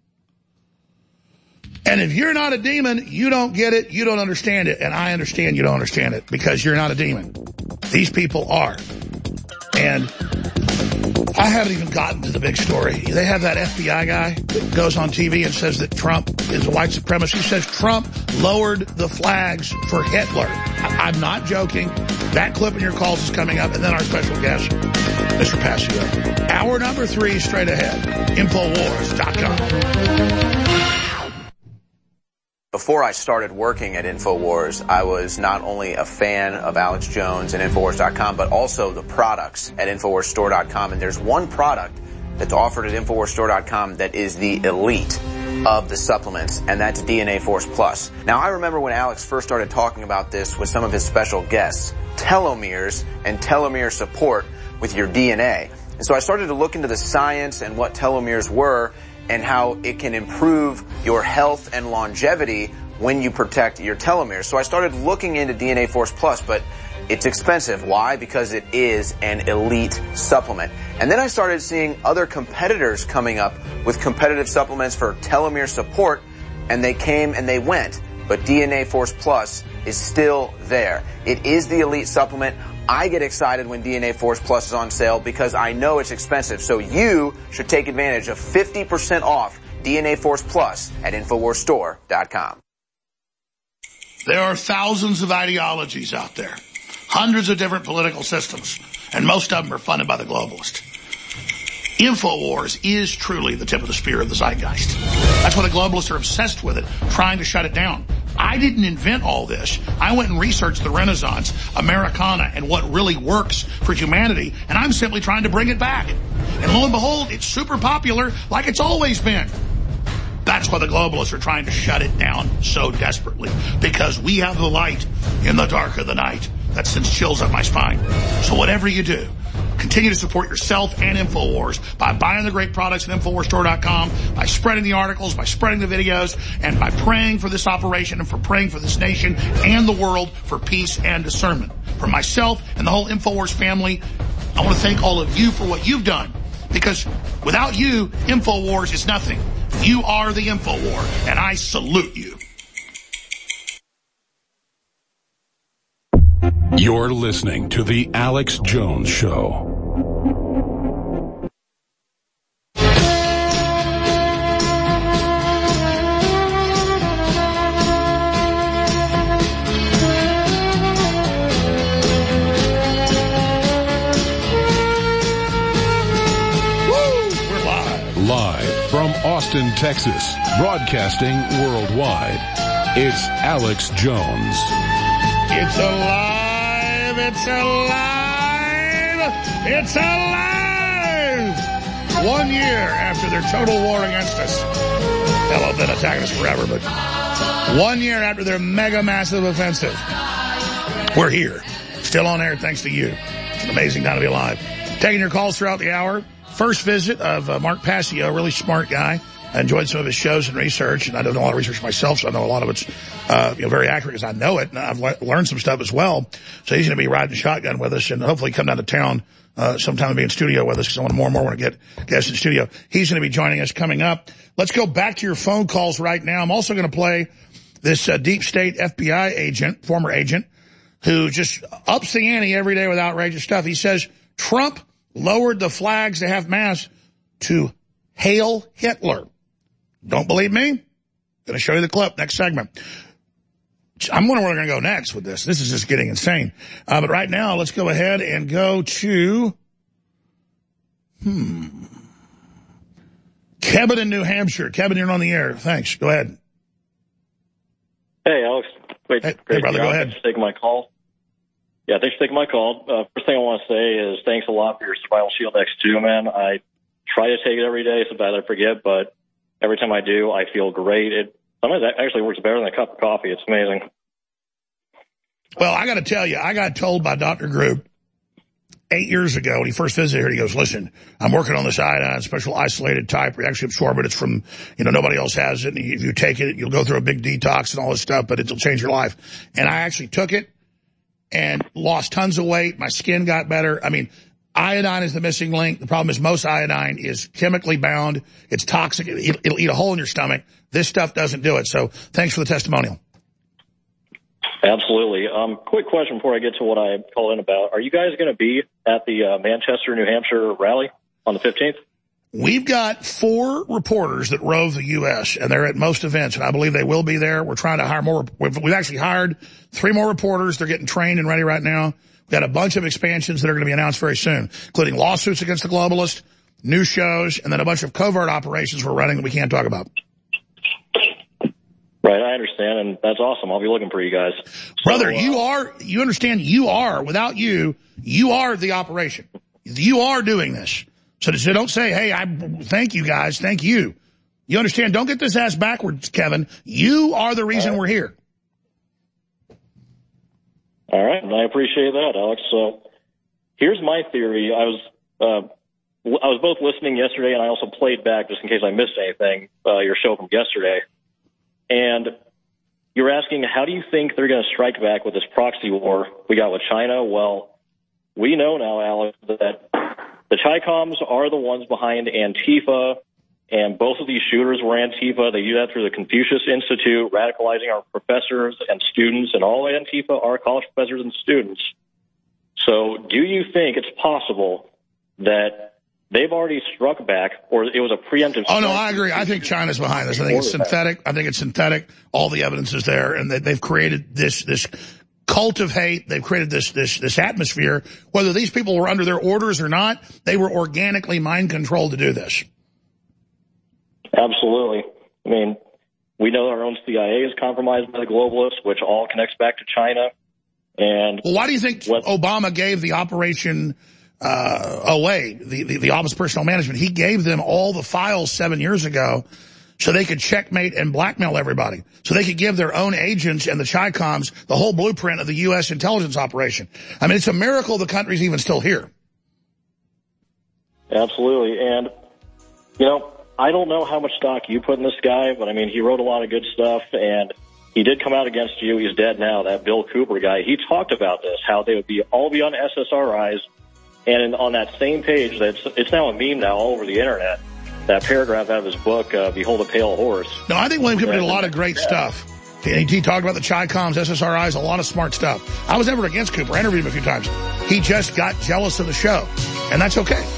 And if you're not a demon, you don't get it, you don't understand it. And I understand you don't understand it because you're not a demon. These people are. And I haven't even gotten to the big story. They have that F B I guy that goes on T V and says that Trump is a white supremacist. He says Trump lowered the flags for Hitler. I- I'm not joking. That clip in your calls is coming up. And then our special guest, Mister Passio. Hour number three straight ahead. Infowars dot com. Before I started working at InfoWars, I was not only a fan of Alex Jones and Infowars dot com, but also the products at Infowars Store dot com. And there's one product that's offered at Infowars Store dot com that is the elite of the supplements, and that's D N A Force Plus. Now, I remember when Alex first started talking about this with some of his special guests, telomeres and telomere support with your D N A. And so I started to look into the science and what telomeres were and how it can improve your health and longevity when you protect your telomeres. So I started looking into D N A Force Plus, but it's expensive. Why? Because it is an elite supplement. And then I started seeing other competitors coming up with competitive supplements for telomere support, and they came and they went. But D N A Force Plus is still there. It is the elite supplement. I get excited when D N A Force Plus is on sale because I know it's expensive. So you should take advantage of fifty percent off D N A Force Plus at Infowars Store dot com. There are thousands of ideologies out there, hundreds of different political systems, and most of them are funded by the globalists. InfoWars is truly the tip of the spear of the zeitgeist. That's why the globalists are obsessed with it, trying to shut it down. I didn't invent all this. I went and researched the Renaissance, Americana, and what really works for humanity, and I'm simply trying to bring it back. And lo and behold, it's super popular like it's always been. That's why the globalists are trying to shut it down so desperately, because we have the light in the dark of the night. That sends chills up my spine. So whatever you do, continue to support yourself and InfoWars by buying the great products at Infowars Store dot com, by spreading the articles, by spreading the videos, and by praying for this operation and for praying for this nation and the world for peace and discernment. For myself and the whole InfoWars family, I want to thank all of you for what you've done, because without you, InfoWars is nothing. You are the InfoWar, and I salute you. You're listening to The Alex Jones Show. Live from Austin, Texas, broadcasting worldwide, it's Alex Jones. It's alive! It's alive! It's alive! One year after their total war against us. Hell, they've been attacking us forever, but one year after their mega massive offensive, we're here. Still on air thanks to you. It's an amazing time to be alive. Taking your calls throughout the hour. First visit of uh, Mark Passio, really smart guy. I enjoyed some of his shows and research, and I don't know a lot of research myself, so I know a lot of it's uh, you know, very accurate because I know it, and I've le- learned some stuff as well. So he's going to be riding shotgun with us and hopefully come down to town uh, sometime and be in studio with us because I want more and more want to get guests in studio. He's going to be joining us coming up. Let's go back to your phone calls right now. I'm also going to play this uh, deep state F B I agent, former agent, who just ups the ante every day with outrageous stuff. He says Trump lowered the flags to half mast to hail Hitler. Don't believe me? Going to show you the clip next segment. I'm wondering where we're going to go next with this. This is just getting insane. Uh, but right now, let's go ahead and go to hmm, Kevin in New Hampshire. Kevin, you're on the air. Thanks. Go ahead. Hey, Alex. Wait, hey, great hey brother, go ahead. Thanks for taking my call. Yeah, thanks for taking my call. Uh, first thing I want to say is thanks a lot for your Survival Shield X two, man. I try to take it every day, so bad I forget, but every time I do, I feel great. It sometimes it actually works better than a cup of coffee. It's amazing. Well, I got to tell you, I got told by Doctor Group eight years ago when he first visited here, he goes, listen, I'm working on this iodine, special isolated type. We actually absorb it. It's from, you know, nobody else has it. And if you take it, you'll go through a big detox and all this stuff, but it'll change your life. And I actually took it and lost tons of weight. My skin got better. I mean, iodine is the missing link. The problem is most iodine is chemically bound. It's toxic. It'll, it'll eat a hole in your stomach. This stuff doesn't do it. So thanks for the testimonial. Absolutely. Um, quick question before I get to what I call in about. Are you guys going to be at the uh, Manchester, New Hampshire rally on the fifteenth? We've got four reporters that rove the U S, and they're at most events, and I believe they will be there. We're trying to hire more. We've, we've actually hired three more reporters. They're getting trained and ready right now. We've got a bunch of expansions that are going to be announced very soon, including lawsuits against the globalists, new shows, and then a bunch of covert operations we're running that we can't talk about. Right, I understand, and that's awesome. I'll be looking for you guys. So, Brother, uh, you are, you understand, you are, without you, you are the operation. You are doing this. So don't say, hey, I thank you guys, thank you. You understand? Don't get this ass backwards, Kevin. You are the reason right. we're here. All right, and I appreciate that, Alex. So here's my theory. I was uh, I was both listening yesterday, and I also played back just in case I missed anything, uh, your show from yesterday. And you're asking, how do you think they're going to strike back with this proxy war we got with China? Well, we know now, Alex, that the Chi-Coms are the ones behind Antifa, and both of these shooters were Antifa. They do that through the Confucius Institute, radicalizing our professors and students, and all Antifa are college professors and students. So do you think it's possible that they've already struck back, or it was a preemptive... Oh, no, I agree. I think China's behind this. I think it's synthetic. I think it's synthetic. All the evidence is there, and they, they've created this this cult of hate. They've created this this this atmosphere. Whether these people were under their orders or not, they were organically mind-controlled to do this. Absolutely. I mean, we know our own C I A is compromised by the globalists, which all connects back to China. And well, why do you think what, Obama gave the Operation uh, away, the, the, the Office of Personnel Management? He gave them all the files seven years ago so they could checkmate and blackmail everybody, so they could give their own agents and the Chi-Coms the whole blueprint of the U S intelligence operation. I mean, it's a miracle the country's even still here. Absolutely. And, you know, I don't know how much stock you put in this guy, but, I mean, he wrote a lot of good stuff, and he did come out against you. He's dead now, that Bill Cooper guy. He talked about this, how they would be all be on S S R Is, and in, on that same page, that's it's now a meme now all over the Internet, that paragraph out of his book, uh, Behold a Pale Horse. No, I think William Cooper did a lot of great yeah. stuff. He, he talked about the Chi-Coms, S S R Is, a lot of smart stuff. I was never against Cooper. I interviewed him a few times. He just got jealous of the show, and that's okay.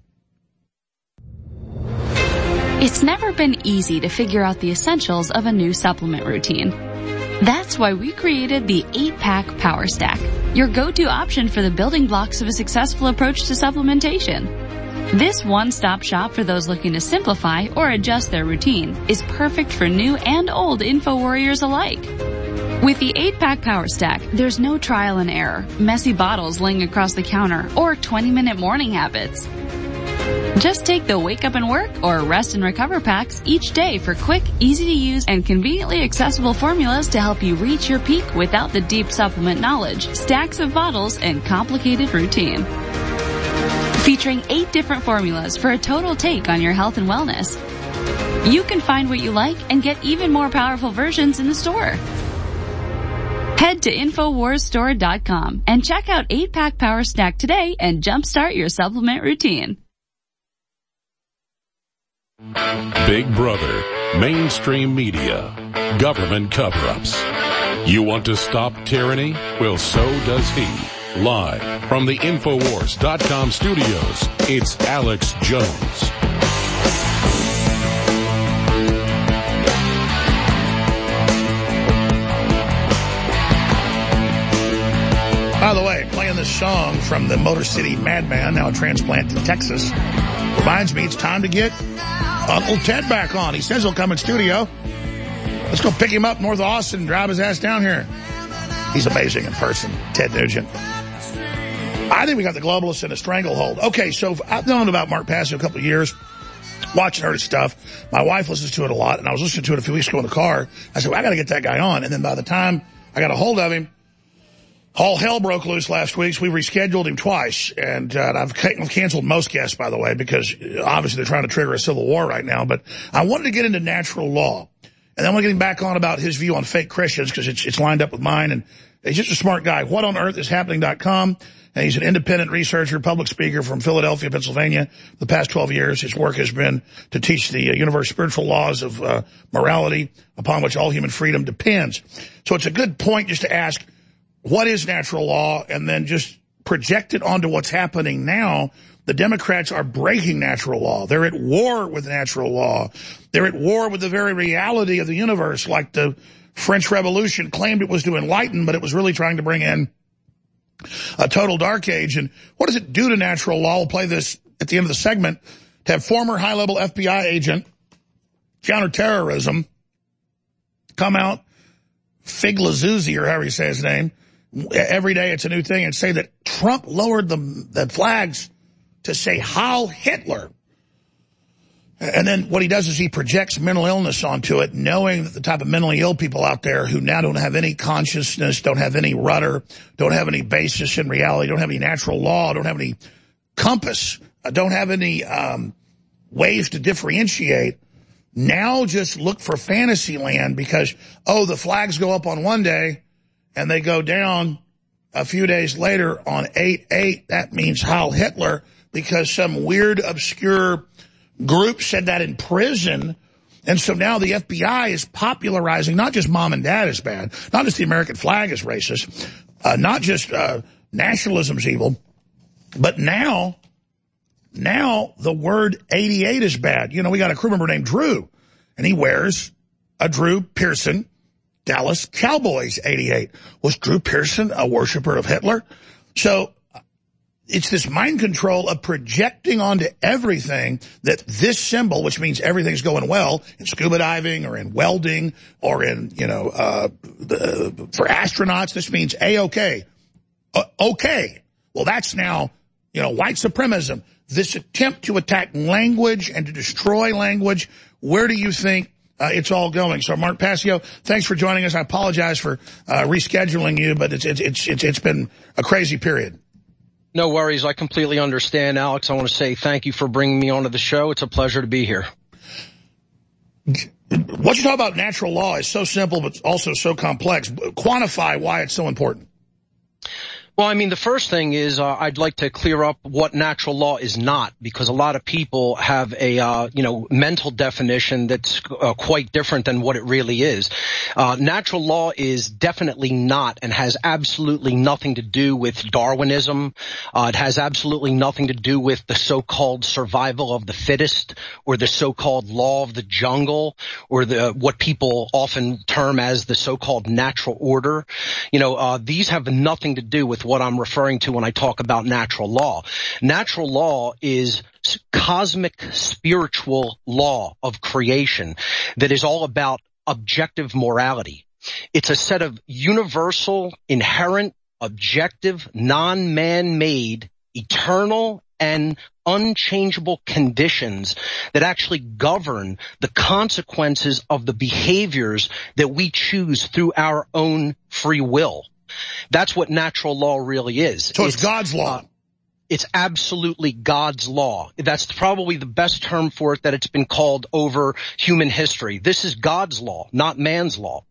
It's never been easy to figure out the essentials of a new supplement routine. That's why we created the eight pack Power Stack, your go-to option for the building blocks of a successful approach to supplementation. This one-stop shop for those looking to simplify or adjust their routine is perfect for new and old info warriors alike. With the eight pack Power Stack, there's no trial and error, messy bottles laying across the counter, or twenty minute morning habits. Just take the Wake Up and Work or Rest and Recover packs each day for quick, easy-to-use, and conveniently accessible formulas to help you reach your peak without the deep supplement knowledge, stacks of bottles, and complicated routine. Featuring eight different formulas for a total take on your health and wellness. You can find what you like and get even more powerful versions in the store. Head to Infowars Store dot com and check out eight pack Power Stack today and jumpstart your supplement routine. Big Brother, mainstream media, government cover-ups. You want to stop tyranny? Well, so does he. Live from the Infowars dot com studios, it's Alex Jones. By the way, playing this song from the Motor City Madman, now a transplant to Texas, reminds me it's time to get Uncle Ted back on. He says he'll come in studio. Let's go pick him up north of Austin and drive his ass down here. He's amazing in person, Ted Nugent. I think we got the globalists in a stranglehold. Okay, so I've known about Mark Passio a couple of years, watching her stuff. My wife listens to it a lot, and I was listening to it a few weeks ago in the car. I said, well, I got to get that guy on. And then by the time I got a hold of him, all hell broke loose last week, so we rescheduled him twice. And uh, I've canceled most guests, by the way, because obviously they're trying to trigger a civil war right now. But I wanted to get into natural law. And then I want to get him back on about his view on fake Christians, because it's, it's lined up with mine. And he's just a smart guy. what on earth is happening dot com. And he's an independent researcher, public speaker from Philadelphia, Pennsylvania. For the past twelve years, his work has been to teach the uh, universal spiritual laws of uh, morality upon which all human freedom depends. So it's a good point just to ask, what is natural law? And then just project it onto what's happening now. The Democrats are breaking natural law. They're at war with natural law. They're at war with the very reality of the universe, like the French Revolution claimed it was to enlighten, but it was really trying to bring in a total dark age. And what does it do to natural law? We'll play this at the end of the segment. To have former high-level F B I agent, counterterrorism, come out, Figlazuzzi, or however you say his name, every day it's a new thing, and say that Trump lowered the, the flags to say Heil Hitler. And then what he does is he projects mental illness onto it, knowing that the type of mentally ill people out there who now don't have any consciousness, don't have any rudder, don't have any basis in reality, don't have any natural law, don't have any compass, don't have any um, ways to differentiate, now just look for fantasy land because, oh, the flags go up on one day and they go down a few days later on eight eight. That means Heil Hitler because some weird, obscure group said that in prison. And so now the F B I is popularizing, not just mom and dad is bad, not just the American flag is racist, uh, not just uh, nationalism's evil, but now, now the word eighty-eight is bad. You know, we got a crew member named Drew, and he wears a Drew Pearson Dallas Cowboys eighty-eight. Was Drew Pearson a worshiper of Hitler? So it's this mind control of projecting onto everything that this symbol, which means everything's going well in scuba diving or in welding or in, you know, uh, the, for astronauts, this means A-OK. Uh, okay. Well, that's now, you know, white supremacism. This attempt to attack language and to destroy language, where do you think uh, it's all going? So, Mark Passio, thanks for joining us. I apologize for uh, rescheduling you, but it's, it's, it's, it's, it's been a crazy period. No worries. I completely understand, Alex. I want to say thank you for bringing me onto the show. It's a pleasure to be here. What you talk about natural law is so simple, but also so complex. Quantify why it's so important. Well, I mean, the first thing is uh, I'd like to clear up what natural law is not, because a lot of people have a, uh, you know, mental definition that's uh, quite different than what it really is. Uh, natural law is definitely not and has absolutely nothing to do with Darwinism. Uh, it has absolutely nothing to do with the so-called survival of the fittest or the so-called law of the jungle or the what people often term as the so-called natural order. You know, uh, these have nothing to do with what I'm referring to when I talk about natural law. Natural law is cosmic spiritual law of creation that is all about objective morality. It's a set of universal, inherent, objective, non-man-made, eternal, and unchangeable conditions that actually govern the consequences of the behaviors that we choose through our own free will. That's what natural law really is. So it's, it's God's law. Uh, it's absolutely God's law. That's probably the best term for it that it's been called over human history. This is God's law, not man's law.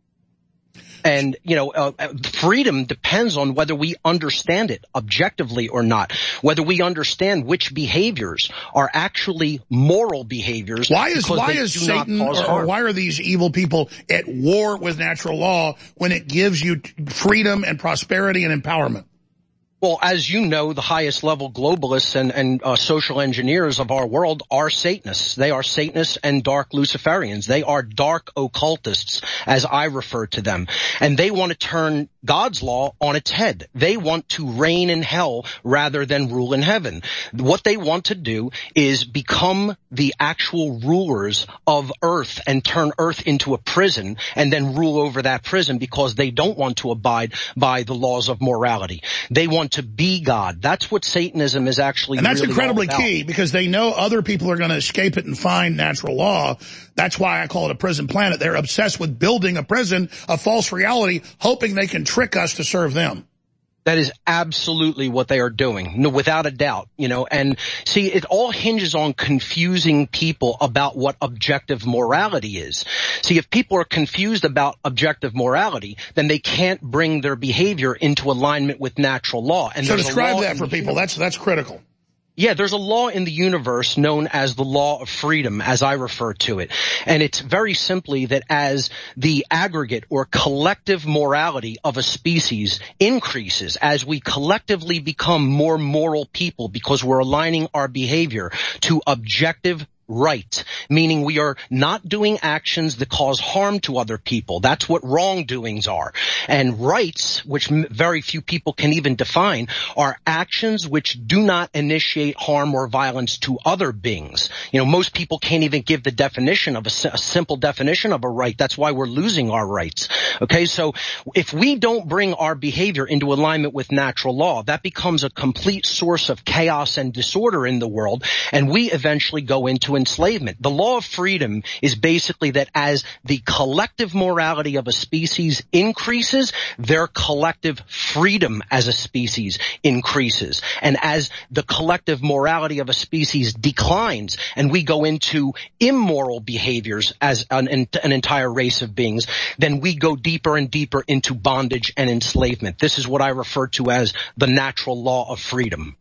And, you know, uh, freedom depends on whether we understand it objectively or not, whether we understand which behaviors are actually moral behaviors. Why is why is Satan or, or why are these evil people at war with natural law when it gives you freedom and prosperity and empowerment? Well, as you know, the highest level globalists and, and uh, social engineers of our world are Satanists. They are Satanists and dark Luciferians. They are dark occultists, as I refer to them. And they want to turn God's law on its head. They want to reign in hell rather than rule in heaven. What they want to do is become the actual rulers of earth and turn earth into a prison and then rule over that prison because they don't want to abide by the laws of morality. They want to be God. That's what Satanism is actually. And that's really incredibly key because they know other people are going to escape it and find natural law. That's why I call it a prison planet. They're obsessed with building a prison, a false reality, hoping they can trick us to serve them. That is absolutely what they are doing, no, without a doubt, you know, and see, it all hinges on confusing people about what objective morality is. See, if people are confused about objective morality, then they can't bring their behavior into alignment with natural law. And so describe that for people. That's, that's critical. Yeah, there's a law in the universe known as the law of freedom, as I refer to it. And it's very simply that as the aggregate or collective morality of a species increases, as we collectively become more moral people because we're aligning our behavior to objective right, meaning we are not doing actions that cause harm to other people. That's what wrongdoings are. And rights, which m- very few people can even define, are actions which do not initiate harm or violence to other beings. You know, most people can't even give the definition of a, a simple definition of a right. That's why we're losing our rights. Okay, so if we don't bring our behavior into alignment with natural law, that becomes a complete source of chaos and disorder in the world, and we eventually go into enslavement. The law of freedom is basically that as the collective morality of a species increases, their collective freedom as a species increases. And as the collective morality of a species declines and we go into immoral behaviors as an, an entire race of beings, then we go deeper and deeper into bondage and enslavement. This is what I refer to as the natural law of freedom.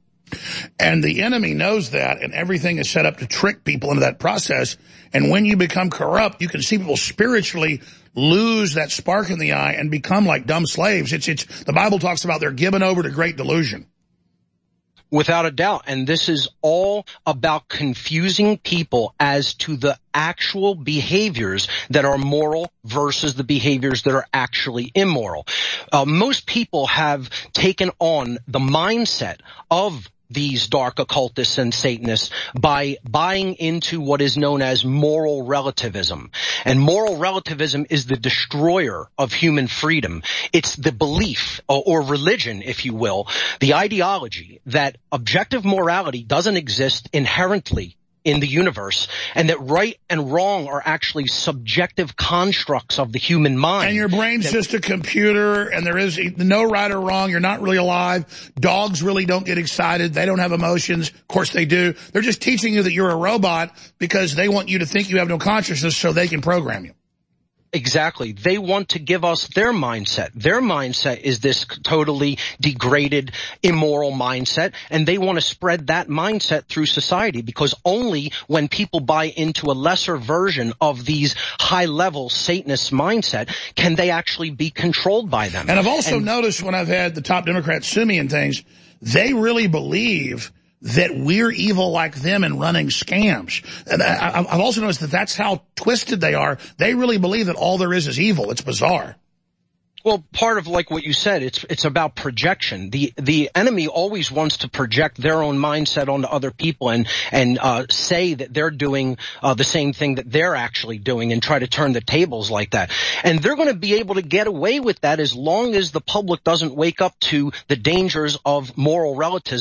And the enemy knows that, and everything is set up to trick people into that process. And when you become corrupt, you can see people spiritually lose that spark in the eye and become like dumb slaves. It's, it's, the Bible talks about they're given over to great delusion. Without a doubt. And this is all about confusing people as to the actual behaviors that are moral versus the behaviors that are actually immoral. Uh, most people have taken on the mindset of these dark occultists and Satanists by buying into what is known as moral relativism. And moral relativism is the destroyer of human freedom. It's the belief, or, or religion, if you will, the ideology that objective morality doesn't exist inherently in the universe, and that right and wrong are actually subjective constructs of the human mind. And your brain's that, just a computer, and there is no right or wrong. You're not really alive. Dogs really don't get excited. They don't have emotions. Of course they do. They're just teaching you that you're a robot because they want you to think you have no consciousness so they can program you. Exactly. They want to give us their mindset. Their mindset is this totally degraded, immoral mindset, and they want to spread that mindset through society, because only when people buy into a lesser version of these high-level Satanist mindset can they actually be controlled by them. And I've also and, noticed when I've had the top Democrats sue me and things, they really believe that we're evil like them and running scams. And I, I've also noticed that that's how twisted they are. They really believe that all there is is evil. It's bizarre. Well, part of like what you said, it's it's about projection. The the enemy always wants to project their own mindset onto other people and and uh say that they're doing uh the same thing that they're actually doing and try to turn the tables like that. And they're going to be able to get away with that as long as the public doesn't wake up to the dangers of moral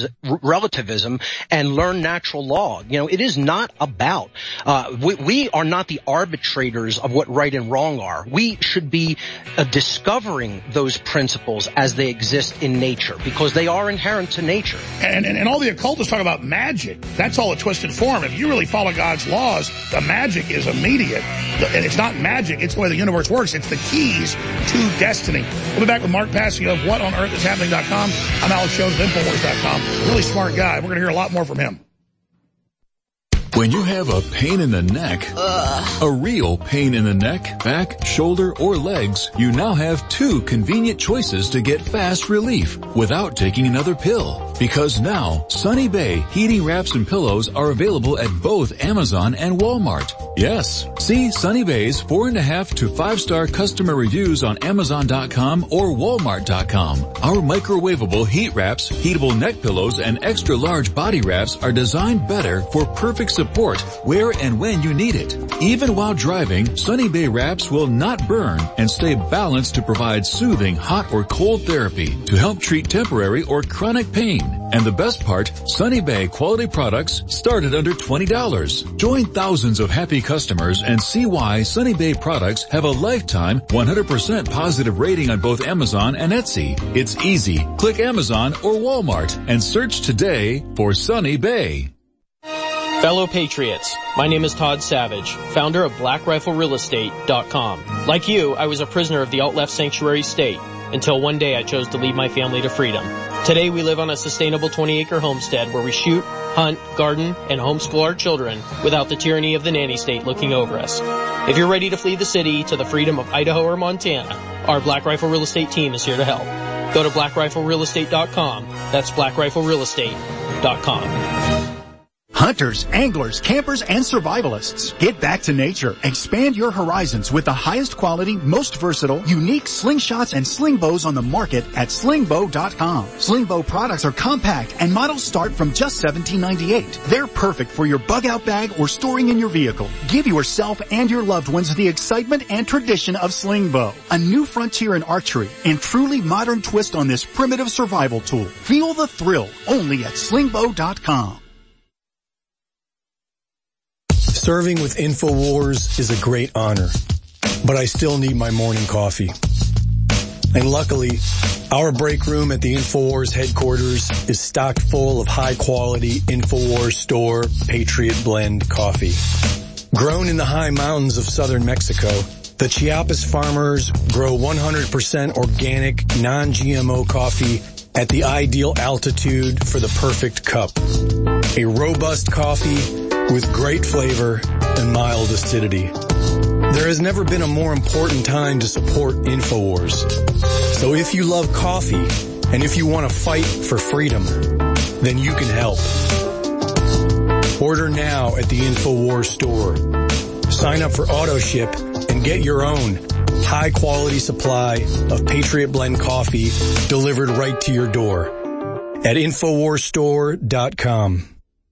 relativism and learn natural law. You know, it is not about uh we, we are not the arbitrators of what right and wrong are. We should be uh, discovering those principles as they exist in nature, because they are inherent to nature. And, and, and all the occultists talk about magic. That's all a twisted form. If you really follow God's laws, the magic is immediate. And it's not magic. It's the way the universe works. It's the keys to destiny. We'll be back with Mark Passio of what on earth is happening dot com. I'm Alex Jones of Infowars dot com. Really smart guy. We're going to hear a lot more from him. When you have a pain in the neck, Ugh. a real pain in the neck, back, shoulder, or legs, you now have two convenient choices to get fast relief without taking another pill. Because now, Sunny Bay heating wraps and pillows are available at both Amazon and Walmart. Yes, see Sunny Bay's four and a half to five star customer reviews on Amazon dot com or Walmart dot com. Our microwavable heat wraps, heatable neck pillows, and extra large body wraps are designed better for perfect support where and when you need it. Even while driving, Sunny Bay wraps will not burn and stay balanced to provide soothing hot or cold therapy to help treat temporary or chronic pain. And the best part, Sunny Bay quality products start at under twenty dollars. Join thousands of happy customers and see why Sunny Bay products have a lifetime one hundred percent positive rating on both Amazon and Etsy. It's easy. Click Amazon or Walmart and search today for Sunny Bay. Fellow Patriots, my name is Todd Savage, founder of Black Rifle Real Estate dot com. Like you, I was a prisoner of the alt-left sanctuary state until one day I chose to lead my family to freedom. Today we live on a sustainable twenty acre homestead where we shoot, hunt, garden, and homeschool our children without the tyranny of the nanny state looking over us. If you're ready to flee the city to the freedom of Idaho or Montana, our Black Rifle Real Estate team is here to help. Go to Black Rifle Real Estate dot com. That's Black Rifle Real Estate dot com. Hunters, anglers, campers, and survivalists, get back to nature. Expand your horizons with the highest quality, most versatile, unique slingshots and sling bows on the market at sling bow dot com. Sling bow products are compact and models start from just seventeen ninety-eight. They're perfect for your bug out bag or storing in your vehicle. Give yourself and your loved ones the excitement and tradition of sling bow, a new frontier in archery and truly modern twist on this primitive survival tool. Feel the thrill only at sling bow dot com. Serving with InfoWars is a great honor, but I still need my morning coffee. And luckily, our break room at the InfoWars headquarters is stocked full of high-quality InfoWars Store Patriot Blend coffee. Grown in the high mountains of southern Mexico, the Chiapas farmers grow one hundred percent organic, non-G M O coffee at the ideal altitude for the perfect cup. A robust coffee with great flavor and mild acidity. There has never been a more important time to support InfoWars. So if you love coffee and if you want to fight for freedom, then you can help. Order now at the InfoWars store. Sign up for AutoShip and get your own high-quality supply of Patriot Blend coffee delivered right to your door at infowars store dot com.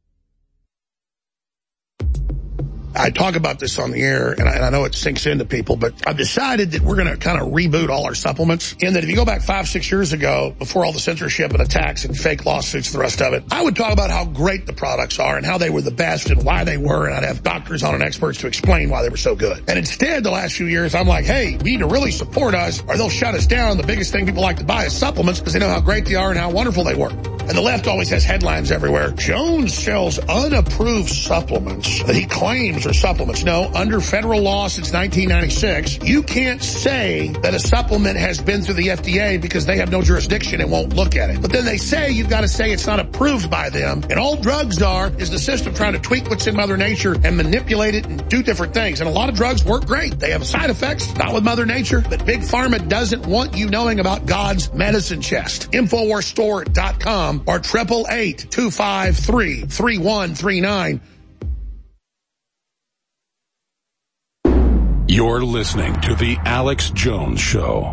I talk about this on the air, and I, and I know it sinks into people, but I've decided that we're going to kind of reboot all our supplements. In that if you go back five, six years ago, before all the censorship and attacks and fake lawsuits and the rest of it, I would talk about how great the products are and how they were the best and why they were, and I'd have doctors on and experts to explain why they were so good. And instead, the last few years, I'm like, hey, we need to really support us or they'll shut us down. The biggest thing people like to buy is supplements because they know how great they are and how wonderful they work. And the left always has headlines everywhere. Jones sells unapproved supplements that he claims are supplements. No, under federal law since nineteen ninety-six, you can't say that a supplement has been through the F D A because they have no jurisdiction and won't look at it. But then they say you've got to say it's not approved by them. And all drugs are is the system trying to tweak what's in Mother Nature and manipulate it and do different things. And a lot of drugs work great. They have side effects, not with Mother Nature. But Big Pharma doesn't want you knowing about God's medicine chest. infowars store dot com or triple eight two five three three one three nine. You're listening to The Alex Jones Show.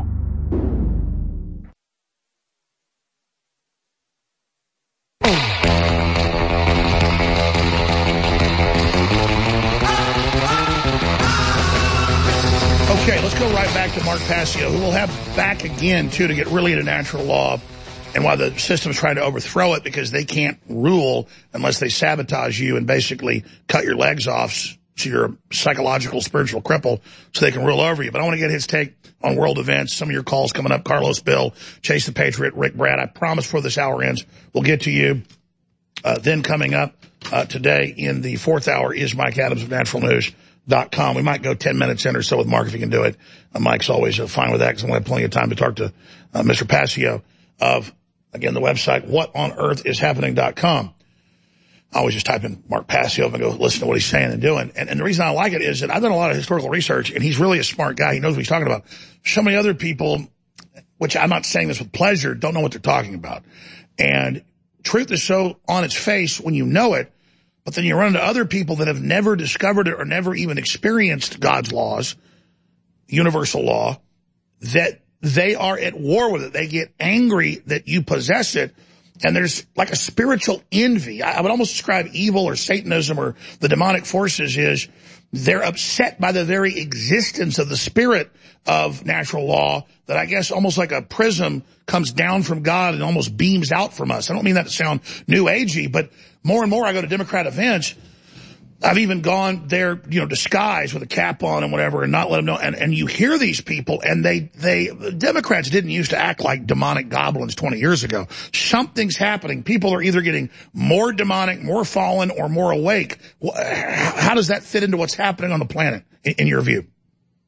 Okay, let's go right back to Mark Passio, who we'll have back again, too, to get really into natural law and why the system's trying to overthrow it because they can't rule unless they sabotage you and basically cut your legs off so you're a psychological, spiritual cripple so they can rule over you. But I want to get his take on world events, some of your calls coming up, Carlos, Bill, Chase the Patriot, Rick, Brad. I promise before this hour ends, we'll get to you. Uh, then coming up uh, today in the fourth hour is Mike Adams of natural news dot com. We might go ten minutes in or so with Mark if he can do it. Uh, Mike's always uh, fine with that because I have plenty of time to talk to uh, Mister Passio of, again, the website what on earth is happening dot com. I always just type in Mark Passio and go listen to what he's saying and doing. And, and the reason I like it is that I've done a lot of historical research, and he's really a smart guy. He knows what he's talking about. So many other people, which I'm not saying this with pleasure, don't know what they're talking about. And truth is so on its face when you know it, but then you run into other people that have never discovered it or never even experienced God's laws, universal law, that they are at war with it. They get angry that you possess it. And there's like a spiritual envy. I would almost describe evil or Satanism or the demonic forces is they're upset by the very existence of the spirit of natural law that I guess almost like a prism comes down from God and almost beams out from us. I don't mean that to sound new agey, but more and more I go to Democrat events. I've even gone there, you know, disguised with a cap on and whatever and not let them know. And, and you hear these people and they, they, Democrats didn't used to act like demonic goblins twenty years ago. Something's happening. People are either getting more demonic, more fallen, or more awake. How does that fit into what's happening on the planet, in, in your view?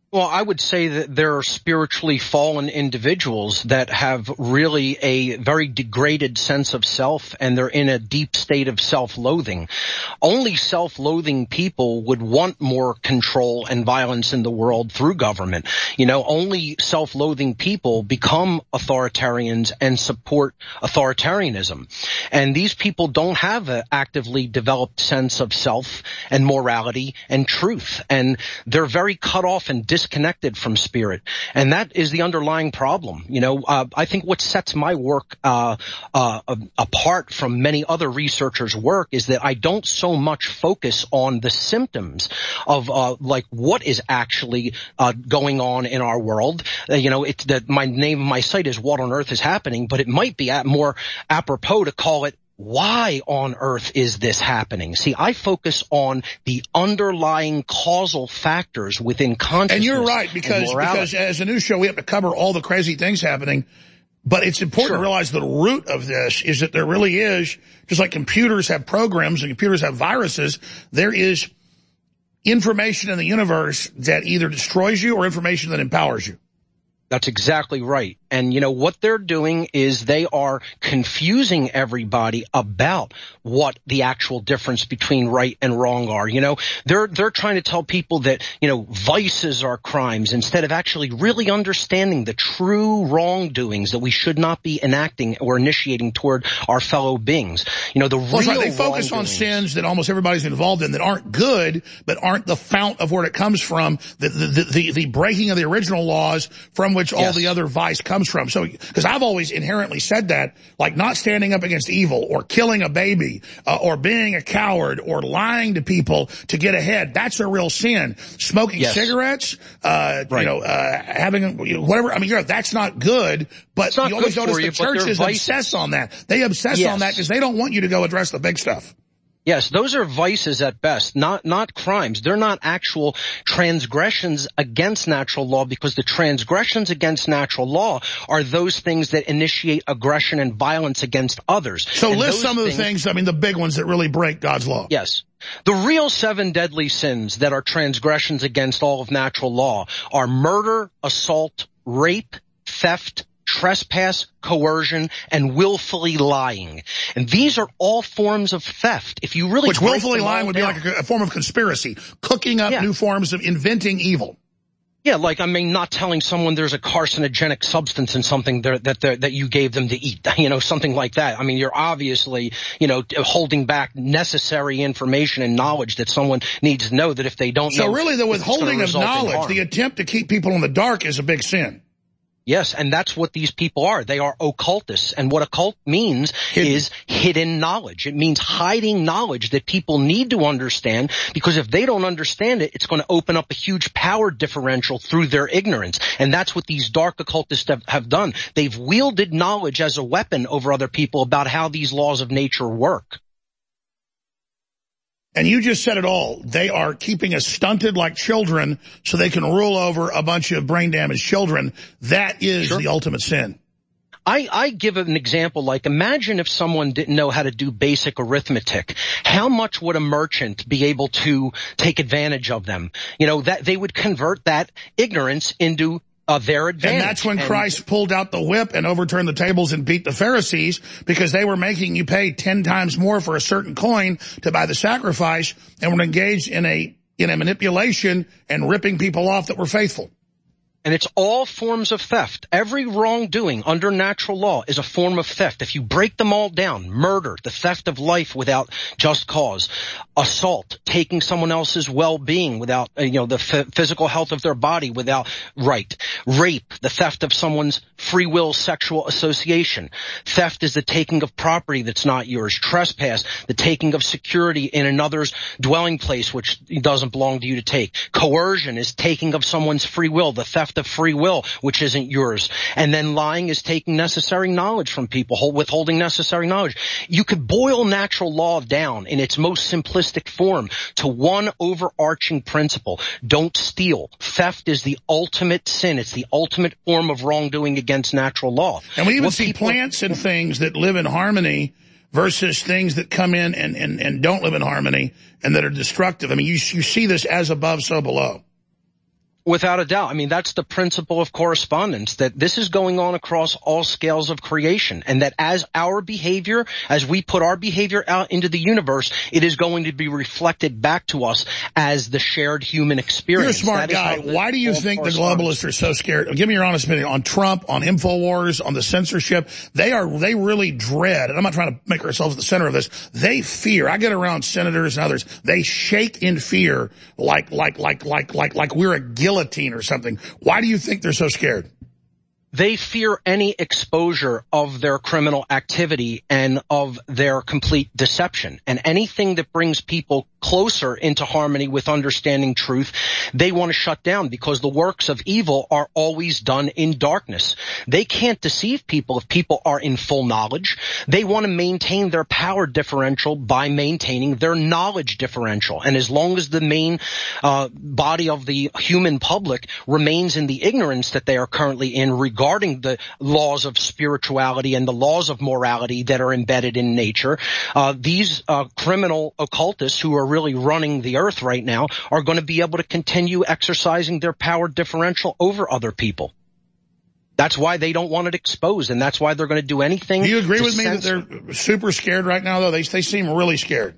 Well, I would say that there are spiritually fallen individuals that have really a very degraded sense of self, and they're in a deep state of self-loathing. Only self-loathing people would want more control and violence in the world through government. You know, only self-loathing people become authoritarians and support authoritarianism. And these people don't have an actively developed sense of self and morality and truth. And they're very cut off and disconnected from spirit, and that is the underlying problem. You know, uh, I think what sets my work uh, uh, apart from many other researchers' work is that I don't so much focus on the symptoms of uh, like what is actually uh, going on in our world. Uh, you know, it's that my name of my site is What on Earth is Happening, but it might be at more apropos to call it why on earth is this happening? See, I focus on the underlying causal factors within consciousness. And you're right, because because as a news show, we have to cover all the crazy things happening. But it's important sure. to realize the root of this is that there really is, just like computers have programs and computers have viruses, there is information in the universe that either destroys you or information that empowers you. That's exactly right. And, you know, what they're doing is they are confusing everybody about what the actual difference between right and wrong are. You know, they're, they're trying to tell people that, you know, vices are crimes instead of actually really understanding the true wrongdoings that we should not be enacting or initiating toward our fellow beings. You know, the well, real right. They focus on sins that almost everybody's involved in that aren't good, but aren't the fount of where it comes from, the, the, the, the breaking of the original laws from which all yes. the other vice comes from. So, because I've always inherently said that, like not standing up against evil or killing a baby uh, or being a coward or lying to people to get ahead, that's a real sin. Smoking yes. cigarettes, uh, right. you know, uh, having you know, whatever. I mean, you're, that's not good, but you always notice the churches obsess on that. They obsess yes. on that because they don't want you to go address the big stuff. Yes, those are vices at best, not not crimes. They're not actual transgressions against natural law, because the transgressions against natural law are those things that initiate aggression and violence against others. So and list some of the things, I mean, the big ones that really break God's law. Yes. The real seven deadly sins that are transgressions against all of natural law are murder, assault, rape, theft, trespass, coercion, and willfully lying. And these are all forms of theft. If you really Which willfully lying would down, be like a, a form of conspiracy, cooking up yeah. new forms of inventing evil. Yeah, like, I mean, not telling someone there's a carcinogenic substance in something that, that, that you gave them to eat, you know, something like that. I mean, you're obviously, you know, holding back necessary information and knowledge that someone needs to know, that if they don't so know. So really the withholding of knowledge, the attempt to keep people in the dark, is a big sin. Yes, and that's what these people are. They are occultists. And what occult means hidden. is hidden knowledge. It means hiding knowledge that people need to understand, because if they don't understand it, it's going to open up a huge power differential through their ignorance. And that's what these dark occultists have, have done. They've wielded knowledge as a weapon over other people about how these laws of nature work. And you just said it all. They are keeping us stunted like children so they can rule over a bunch of brain-damaged children. That is sure. the ultimate sin. I, I give an example, like imagine if someone didn't know how to do basic arithmetic. How much would a merchant be able to take advantage of them? You know, that they would convert that ignorance into Uh, their advantage. And that's when and, Christ pulled out the whip and overturned the tables and beat the Pharisees, because they were making you pay ten times more for a certain coin to buy the sacrifice, and were engaged in a in a manipulation and ripping people off that were faithful. And it's all forms of theft. Every wrongdoing under natural law is a form of theft. If you break them all down, murder, the theft of life without just cause, assault, taking someone else's well-being without, you know, the f- physical health of their body without right, rape, the theft of someone's free will sexual association. Theft is the taking of property that's not yours. Trespass, the taking of security in another's dwelling place which doesn't belong to you to take. Coercion is taking of someone's free will, the theft of free will, which isn't yours. And then lying is taking necessary knowledge from people, withholding necessary knowledge. You could boil natural law down in its most simplistic form to one overarching principle. Don't steal. Theft is the ultimate sin. It's the ultimate form of wrongdoing against natural law. And we even what see people, plants and things that live in harmony versus things that come in and, and, and don't live in harmony and that are destructive. I mean, you, you see this as above, so below. Without a doubt. I mean, that's the principle of correspondence, that this is going on across all scales of creation, and that as our behavior, as we put our behavior out into the universe, it is going to be reflected back to us as the shared human experience. You're a smart That guy. Why do you think the globalists are so scared? Give me your honest opinion on Trump, on InfoWars, on the censorship. They are, they really dread, and I'm not trying to make ourselves at the center of this, they fear. I get around senators and others. They shake in fear like, like, like, like, like, like we're a guillotine or something. Why do you think they're so scared? They fear any exposure of their criminal activity and of their complete deception. And anything that brings people closer into harmony with understanding truth, they want to shut down, because the works of evil are always done in darkness. They can't deceive people if people are in full knowledge. They want to maintain their power differential by maintaining their knowledge differential. And as long as the main uh, body of the human public remains in the ignorance that they are currently in regarding the laws of spirituality and the laws of morality that are embedded in nature, uh, these uh, criminal occultists who are really running the earth right now are going to be able to continue exercising their power differential over other people. That's why they don't want it exposed, and that's why they're going to do anything. Do you agree with me censor. that they're super scared right now, though? They, they seem really scared.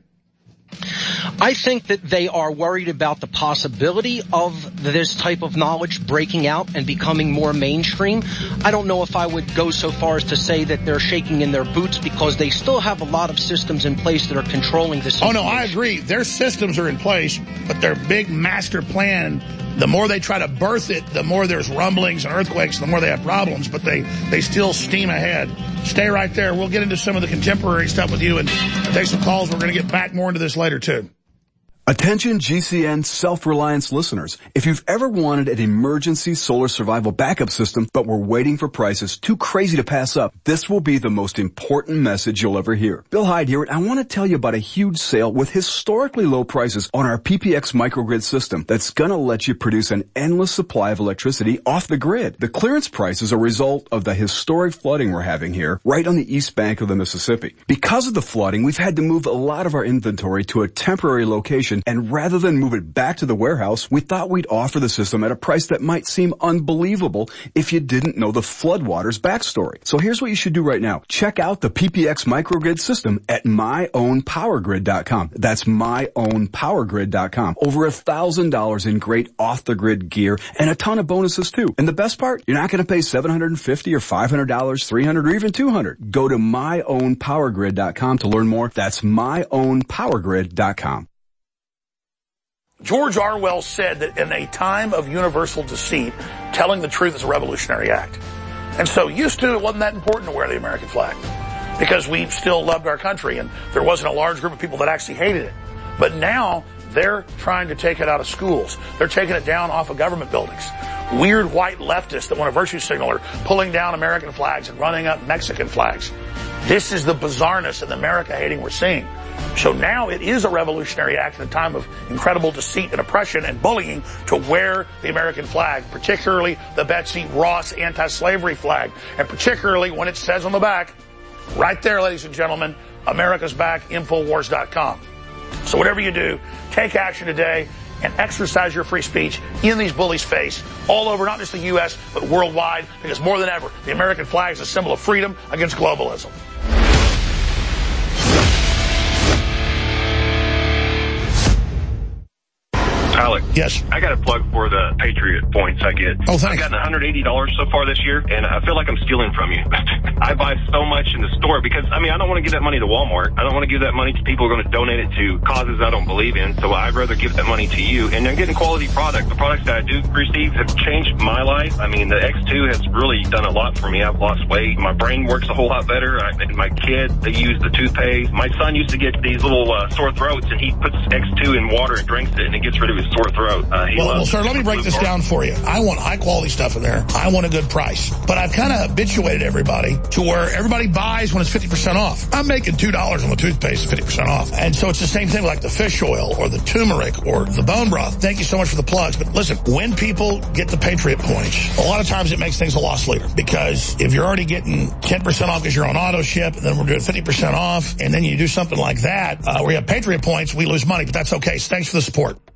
I think that they are worried about the possibility of this type of knowledge breaking out and becoming more mainstream. I don't know if I would go so far as to say that they're shaking in their boots, because they still have a lot of systems in place that are controlling this. Oh, no, I agree. Their systems are in place, but their big master plan, the more they try to birth it, the more there's rumblings and earthquakes, the more they have problems, but they, they still steam ahead. Stay right there. We'll get into some of the contemporary stuff with you and take some calls. We're going to get back more into this later, too. Attention G C N Self-Reliance listeners. If you've ever wanted an emergency solar survival backup system but were waiting for prices too crazy to pass up, this will be the most important message you'll ever hear. Bill Hyde here, and I want to tell you about a huge sale with historically low prices on our P P X microgrid system that's going to let you produce an endless supply of electricity off the grid. The clearance price is a result of the historic flooding we're having here right on the east bank of the Mississippi. Because of the flooding, we've had to move a lot of our inventory to a temporary location, and rather than move it back to the warehouse, we thought we'd offer the system at a price that might seem unbelievable if you didn't know the floodwaters backstory. So here's what you should do right now. Check out the P P X microgrid system at my own power grid dot com. That's my own power grid dot com. Over a thousand dollars in great off-the-grid gear and a ton of bonuses too. And the best part, you're not going to pay seven hundred fifty dollars or five hundred dollars, three hundred dollars or even two hundred dollars. Go to my own power grid dot com to learn more. That's my own power grid dot com. George Orwell said that in a time of universal deceit, telling the truth is a revolutionary act. And so used to, it wasn't that important to wear the American flag because we still loved our country and there wasn't a large group of people that actually hated it. But now they're trying to take it out of schools. They're taking it down off of government buildings. Weird white leftists that want a virtue signal are pulling down American flags and running up Mexican flags. This is the bizarreness and the America hating we're seeing. So now it is a revolutionary act in a time of incredible deceit and oppression and bullying to wear the American flag, particularly the Betsy Ross anti-slavery flag, and particularly when it says on the back, right there, ladies and gentlemen, America's back, Infowars dot com. So whatever you do, take action today and exercise your free speech in these bullies' face all over, not just the U S, but worldwide, because more than ever, the American flag is a symbol of freedom against globalism. Alec. Yes. I got a plug for the Patriot points I get. Oh, thanks. I've gotten one hundred eighty dollars so far this year, and I feel like I'm stealing from you. I buy so much in the store because, I mean, I don't want to give that money to Walmart. I don't want to give that money to people who are going to donate it to causes I don't believe in, so I'd rather give that money to you. And I'm getting quality product. The products that I do receive have changed my life. I mean, the X two has really done a lot for me. I've lost weight. My brain works a whole lot better. I, my kids, they use the toothpaste. My son used to get these little uh, sore throats, and he puts X two in water and drinks it, and it gets rid of his sore throat. Uh, well, well, sir, let me break this down for you. I want high-quality stuff in there. I want a good price. But I've kind of habituated everybody to where everybody buys when it's fifty percent off. I'm making two dollars on the toothpaste, fifty percent off. And so it's the same thing with like the fish oil or the turmeric or the bone broth. Thank you so much for the plugs. But listen, when people get the Patriot points, a lot of times it makes things a loss leader. Because if you're already getting ten percent off because you're on auto ship, and then we're doing fifty percent off, and then you do something like that, uh, where you have Patriot points, we lose money. But that's okay. So thanks for the support.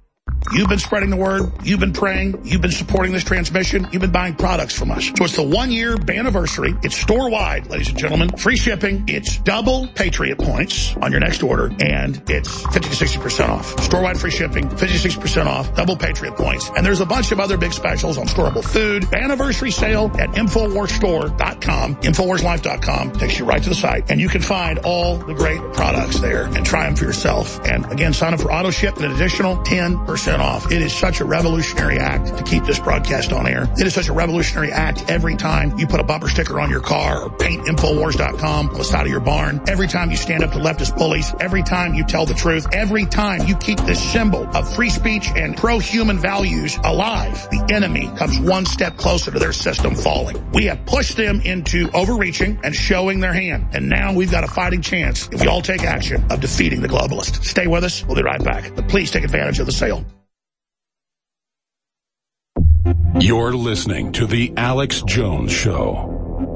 You've been spreading the word. You've been praying. You've been supporting this transmission. You've been buying products from us. So it's the one-year anniversary. It's store-wide, ladies and gentlemen. Free shipping. It's double Patriot points on your next order, and it's fifty to sixty percent off. Store-wide free shipping, fifty to sixty percent off, double Patriot points. And there's a bunch of other big specials on storable food. Anniversary sale at Infowars Store dot com. Infowars Life dot com takes you right to the site, and you can find all the great products there and try them for yourself. And again, sign up for auto ship and an additional ten percent off. It is such a revolutionary act to keep this broadcast on air. It is such a revolutionary act every time you put a bumper sticker on your car or paint Infowars dot com on the side of your barn. Every time you stand up to leftist bullies. Every time you tell the truth. Every time you keep this symbol of free speech and pro-human values alive, the enemy comes one step closer to their system falling. We have pushed them into overreaching and showing their hand. And now we've got a fighting chance, if we all take action, of defeating the globalists. Stay with us. We'll be right back. But please take advantage of the sale. You're listening to The Alex Jones Show.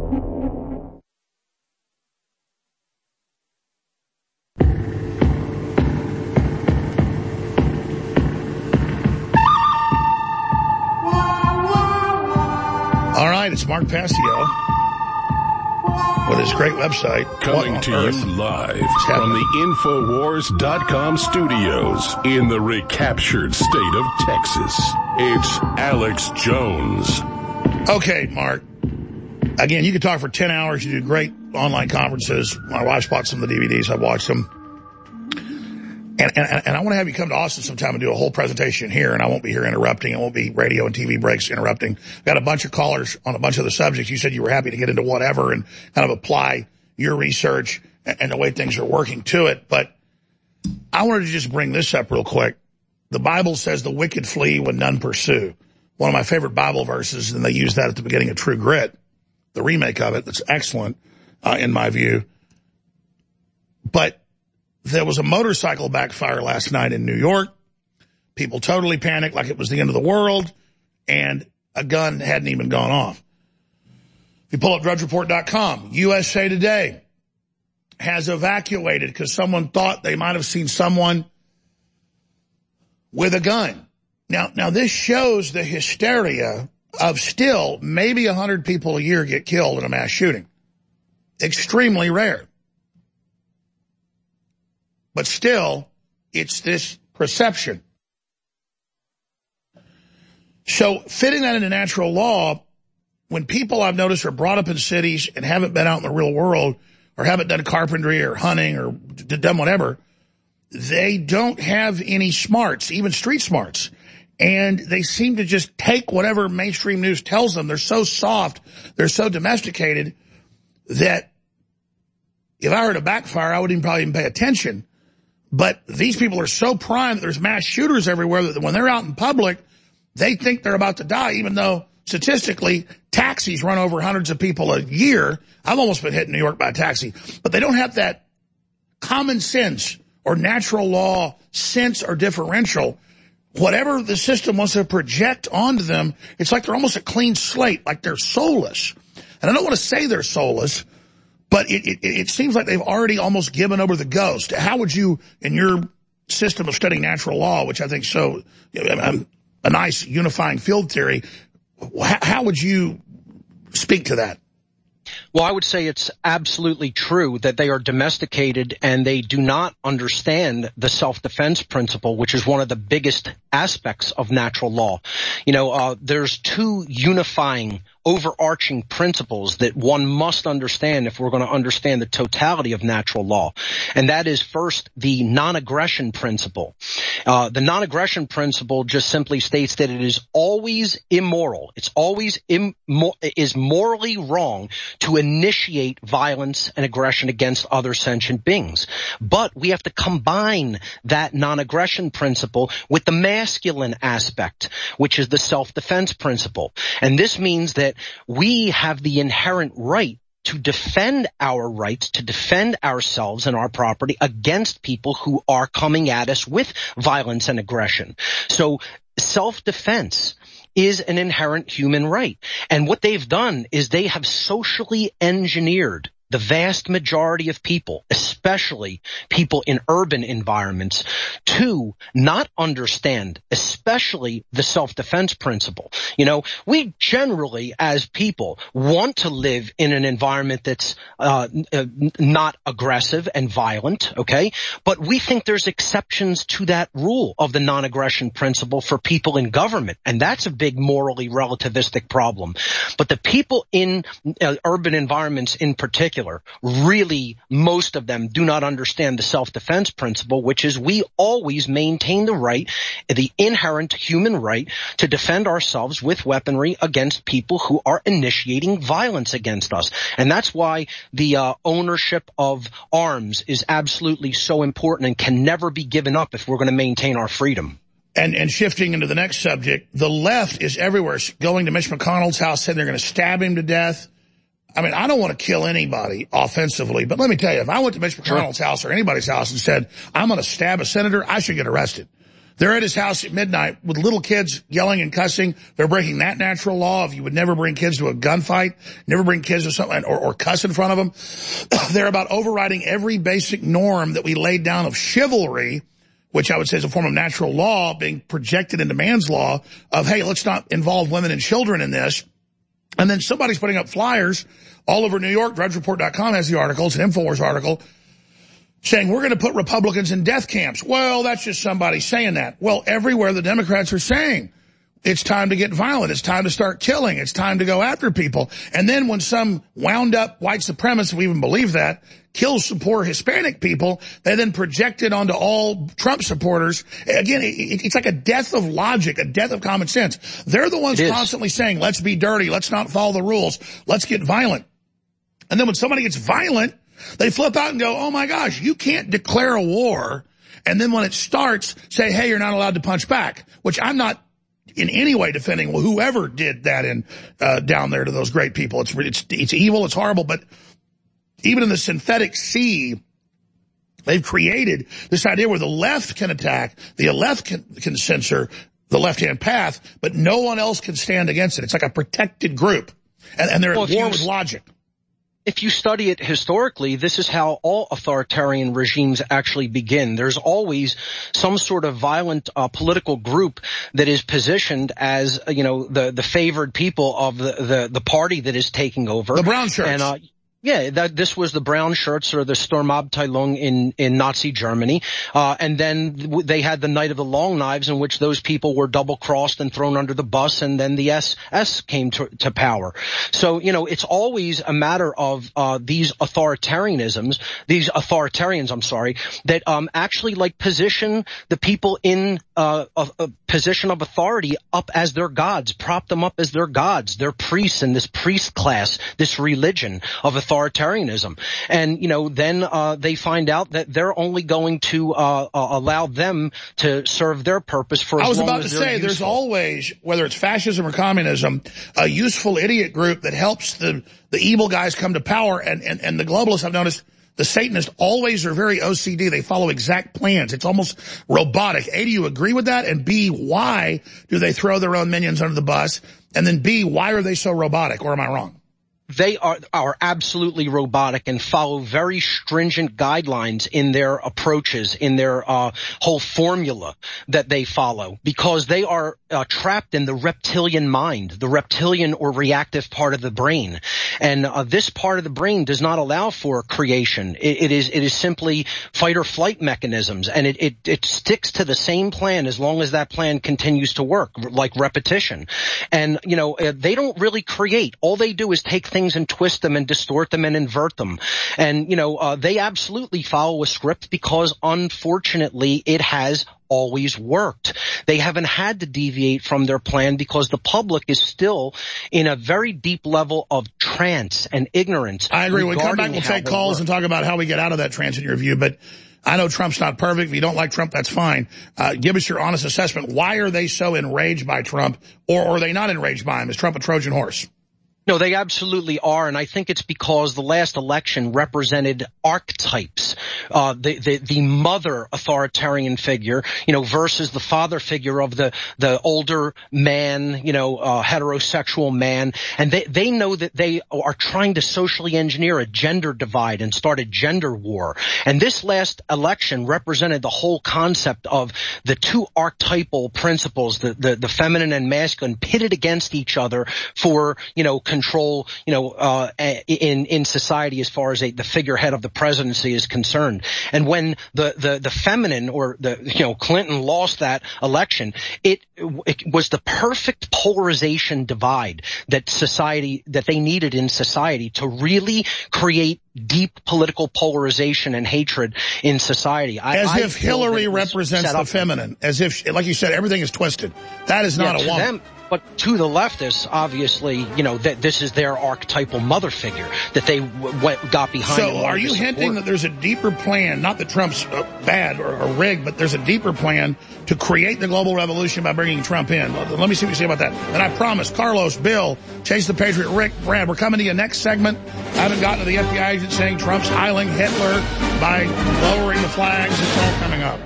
All right, it's Mark Passio with his great website. Coming to you live from the Infowars dot com studios in the recaptured state of Texas. It's Alex Jones. Okay, Mark. Again, you can talk for ten hours. You do great online conferences. My wife's bought some of the D V Ds. I've watched them. And, and, and I want to have you come to Austin sometime and do a whole presentation here, and I won't be here interrupting. It won't be radio and T V breaks interrupting. I've got a bunch of callers on a bunch of the subjects. You said you were happy to get into whatever and kind of apply your research and, and the way things are working to it. But I wanted to just bring this up real quick. The Bible says the wicked flee when none pursue. One of my favorite Bible verses, and they use that at the beginning of True Grit, the remake of it. That's excellent, uh, in my view. But there was a motorcycle backfire last night in New York. People totally panicked like it was the end of the world, and a gun hadn't even gone off. If you pull up Drudge Report dot com, U S A Today has evacuated because someone thought they might have seen someone with a gun. Now, now this shows the hysteria of still maybe one hundred people a year get killed in a mass shooting. Extremely rare. But still, it's this perception. So fitting that into natural law, when people I've noticed are brought up in cities and haven't been out in the real world or haven't done carpentry or hunting or done whatever, they don't have any smarts, even street smarts. And they seem to just take whatever mainstream news tells them. They're so soft, they're so domesticated that if I heard a backfire, I wouldn't even probably even pay attention. But these people are so primed that there's mass shooters everywhere that when they're out in public, they think they're about to die, even though statistically taxis run over hundreds of people a year. I've almost been hit in New York by a taxi. But they don't have that common sense or natural law sense or differential. Whatever the system wants to project onto them, it's like they're almost a clean slate, like they're soulless. And I don't want to say they're soulless, but it, it, it seems like they've already almost given over the ghost. How would you, in your system of studying natural law, which I think so, a, a nice unifying field theory, how would you speak to that? Well, I would say it's absolutely true that they are domesticated and they do not understand the self-defense principle, which is one of the biggest aspects of natural law. You know, uh, there's two unifying overarching principles that one must understand if we're going to understand the totality of natural law. And that is first the non-aggression principle. Uh, the non-aggression principle just simply states that it is always immoral. It's always Im- is morally wrong to initiate violence and aggression against other sentient beings. But we have to combine that non-aggression principle with the masculine aspect, which is the self-defense principle. And this means that we have the inherent right to defend our rights, to defend ourselves and our property against people who are coming at us with violence and aggression. So self-defense is an inherent human right. And what they've done is they have socially engineered the vast majority of people, especially people in urban environments, to not understand, especially the self-defense principle. You know, we generally, as people, want to live in an environment that's uh, uh, not aggressive and violent, okay? But we think there's exceptions to that rule of the non-aggression principle for people in government, and that's a big morally relativistic problem. But the people in uh, urban environments in particular, really, most of them do not understand the self-defense principle, which is we always maintain the right, the inherent human right, to defend ourselves with weaponry against people who are initiating violence against us. And that's why the uh, ownership of arms is absolutely so important and can never be given up if we're going to maintain our freedom. And, and shifting into the next subject, the left is everywhere, going to Mitch McConnell's house, saying they're going to stab him to death. I mean, I don't want to kill anybody offensively, but let me tell you, if I went to Mitch McConnell's sure. house or anybody's house and said, I'm going to stab a senator, I should get arrested. They're at his house at midnight with little kids yelling and cussing. They're breaking that natural law of you would never bring kids to a gunfight, never bring kids to something, or, or cuss in front of them. They're about overriding every basic norm that we laid down of chivalry, which I would say is a form of natural law being projected into man's law of, hey, let's not involve women and children in this. And then somebody's putting up flyers all over New York. Drudge Report dot com has the article. It's an InfoWars article saying we're going to put Republicans in death camps. Well, that's just somebody saying that. Well, everywhere the Democrats are saying it's time to get violent. It's time to start killing. It's time to go after people. And then when some wound up white supremacist, we even believe that, kills some poor Hispanic people, they then project it onto all Trump supporters. Again, it, it's like a death of logic, a death of common sense. They're the ones constantly saying, let's be dirty, let's not follow the rules, let's get violent. And then when somebody gets violent, they flip out and go, oh my gosh, you can't declare a war. And then when it starts, say, hey, you're not allowed to punch back, which I'm not in any way defending well, whoever did that in uh, down there to those great people. It's, it's, it's evil, it's horrible, but even in the synthetic sea, they've created this idea where the left can attack, the left can, can censor the left-hand path, but no one else can stand against it. It's like a protected group, and, and they're well, at war with logic. If you study it historically, this is how all authoritarian regimes actually begin. There's always some sort of violent uh, political group that is positioned as, you know, the, the favored people of the, the, the party that is taking over. The brown shirts. And, uh, Yeah, that, this was the brown shirts or the Sturmabteilung in, in Nazi Germany. Uh, and then they had the Night of the Long Knives in which those people were double-crossed and thrown under the bus, and then the S S came to, to power. So, you know, it's always a matter of, uh, these authoritarianisms, these authoritarians, I'm sorry, that, um, actually like position the people in, uh, a, a position of authority up as their gods, prop them up as their gods, their priests in this priest class, this religion of authority. Authoritarianism. And, you know, then uh, they find out that they're only going to uh, uh, allow them to serve their purpose for as long as they're I was about to say, useful. There's always, whether it's fascism or communism, a useful idiot group that helps the, the evil guys come to power. And, and, and the globalists, I've noticed, the Satanists always are very O C D. They follow exact plans. It's almost robotic. A, do you agree with that? And B, why do they throw their own minions under the bus? And then B, why are they so robotic? Or am I wrong? They are, are absolutely robotic and follow very stringent guidelines in their approaches, in their uh, whole formula that they follow, because they are uh, trapped in the reptilian mind, the reptilian or reactive part of the brain. And uh, this part of the brain does not allow for creation. It, it is it is simply fight or flight mechanisms, and it, it, it sticks to the same plan as long as that plan continues to work, like repetition. And, you know, they don't really create. All they do is take things and twist them and distort them and invert them. And, you know, uh, they absolutely follow a script because, unfortunately, it has always worked. They haven't had to deviate from their plan because the public is still in a very deep level of trance and ignorance. I agree. When we come back, we'll take calls work. and talk about how we get out of that trance in your view. But I know Trump's not perfect. If you don't like Trump, that's fine. Uh, give us your honest assessment. Why are they so enraged by Trump, or, or are they not enraged by him? Is Trump a Trojan horse? No, they absolutely are, and I think it's because the last election represented archetypes. Uh, the, the, the mother authoritarian figure, you know, versus the father figure of the, the older man, you know, uh, heterosexual man. And they, they know that they are trying to socially engineer a gender divide and start a gender war. And this last election represented the whole concept of the two archetypal principles, the, the, the feminine and masculine, pitted against each other for, you know, control, you know, uh, in, in society as far as a, the figurehead of the presidency is concerned. And when the, the, the feminine or the, you know, Clinton lost that election, it, it was the perfect polarization divide that society, that they needed in society to really create deep political polarization and hatred in society. I, as I if Hillary represents the feminine, as if, like you said, everything is twisted. That is not yeah, a woman. Them, but to the leftists, obviously, you know, that this is their archetypal mother figure that they w- went, got behind. So are you hinting that there's a deeper plan, not that Trump's uh, bad or, or rigged, but there's a deeper plan to create the global revolution by bringing Trump in? Let me see what you say about that. And I promise, Carlos, Bill, Chase the Patriot, Rick, Brad, we're coming to you next segment. I haven't gotten to the F B I agent saying Trump's hiling Hitler by lowering the flags. It's all coming up.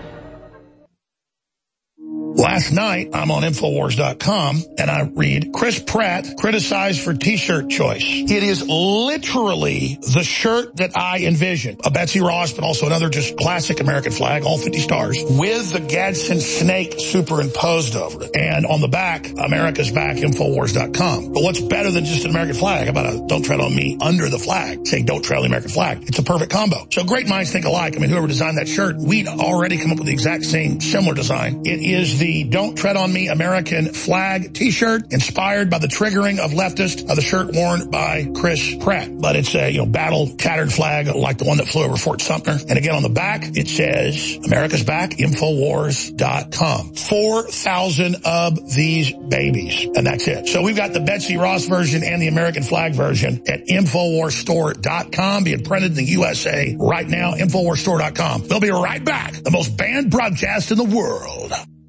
Last night, I'm on Infowars dot com, and I read, Chris Pratt criticized for T-shirt choice. It is literally the shirt that I envisioned. A Betsy Ross, but also another just classic American flag, all fifty stars, with the Gadsden snake superimposed over it. And on the back, America's Back, Infowars dot com. But what's better than just an American flag? How about a Don't Tread on Me under the flag, saying Don't Tread on the American flag? It's a perfect combo. So great minds think alike. I mean, whoever designed that shirt, we'd already come up with the exact same similar design. It is the The Don't Tread on Me American flag T-shirt, inspired by the triggering of leftist of the shirt worn by Chris Pratt. But it's a, you know, battle tattered flag like the one that flew over Fort Sumter. And again, on the back, it says America's Back, Infowars dot com. four thousand of these babies. And that's it. So we've got the Betsy Ross version and the American flag version at Infowars Store dot com, being printed in the U S A right now, Infowars Store dot com. We'll be right back. The most banned broadcast in the world.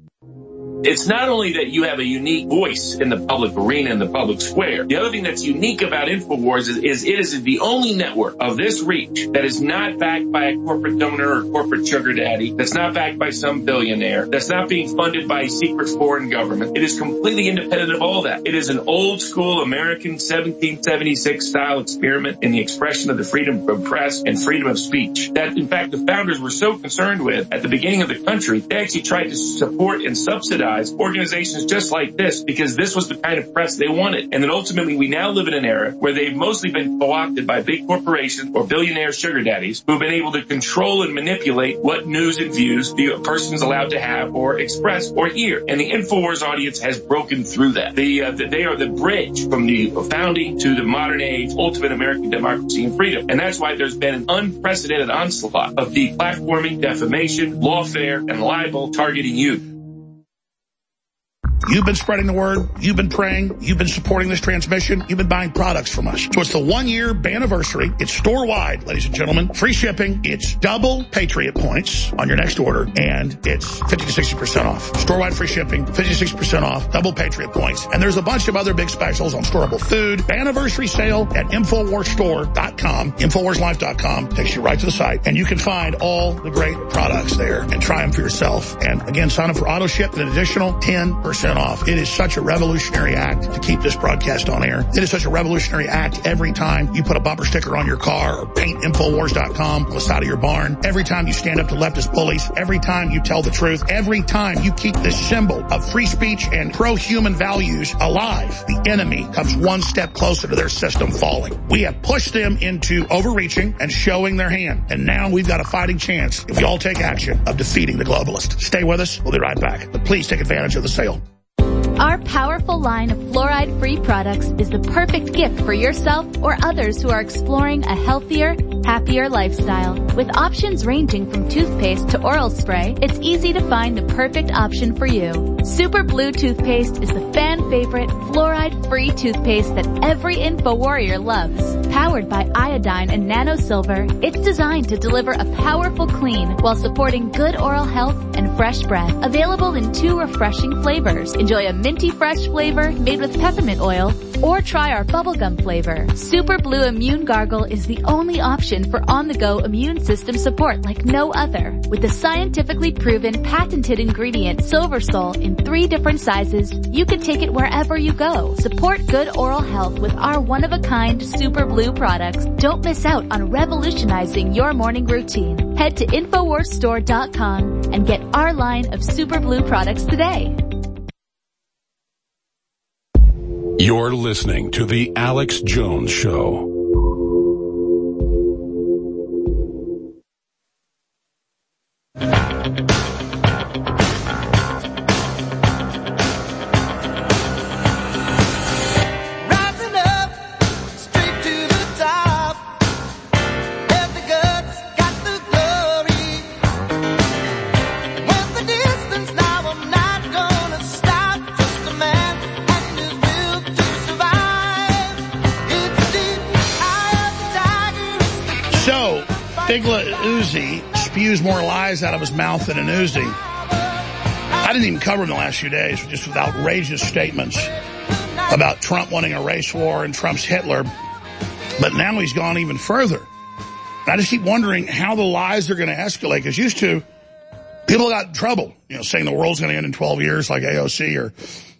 It's not only that you have a unique voice in the public arena, in the public square. The other thing that's unique about InfoWars is, is it is the only network of this reach that is not backed by a corporate donor or corporate sugar daddy, that's not backed by some billionaire, that's not being funded by a secret foreign government. It is completely independent of all that. It is an old school American seventeen seventy-six style experiment in the expression of the freedom of press and freedom of speech that, in fact, the founders were so concerned with at the beginning of the country, they actually tried to support and subsidize organizations just like this because this was the kind of press they wanted. And then ultimately we now live in an era where they've mostly been co-opted by big corporations or billionaire sugar daddies who've been able to control and manipulate what news and views the person's allowed to have or express or hear. And the InfoWars audience has broken through that. The, uh, the, they are the bridge from the founding to the modern age, ultimate American democracy and freedom. And that's why there's been an unprecedented onslaught of deplatforming, defamation, lawfare, and libel targeting you. You've been spreading the word. You've been praying. You've been supporting this transmission. You've been buying products from us. So it's the one-year anniversary. It's store-wide, ladies and gentlemen. Free shipping. It's double Patriot points on your next order, and it's fifty to sixty percent off. Store-wide free shipping, fifty to sixty percent off, double Patriot points. And there's a bunch of other big specials on storable food. Anniversary sale at Infowars Store dot com, Infowars Life dot com. Takes you right to the site. And you can find all the great products there and try them for yourself. And again, sign up for auto ship at an additional ten percent off. It is such a revolutionary act to keep this broadcast on air. It is such a revolutionary act every time you put a bumper sticker on your car or paint Infowars dot com on the side of your barn. Every time you stand up to leftist bullies. Every time you tell the truth. Every time you keep this symbol of free speech and pro-human values alive, the enemy comes one step closer to their system falling. We have pushed them into overreaching and showing their hand. And now we've got a fighting chance, if you all take action, of defeating the globalists. Stay with us. We'll be right back. But please take advantage of the sale. Our powerful line of fluoride-free products is the perfect gift for yourself or others who are exploring a healthier, happier lifestyle. With options ranging from toothpaste to oral spray, it's easy to find the perfect option for you. Super Blue Toothpaste is the fan-favorite fluoride-free toothpaste that every InfoWarrior loves. Powered by iodine and nano silver, it's designed to deliver a powerful clean while supporting good oral health and fresh breath. Available in two refreshing flavors. Enjoy a minty fresh flavor made with peppermint oil, or try our bubblegum flavor. Super Blue Immune Gargle is the only option for on-the-go immune system support like no other. With the scientifically proven patented ingredient Silver Sol in three different sizes, you can take it wherever you go. Support good oral health with our one-of-a-kind Super Blue products. Don't miss out on revolutionizing your morning routine. Head to Infowars Store dot com and get our line of Super Blue products today. You're listening to The Alex Jones Show. Figla Uzi spews more lies out of his mouth than an Uzi. I didn't even cover him the last few days, just with outrageous statements about Trump wanting a race war and Trump's Hitler. But now he's gone even further. And I just keep wondering how the lies are going to escalate, because used to, people got in trouble, you know, saying the world's going to end in twelve years like A O C, or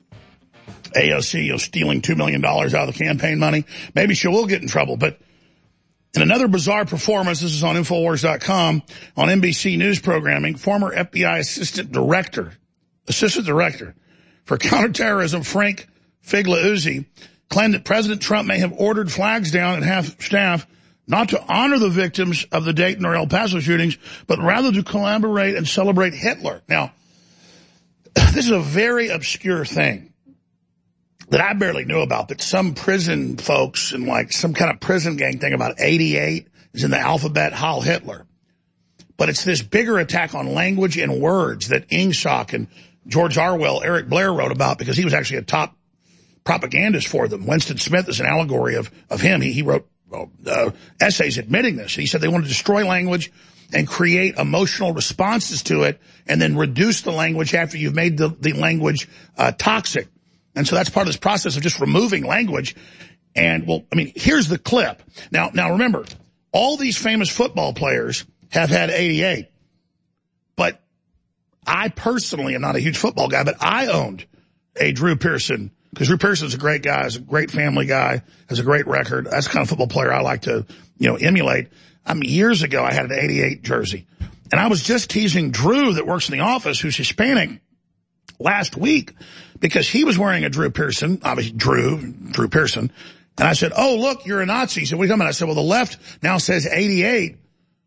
A O C, you know, stealing two million dollars out of the campaign money. Maybe she will get in trouble, but in another bizarre performance, this is on Infowars dot com, on N B C News programming, former F B I Assistant Director, Assistant Director for Counterterrorism, Frank Figla Uzi, claimed that President Trump may have ordered flags down at half staff not to honor the victims of the Dayton or El Paso shootings, but rather to collaborate and celebrate Hitler. Now, this is a very obscure thing that I barely knew about, that some prison folks and like some kind of prison gang thing about eighty-eight is in the alphabet Heil Hitler. But it's this bigger attack on language and words that Ingsoc and George Orwell, Eric Blair wrote about, because he was actually a top propagandist for them. Winston Smith is an allegory of, of him. He, he wrote uh, essays admitting this. He said they want to destroy language and create emotional responses to it, and then reduce the language after you've made the, the language uh, toxic. And so that's part of this process of just removing language. And, well, I mean, here's the clip. Now, now remember, all these famous football players have had eighty-eight. But I personally am not a huge football guy, but I owned a Drew Pearson, because Drew Pearson's a great guy, is a great family guy, has a great record. That's the kind of football player I like to, you know, emulate. I mean, years ago, I had an eighty-eight jersey. And I was just teasing Drew that works in the office, who's Hispanic, last week, because he was wearing a Drew Pearson, obviously Drew, Drew Pearson. And I said, oh, look, you're a Nazi. He said, what are you talking about? I said, well, the left now says eighty-eight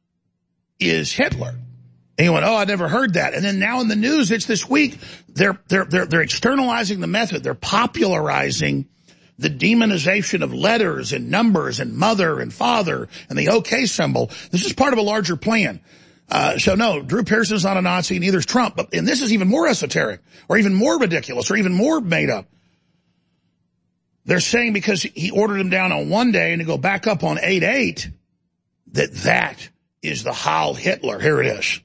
is Hitler. And he went, oh, I never heard that. And then now in the news, it's this week, they're, they're, they're, they're externalizing the method. They're popularizing the demonization of letters and numbers and mother and father and the OK symbol. This is part of a larger plan. Uh, so no, Drew Pearson's not a Nazi, neither is Trump. But, and this is even more esoteric, or even more ridiculous, or even more made up. They're saying because he ordered him down on one day and to go back up on eight eight, that that is the Heil Hitler. Here it is.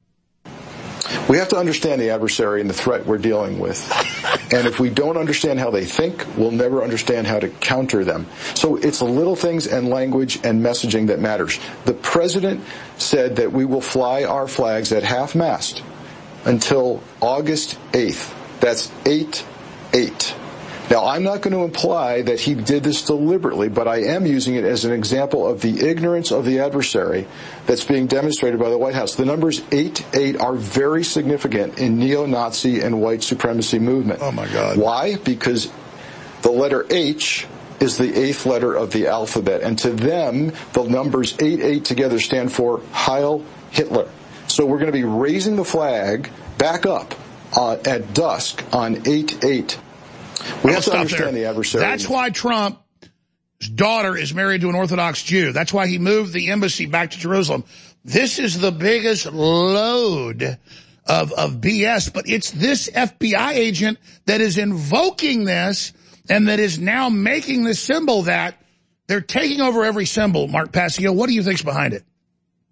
We have to understand the adversary and the threat we're dealing with. And if we don't understand how they think, we'll never understand how to counter them. So it's the little things and language and messaging that matters. The president said that we will fly our flags at half-mast until August eighth. That's eight eight. Now, I'm not going to imply that he did this deliberately, but I am using it as an example of the ignorance of the adversary that's being demonstrated by the White House. The numbers eight eight are very significant in neo-Nazi and white supremacy movement. Oh, my God. Why? Because the letter H is the eighth letter of the alphabet, and to them, the numbers eight eight together stand for Heil Hitler. So we're going to be raising the flag back up uh, at dusk on eight eight. We have to understand the adversary. That's why Trump's daughter is married to an Orthodox Jew. That's why he moved the embassy back to Jerusalem. This is the biggest load of, of B S, but it's this F B I agent that is invoking this and that is now making this symbol that they're taking over every symbol. Mark Passio, what do you think's behind it?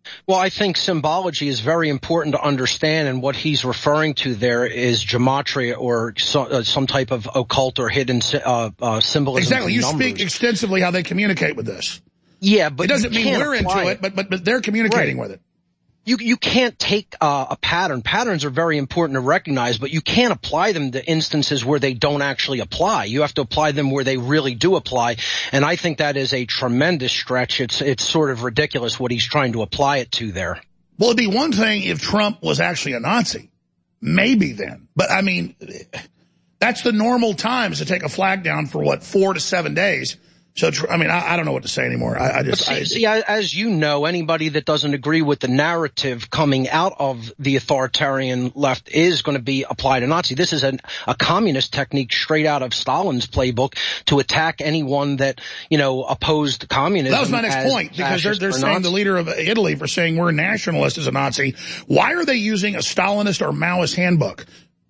Well, I think symbology is very important to understand, and what he's referring to there is gematria or so, uh, some type of occult or hidden uh, uh, symbolism. Exactly. You numbers. speak extensively how they communicate with this. Yeah, but it doesn't mean we're into it, it, but, but but they're communicating right. with it. You you can't take uh, a pattern. Patterns are very important to recognize, but you can't apply them to instances where they don't actually apply. You have to apply them where they really do apply, and I think that is a tremendous stretch. It's it's sort of ridiculous what he's trying to apply it to there. Well, it'd be one thing if Trump was actually a Nazi. Maybe then. But, I mean, that's the normal times to take a flag down for, what, four to seven days. So, I mean, I, I don't know what to say anymore. I, I just, see, I, see, as you know, anybody that doesn't agree with the narrative coming out of the authoritarian left is going to be applied to Nazi. This is an, a communist technique straight out of Stalin's playbook to attack anyone that, you know, opposed communism. That was my next point, because they're, they're saying Nazi. The leader of Italy for saying we're nationalist is a Nazi. Why are they using a Stalinist or Maoist handbook?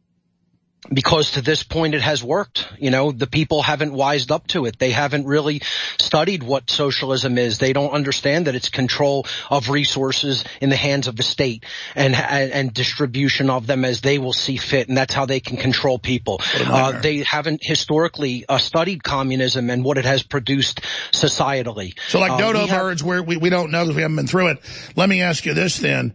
Because to this point it has worked. You know, the people haven't wised up to it. They haven't really studied what socialism is. They don't understand that it's control of resources in the hands of the state and and distribution of them as they will see fit, and that's how they can control people. Uh, they haven't historically uh, studied communism and what it has produced societally. So like dodo uh, we birds, have, where we, we don't know because we haven't been through it. Let me ask you this then,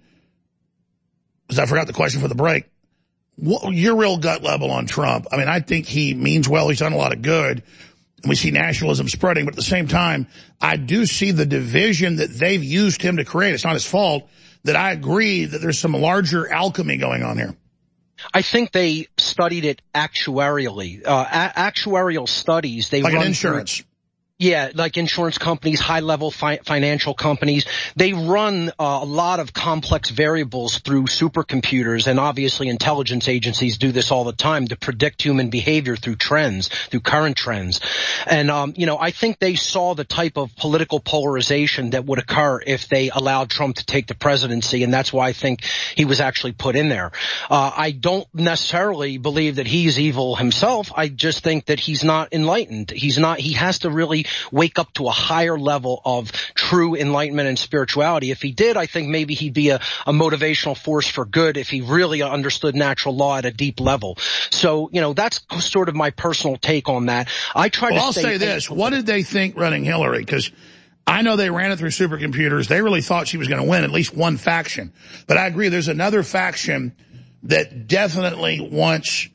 because I forgot the question for the break. What, your real gut level on Trump. I mean, I think he means well. He's done a lot of good. And we see nationalism spreading. But at the same time, I do see the division that they've used him to create. It's not his fault. That I agree that there's some larger alchemy going on here. I think they studied it actuarially. Uh, a- actuarial studies. They like run an insurance. Through, Yeah, like insurance companies, high-level fi- financial companies. They run uh, a lot of complex variables through supercomputers, and obviously intelligence agencies do this all the time to predict human behavior through trends, through current trends. And, um, you know, I think they saw the type of political polarization that would occur if they allowed Trump to take the presidency, and that's why I think he was actually put in there. Uh, I don't necessarily believe that he's evil himself. I just think that he's not enlightened. He's not, he has to really wake up to a higher level of true enlightenment and spirituality. If he did, I think maybe he'd be a, a motivational force for good if he really understood natural law at a deep level. So, you know, that's sort of my personal take on that. I try well, to I'll stay say this. What did they think running Hillary? Because I know they ran it through supercomputers. They really thought she was going to win at least one faction. But I agree, there's another faction that definitely wants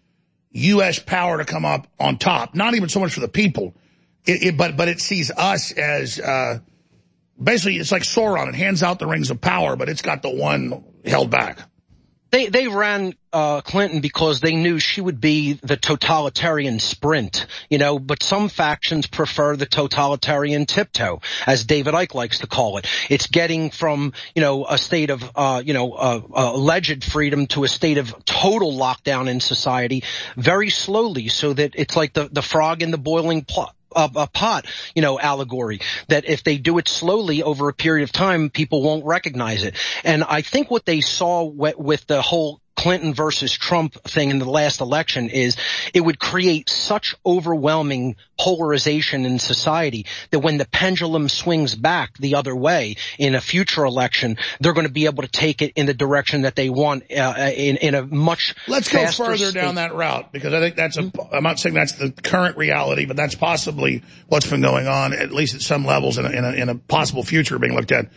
U S power to come up on top. Not even so much for the people. It, it, but but it sees us as uh, basically it's like Sauron. It hands out the rings of power, but it's got the one held back. They they ran uh Clinton because they knew she would be the totalitarian sprint, you know, but some factions prefer the totalitarian tiptoe, as David Icke likes to call it. It's getting from, you know, a state of, uh, you know, uh, uh, alleged freedom to a state of total lockdown in society very slowly, so that it's like the, the frog in the boiling pot. Of a pot, you know, allegory, that if they do it slowly over a period of time, people won't recognize it. And I think what they saw with, with the whole Clinton versus Trump thing in the last election is it would create such overwhelming polarization in society that when the pendulum swings back the other way in a future election, they're going to be able to take it in the direction that they want uh, in, in a much Let's go faster further state. down that route, because I think that's a, I'm not saying that's the current reality, but that's possibly what's been going on, at least at some levels in a, in a, in a possible future being looked at.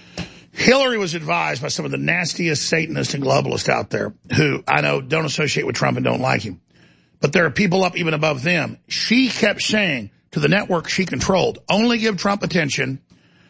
Hillary was advised by some of the nastiest Satanists and globalists out there who I know don't associate with Trump and don't like him. But there are people up even above them. She kept saying to the network she controlled, only give Trump attention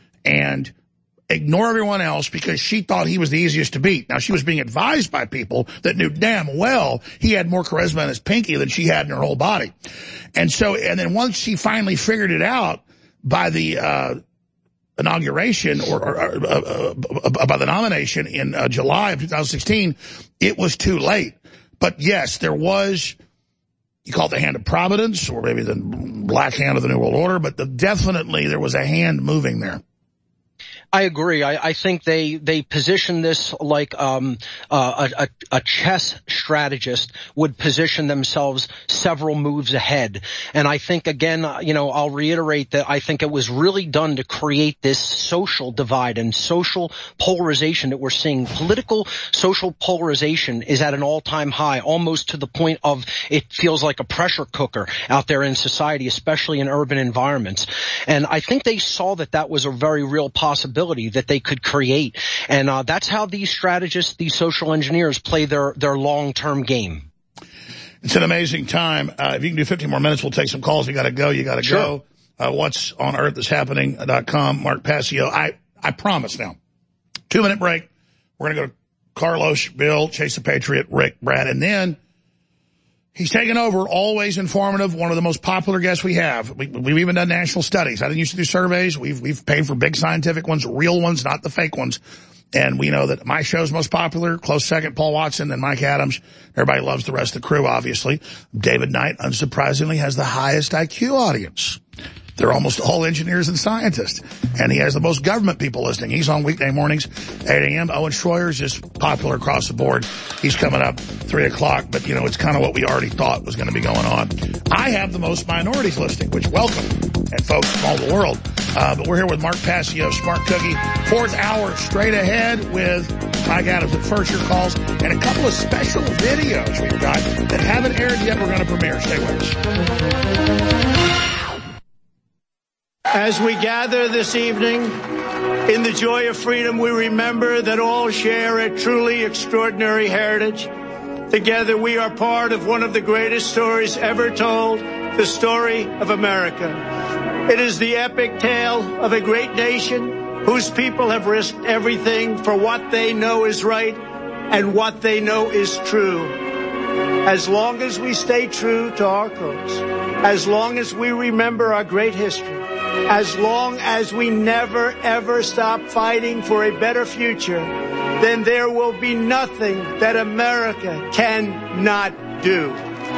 and ignore everyone else, because she thought he was the easiest to beat. Now, she was being advised by people that knew damn well he had more charisma in his pinky than she had in her whole body. And so, and then once she finally figured it out by the uh inauguration or, or, or uh, uh, by the nomination in uh, July of two thousand sixteen, it was too late. But yes, there was, you call it the hand of Providence or maybe the black hand of the New World Order, but the, definitely there was a hand moving there. I agree. I, I think they, they position this like um, uh, a, a chess strategist would position themselves several moves ahead. And I think, again, you know, I'll reiterate that I think it was really done to create this social divide and social polarization that we're seeing. Political social polarization is at an all-time high, almost to the point of it feels like a pressure cooker out there in society, especially in urban environments. And I think they saw that that was a very real possibility that they could create. And uh, that's how these strategists, these social engineers, play their, their long-term game. It's an amazing time. Uh, if you can do fifteen more minutes, we'll take some calls. You got to go. You got to sure. go. Uh, what's on earth is happening dot com. Mark Passio. I, I promise now. Two-minute break. We're going to go to Carlos, Bill, Chase the Patriot, Rick, Brad, and then he's taken over, always informative, one of the most popular guests we have. We, we've even done national studies. I didn't used to do surveys. We've, we've paid for big scientific ones, real ones, not the fake ones. And we know that my show's most popular, close second, Paul Watson, then Mike Adams. Everybody loves the rest of the crew, obviously. David Knight, unsurprisingly, has the highest I Q audience. They're almost all engineers and scientists. And he has the most government people listening. He's on weekday mornings, eight a.m. Owen Schroyer is just popular across the board. He's coming up three o'clock, but, you know, it's kind of what we already thought was going to be going on. I have the most minorities listening, which welcome, and folks from all the world. Uh, but we're here with Mark Passio, Smart Cookie. Fourth hour straight ahead with Mike Adams at first, your calls, and a couple of special videos we've got that haven't aired yet. We're going to premiere. Stay with us. As we gather this evening in the joy of freedom, we remember that all share a truly extraordinary heritage. Together, we are part of one of the greatest stories ever told, the story of America. It is the epic tale of a great nation whose people have risked everything for what they know is right and what they know is true. As long as we stay true to our cause, as long as we remember our great history, as long as we never, ever stop fighting for a better future, then there will be nothing that America cannot do.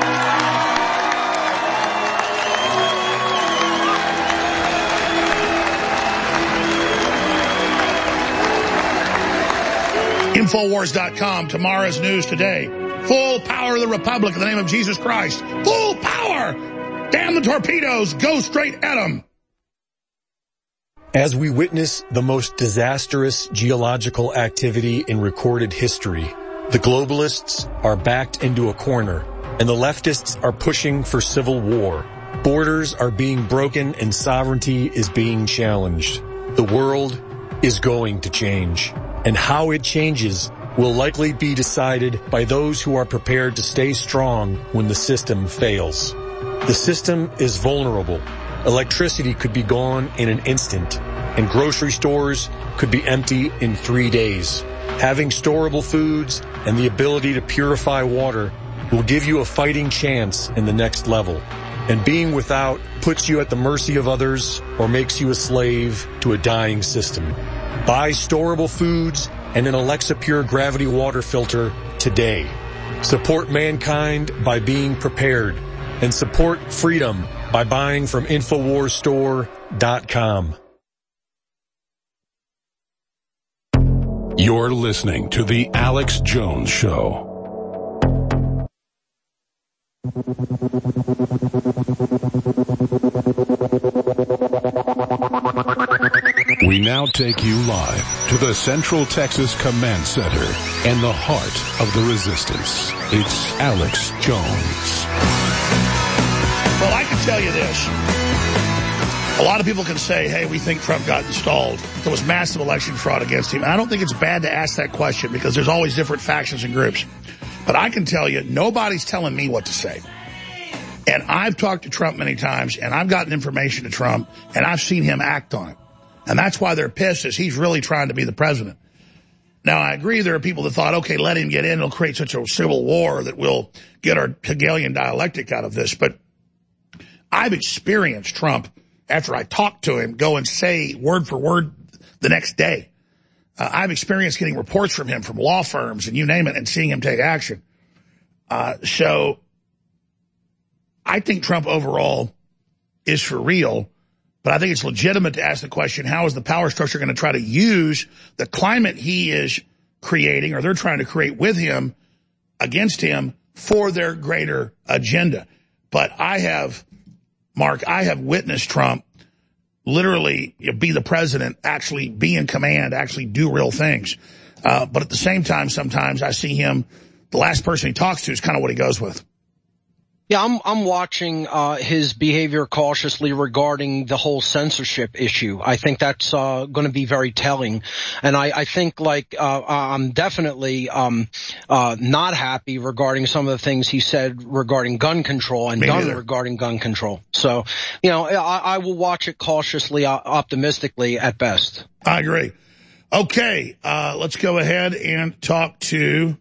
Infowars dot com, tomorrow's news today. Full power of the Republic in the name of Jesus Christ. Full power! Damn the torpedoes! Go straight at them! As we witness the most disastrous geological activity in recorded history, the globalists are backed into a corner, and the leftists are pushing for civil war. Borders are being broken and sovereignty is being challenged. The world is going to change, and how it changes will likely be decided by those who are prepared to stay strong when the system fails. The system is vulnerable. Electricity could be gone in an instant, and grocery stores could be empty in three days. Having storable foods and the ability to purify water will give you a fighting chance in the next level. And being without puts you at the mercy of others or makes you a slave to a dying system. Buy storable foods and an Alexa Pure Gravity water filter today. Support mankind by being prepared, and support freedom by buying from Infowars Store dot com. You're listening to The Alex Jones Show. We now take you live to the Central Texas Command Center and the heart of the resistance. It's Alex Jones. Well, I can tell you this. A lot of people can say, hey, we think Trump got installed. There was massive election fraud against him. And I don't think it's bad to ask that question because there's always different factions and groups. But I can tell you, nobody's telling me what to say. And I've talked to Trump many times, and I've gotten information to Trump, and I've seen him act on it. And that's why they're pissed, is he's really trying to be the president. Now, I agree there are people that thought, okay, let him get in. It'll create such a civil war that we'll get our Hegelian dialectic out of this. But I've experienced Trump, after I talk to him, go and say word for word the next day. Uh, I've experienced getting reports from him from law firms and you name it and seeing him take action. Uh, so I think Trump overall is for real. But I think it's legitimate to ask the question, how is the power structure going to try to use the climate he is creating, or they're trying to create with him, against him, for their greater agenda? But I have, Mark, I have witnessed Trump literally be the president, actually be in command, actually do real things. Uh, but at the same time, sometimes I see him, the last person he talks to is kind of what he goes with. Yeah, I'm I'm watching uh his behavior cautiously regarding the whole censorship issue. I think that's uh going to be very telling, and I I think like uh I'm definitely um uh not happy regarding some of the things he said regarding gun control and gun regarding gun control. So, you know, I, I will watch it cautiously, uh, optimistically at best. I agree. Okay, uh let's go ahead and talk to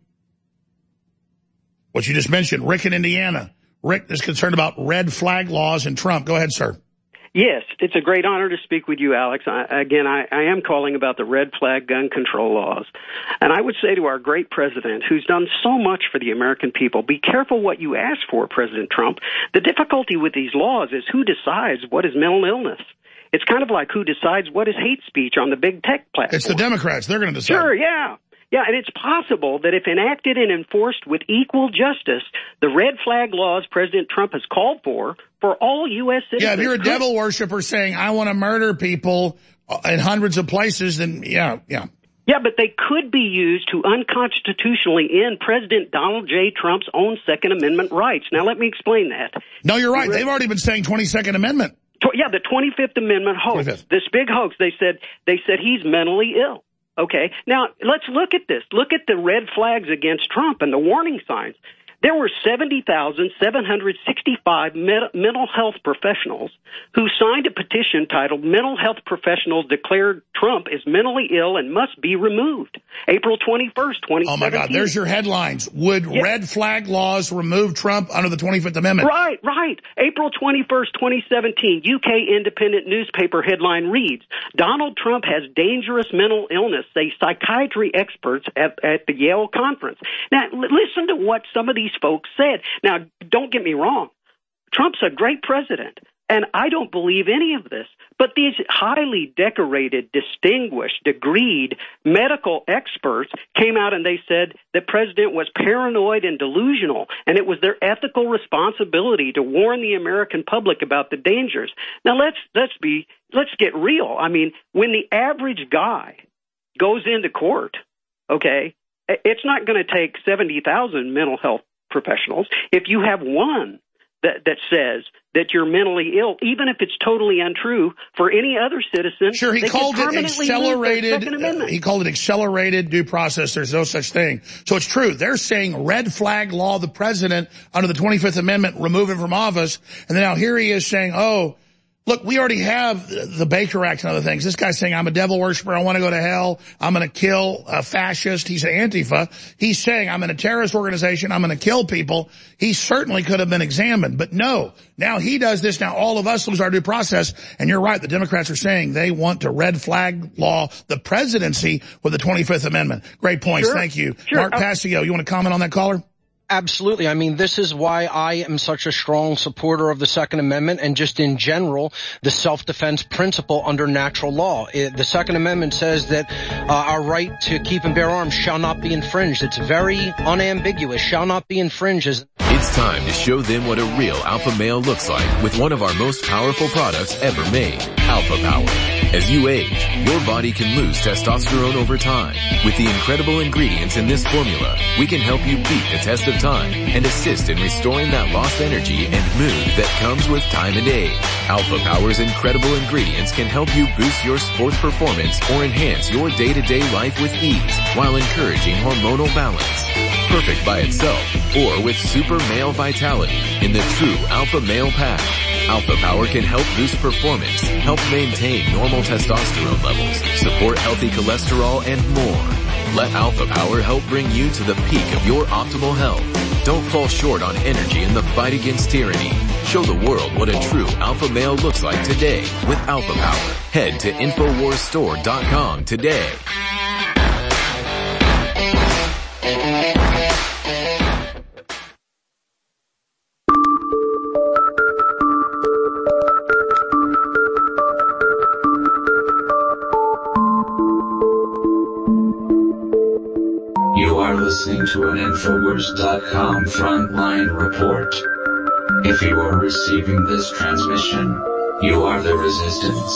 what you just mentioned, Rick in Indiana. Rick is concerned about red flag laws and Trump. Go ahead, sir. Yes, it's a great honor to speak with you, Alex. I, again, I, I am calling about the red flag gun control laws. And I would say to our great president, who's done so much for the American people, be careful what you ask for, President Trump. The difficulty with these laws is who decides what is mental illness. It's kind of like who decides what is hate speech on the big tech platform. It's the Democrats. They're going to decide. Sure, yeah. Yeah, and it's possible that if enacted and enforced with equal justice, the red flag laws President Trump has called for, for all U S citizens. Yeah, if you're a devil worshiper saying, I want to murder people in hundreds of places, then yeah, yeah. Yeah, but they could be used to unconstitutionally end President Donald J. Trump's own Second Amendment rights. Now, let me explain that. No, you're right. They've already been saying twenty-second Amendment. Yeah, the twenty-fifth Amendment hoax. twenty-fifth. This big hoax. They said, they said he's mentally ill. Okay, now let's look at this. Look at the red flags against Trump and the warning signs. There were seventy thousand seven hundred sixty-five med- mental health professionals who signed a petition titled Mental Health Professionals Declared Trump is Mentally Ill and Must Be Removed. April twenty-first, twenty seventeen. Oh, my God. There's your headlines. Would yeah. red flag laws remove Trump under the twenty-fifth Amendment? Right, right. April twenty-first, twenty seventeen. U K independent newspaper headline reads, Donald Trump has dangerous mental illness, say psychiatry experts at, at the Yale conference. Now, l- listen to what some of these folks said. Now, don't get me wrong. Trump's a great president, and I don't believe any of this. But these highly decorated, distinguished, degreed medical experts came out and they said the president was paranoid and delusional, and it was their ethical responsibility to warn the American public about the dangers. Now, let's let's be let's get real. I mean, when the average guy goes into court, okay, it's not going to take seventy thousand mental health professionals. If you have one that, that says that you're mentally ill, even if it's totally untrue, for any other citizen, sure, he they called can it accelerated. Uh, he called it accelerated due process. There's no such thing. So it's true. They're saying red flag law the president under the twenty-fifth Amendment, remove him from office, and then now here he is saying, oh, look, we already have the Baker Act and other things. This guy's saying, I'm a devil worshiper. I want to go to hell. I'm going to kill a fascist. He's an Antifa. He's saying, I'm in a terrorist organization. I'm going to kill people. He certainly could have been examined. But no, now he does this. Now all of us lose our due process. And you're right. The Democrats are saying they want to red flag law the presidency with the twenty-fifth Amendment. Great points. Sure. Thank you. Sure. Mark Passio, you want to comment on that, caller? Absolutely. I mean, this is why I am such a strong supporter of the Second Amendment and just in general, the self-defense principle under natural law. It, the Second Amendment says that uh, our right to keep and bear arms shall not be infringed. It's very unambiguous, shall not be infringed. It's time to show them what a real alpha male looks like with one of our most powerful products ever made, Alpha Power. As you age, your body can lose testosterone over time. With the incredible ingredients in this formula, we can help you beat the test of time and assist in restoring that lost energy and mood that comes with time and age. Alpha Power's incredible ingredients can help you boost your sports performance or enhance your day-to-day life with ease while encouraging hormonal balance. Perfect by itself or with super male vitality in the true Alpha Male Pack. Alpha Power can help boost performance, help maintain normal testosterone levels, support healthy cholesterol, and more. Let Alpha Power help bring you to the peak of your optimal health. Don't fall short on energy in the fight against tyranny. Show the world what a true alpha male looks like today with Alpha Power. Head to Infowars Store dot com today. listening to an Infowars dot com frontline report. If you are receiving this transmission, you are the resistance.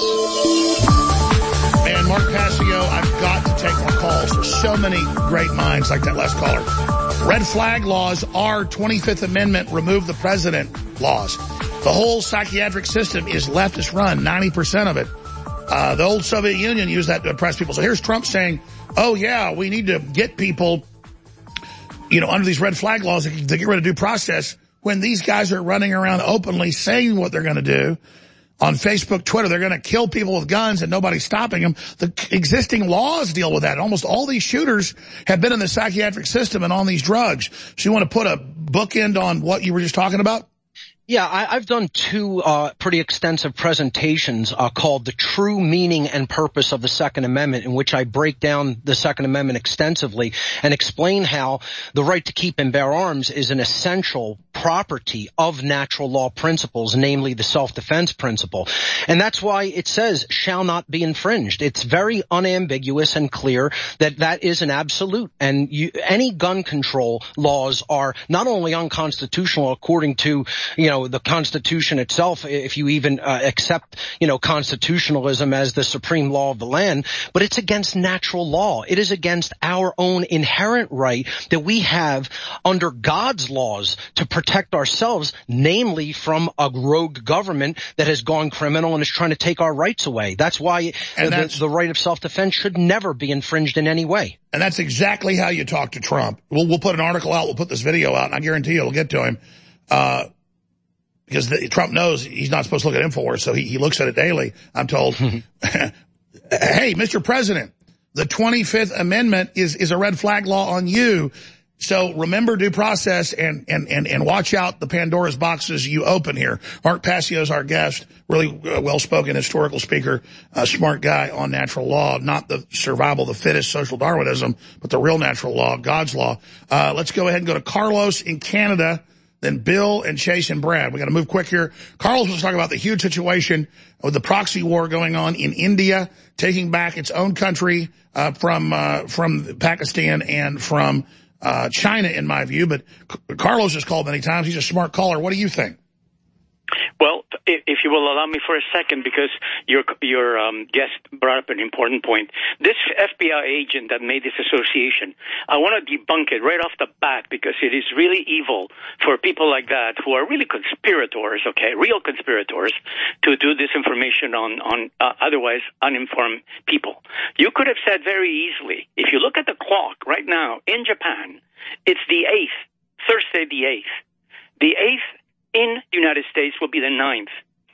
Man, Mark Passio, I've got to take more calls. There's so many great minds like that last caller. Red flag laws are twenty-fifth Amendment, remove the president laws. The whole psychiatric system is leftist run, ninety percent of it. Uh, the old Soviet Union used that to oppress people. So here's Trump saying, oh, yeah, we need to get people, you know, under these red flag laws to get rid of due process when these guys are running around openly saying what they're going to do. On Facebook, Twitter, they're going to kill people with guns and nobody's stopping them. The existing laws deal with that. Almost all these shooters have been in the psychiatric system and on these drugs. So you want to put a bookend on what you were just talking about? Yeah, I, I've done two uh pretty extensive presentations uh called The True Meaning and Purpose of the Second Amendment, in which I break down the Second Amendment extensively and explain how the right to keep and bear arms is an essential property of natural law principles, namely the self-defense principle. And that's why it says shall not be infringed. It's very unambiguous and clear that that is an absolute. And you, any gun control laws are not only unconstitutional according to, you know, the Constitution itself, if you even uh, accept, you know, constitutionalism as the supreme law of the land, but it's against natural law. It is against our own inherent right that we have under God's laws to protect ourselves, namely from a rogue government that has gone criminal and is trying to take our rights away. That's why and the, that's, the right of self-defense should never be infringed in any way. And that's exactly how you talk to Trump. We'll, we'll put an article out. We'll put this video out, and I guarantee you it'll get to him. Uh, Because the, Trump knows he's not supposed to look at InfoWars, so he, he looks at it daily, I'm told. Hey, Mister President, the twenty-fifth Amendment is, is a red flag law on you. So remember due process and, and, and, and watch out the Pandora's boxes you open here. Mark Passio's our guest, really uh, well-spoken historical speaker, a smart guy on natural law, not the survival of the fittest social Darwinism, but the real natural law, God's law. Uh, let's go ahead and go to Carlos in Canada. Then Bill and Chase and Brad. We got to move quick here. Carlos was talking about the huge situation with the proxy war going on in India, taking back its own country uh, from uh, from Pakistan and from uh, China, in my view. But Carlos has called many times. He's a smart caller. What do you think? Well, if you will allow me for a second, because your your um, guest brought up an important point. This F B I agent that made this association, I want to debunk it right off the bat, because it is really evil for people like that who are really conspirators, okay, real conspirators, to do disinformation on, on uh, otherwise uninformed people. You could have said very easily, if you look at the clock right now in Japan, it's the eighth, Thursday the eighth. The eighth in the United States will be the ninth.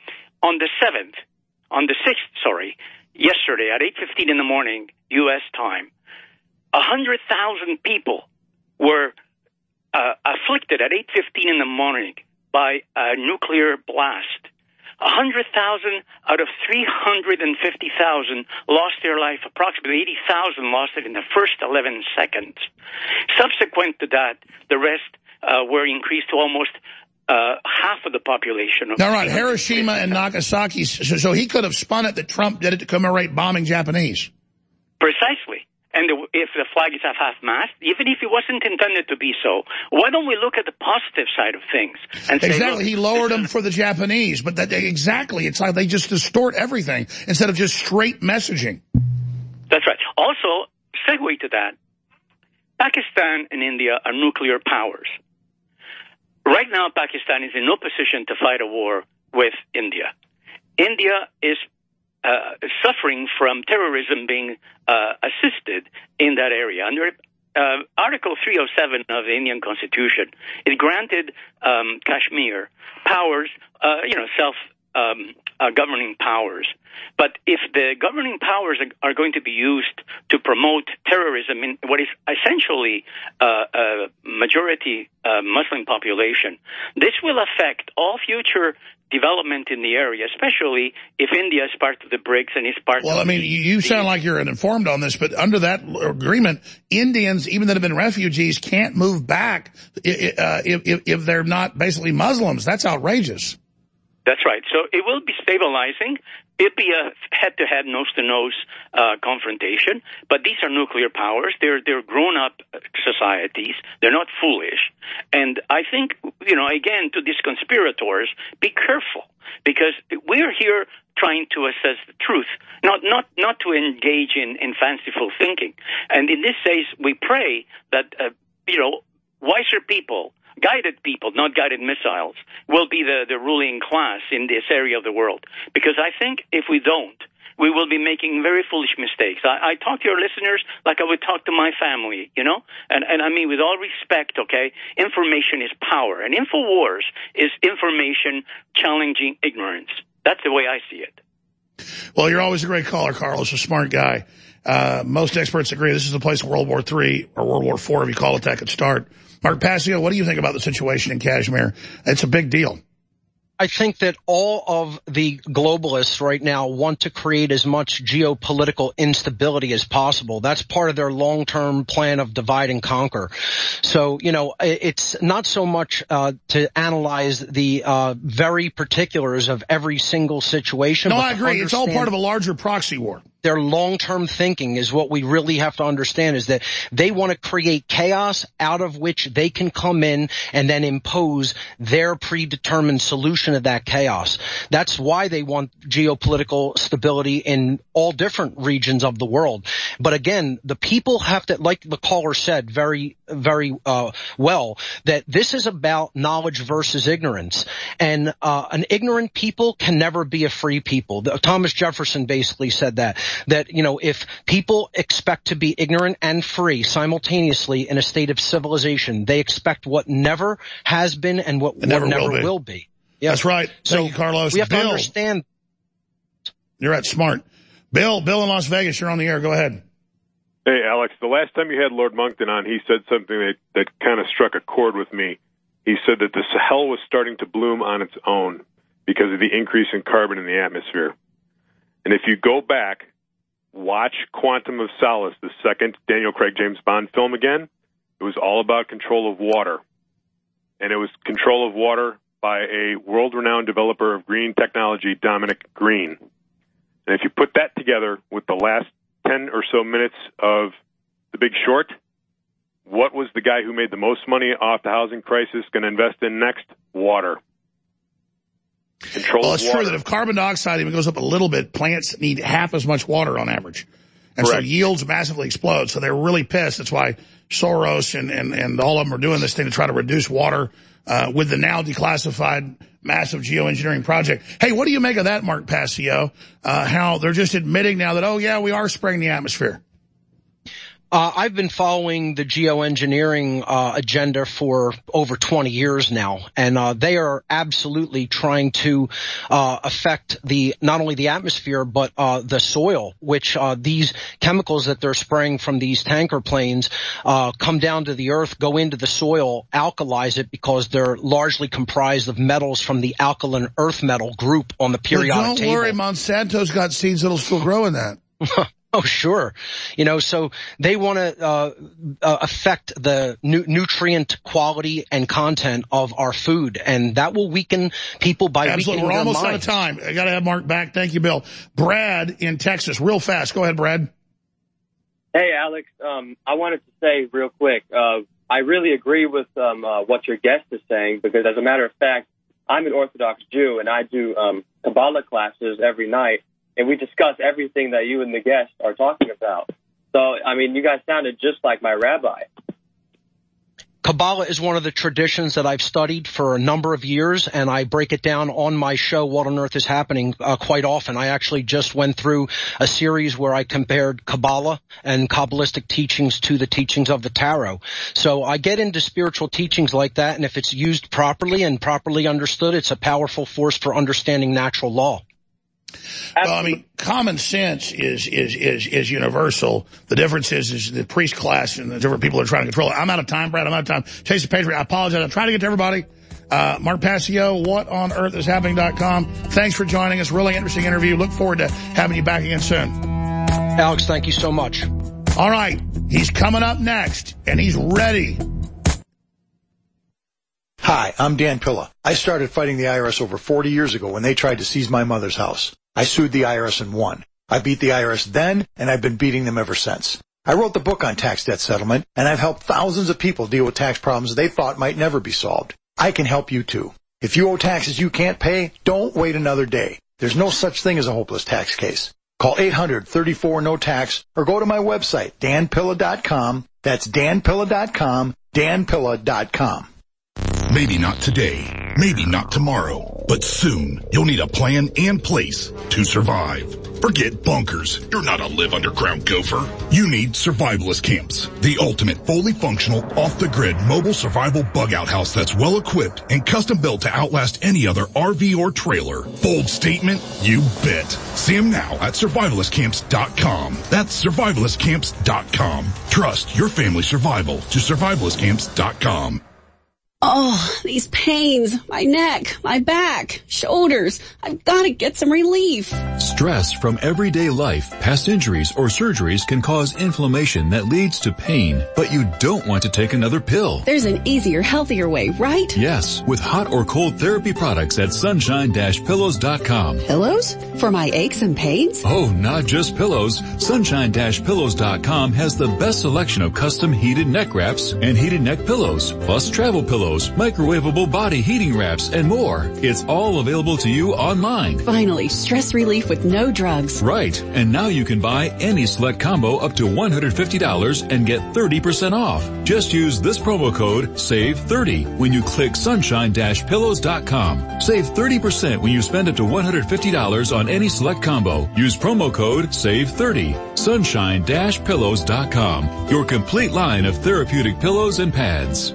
On the seventh, on the sixth, sorry, yesterday at eight fifteen in the morning, U S time, one hundred thousand people were uh, afflicted at eight fifteen in the morning by a nuclear blast. one hundred thousand out of three hundred fifty thousand lost their life. Approximately eighty thousand lost it in the first eleven seconds. Subsequent to that, the rest uh, were increased to almost Uh, half of the population. Of All right, Hiroshima and Nagasaki. So, so he could have spun it that Trump did it to commemorate bombing Japanese. Precisely. And the, if the flag is at half-mast, even if it wasn't intended to be so, why don't we look at the positive side of things? And exactly. Say, he lowered them for the Japanese. But that exactly, it's like they just distort everything instead of just straight messaging. That's right. Also, segue to that, Pakistan and India are nuclear powers. Right now, Pakistan is in no position to fight a war with India. India is uh, suffering from terrorism being uh, assisted in that area. Under uh, Article three oh seven of the Indian Constitution, it granted um, Kashmir powers, uh, you know, self um, uh, governing powers. But if the governing powers are going to be used to promote terrorism in what is essentially uh, a majority uh, Muslim population, this will affect all future development in the area, especially if India is part of the BRICS and is part well, of... Well, I mean, you, you sound like you're informed on this, but under that agreement, Indians, even that have been refugees, can't move back uh, if, if they're not basically Muslims. That's outrageous. That's right. So it will be stabilizing. It'd be a head-to-head, nose-to-nose uh, confrontation, but these are nuclear powers. They're they're grown-up societies. They're not foolish. And I think, you know, again, to these conspirators, be careful, because we're here trying to assess the truth, not not not to engage in, in fanciful thinking. And in this case, we pray that, uh, you know, wiser people, guided people, not guided missiles, will be the, the ruling class in this area of the world. Because I think if we don't, we will be making very foolish mistakes. I, I talk to your listeners like I would talk to my family, you know? And, and I mean, with all respect, okay, information is power. And InfoWars is information challenging ignorance. That's the way I see it. Well, you're always a great caller, Carlos, a smart guy. Uh, most experts agree this is the place World War Three or World War Four, if you call it that, could start. Mark Passio, what do you think about the situation in Kashmir? It's a big deal. I think that all of the globalists right now want to create as much geopolitical instability as possible. That's part of their long-term plan of divide and conquer. So, you know, it's not so much uh, to analyze the uh, very particulars of every single situation. No, I agree. It's all part of a larger proxy war. Their long-term thinking is what we really have to understand, is that they want to create chaos out of which they can come in and then impose their predetermined solution of that chaos. That's why they want geopolitical stability in all different regions of the world. But again, the people have to, like the caller said very, very uh, well, that this is about knowledge versus ignorance. And uh, an ignorant people can never be a free people. Thomas Jefferson basically said that. That, you know, if people expect to be ignorant and free simultaneously in a state of civilization, they expect what never has been and what, what never, never will be. Will be. Yeah. That's right. Thank so you, Carlos. We have Bill, to understand. You're at smart. Bill, Bill in Las Vegas, you're on the air. Go ahead. Hey, Alex, the last time you had Lord Monkton on, he said something that, that kind of struck a chord with me. He said that the Sahel was starting to bloom on its own because of the increase in carbon in the atmosphere. And if you go back, watch Quantum of Solace, the second Daniel Craig James Bond film again. It was all about control of water. And it was control of water by a world-renowned developer of green technology, Dominic Green. And if you put that together with the last ten or so minutes of The Big Short, what was the guy who made the most money off the housing crisis going to invest in next? Water. Control well, it's water. true that if carbon dioxide even goes up a little bit, plants need half as much water on average. And Correct. So yields massively explode. So they're really pissed. That's why Soros and, and, and all of them are doing this thing to try to reduce water uh, with the now declassified massive geoengineering project. Hey, what do you make of that, Mark Passio? Uh, how they're just admitting now that, oh, yeah, we are spraying the atmosphere. Uh, I've been following the geoengineering uh, agenda for over twenty years now, and uh, they are absolutely trying to uh, affect the not only the atmosphere but uh, the soil, which uh, these chemicals that they're spraying from these tanker planes uh, come down to the earth, go into the soil, alkalize it because they're largely comprised of metals from the alkaline earth metal group on the periodic but don't table. worry, Monsanto's got seeds that'll still grow in that. Oh, sure. You know, so they want to uh, uh, affect the nu- nutrient quality and content of our food, and that will weaken people by Absolutely. weakening We're their almost minds. out of time. I got to have Mark back. Thank you, Bill. Brad in Texas, real fast. Go ahead, Brad. Hey, Alex. Um, I wanted to say real quick, uh, I really agree with um, uh, what your guest is saying, because as a matter of fact, I'm an Orthodox Jew, and I do um, Kabbalah classes every night. And we discuss everything that you and the guest are talking about. So, I mean, you guys sounded just like my rabbi. Kabbalah is one of the traditions that I've studied for a number of years, and I break it down on my show, What on Earth is Happening, uh, quite often. I actually just went through a series where I compared Kabbalah and Kabbalistic teachings to the teachings of the Tarot. So I get into spiritual teachings like that, and if it's used properly and properly understood, it's a powerful force for understanding natural law. Well, I mean, common sense is is is is universal. The difference is is the priest class and the different people are trying to control it. I'm out of time, Brad. I'm out of time. Chase the Patriot, I apologize. I'm trying to get to everybody. Uh, Mark Passio, what on earth is happening dot com. Thanks for joining us. Really interesting interview. Look forward to having you back again soon. Alex, thank you so much. All right. He's coming up next, and he's ready. Hi, I'm Dan Pilla. I started fighting the I R S over forty years ago when they tried to seize my mother's house. I sued the I R S and won. I beat the I R S then, and I've been beating them ever since. I wrote the book on tax debt settlement, and I've helped thousands of people deal with tax problems they thought might never be solved. I can help you too. If you owe taxes you can't pay, don't wait another day. There's no such thing as a hopeless tax case. Call eight hundred, thirty-four, no tax or go to my website, dan pilla dot com. That's dan pilla dot com, dan pilla dot com. Maybe not today, maybe not tomorrow, but soon you'll need a plan and place to survive. Forget bunkers. You're not a live underground gopher. You need survivalist camps, the ultimate fully functional, off-the-grid mobile survival bug-out house that's well-equipped and custom-built to outlast any other R V or trailer. Bold statement? You bet. See them now at survivalist camps dot com. That's survivalist camps dot com. Trust your family's survival to survivalist camps dot com. Oh, these pains, my neck, my back, shoulders. I've got to get some relief. Stress from everyday life, past injuries, or surgeries can cause inflammation that leads to pain, but you don't want to take another pill. There's an easier, healthier way, right? Yes, with hot or cold therapy products at sunshine dash pillows dot com. Pillows? For my aches and pains? Oh, not just pillows. sunshine dash pillows dot com has the best selection of custom heated neck wraps and heated neck pillows, plus travel pillows, microwavable body heating wraps, and more. It's all available to you online. Finally, stress relief with no drugs. Right. And now you can buy any select combo up to one hundred fifty dollars and get thirty percent off. Just use this promo code save thirty when you click sunshine dash pillows dot com. Save thirty percent when you spend up to one hundred fifty dollars on any select combo. Use promo code save thirty. sunshine dash pillows dot com. Your complete line of therapeutic pillows and pads.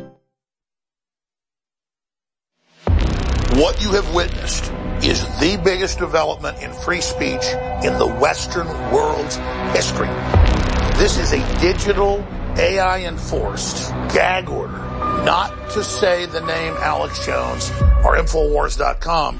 What you have witnessed is the biggest development in free speech in the Western world's history. This is a digital, A I-enforced gag order not to say the name Alex Jones or Infowars dot com.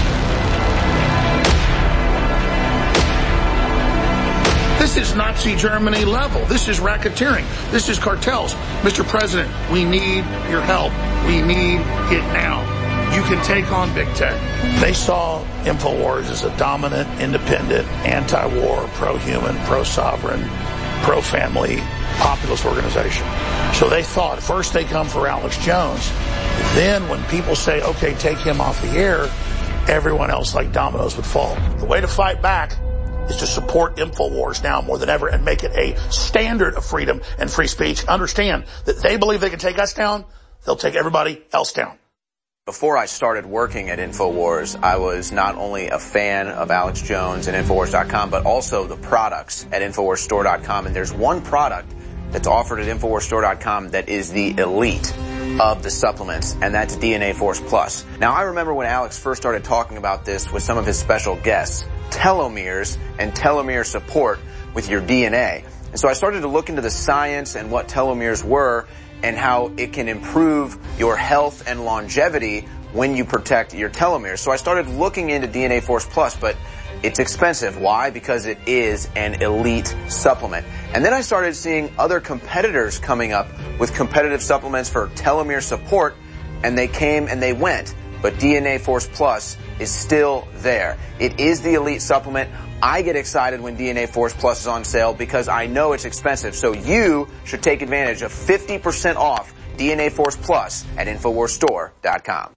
This is Nazi Germany level. This is racketeering. This is cartels. Mister President, we need your help. We need it now. You can take on big tech. They saw InfoWars as a dominant, independent, anti-war, pro-human, pro-sovereign, pro-family, populist organization. So they thought first they come for Alex Jones. Then when people say, okay, take him off the air, everyone else like dominoes would fall. The way to fight back is to support InfoWars now more than ever and make it a standard of freedom and free speech. Understand that they believe they can take us down, they'll take everybody else down. Before I started working at InfoWars, I was not only a fan of Alex Jones and Infowars dot com, but also the products at Infowars Store dot com. And there's one product that's offered at Infowars Store dot com that is the elite of the supplements, and that's D N A Force Plus. Now, I remember when Alex first started talking about this with some of his special guests, telomeres and telomere support with your D N A. And so I started to look into the science and what telomeres were, and how it can improve your health and longevity when you protect your telomeres. So I started looking into D N A Force Plus, but it's expensive. Why? Because it is an elite supplement. And then I started seeing other competitors coming up with competitive supplements for telomere support, and they came and they went. But D N A Force Plus is still there. It is the elite supplement. I get excited when D N A Force Plus is on sale because I know it's expensive. So you should take advantage of fifty percent off D N A Force Plus at Infowars Store dot com.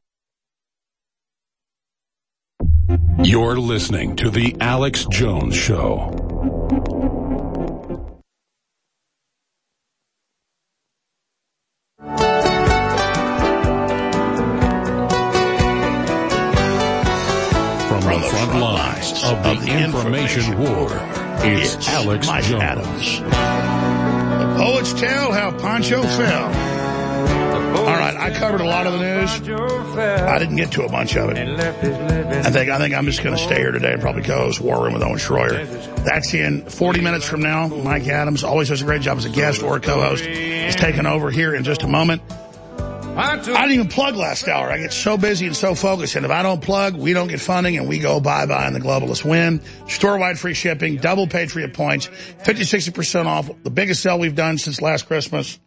You're listening to The Alex Jones Show. From the front lines of the, of the information, information war, it's, it's Alex Mike Jones. Adams. The poets tell how Pancho fell. All right, I covered a lot of the news. I didn't get to a bunch of it. I think I think I'm just going to stay here today and probably co-host War Room with Owen Schroyer. That's in forty minutes from now. Mike Adams always does a great job as a guest or a co-host. He's taking over here in just a moment. I didn't even plug last hour. I get so busy and so focused, and if I don't plug, we don't get funding, and we go bye-bye, and the globalists win. Store-wide free shipping, double Patriot points, fifty, sixty percent off, the biggest sale we've done since last Christmas.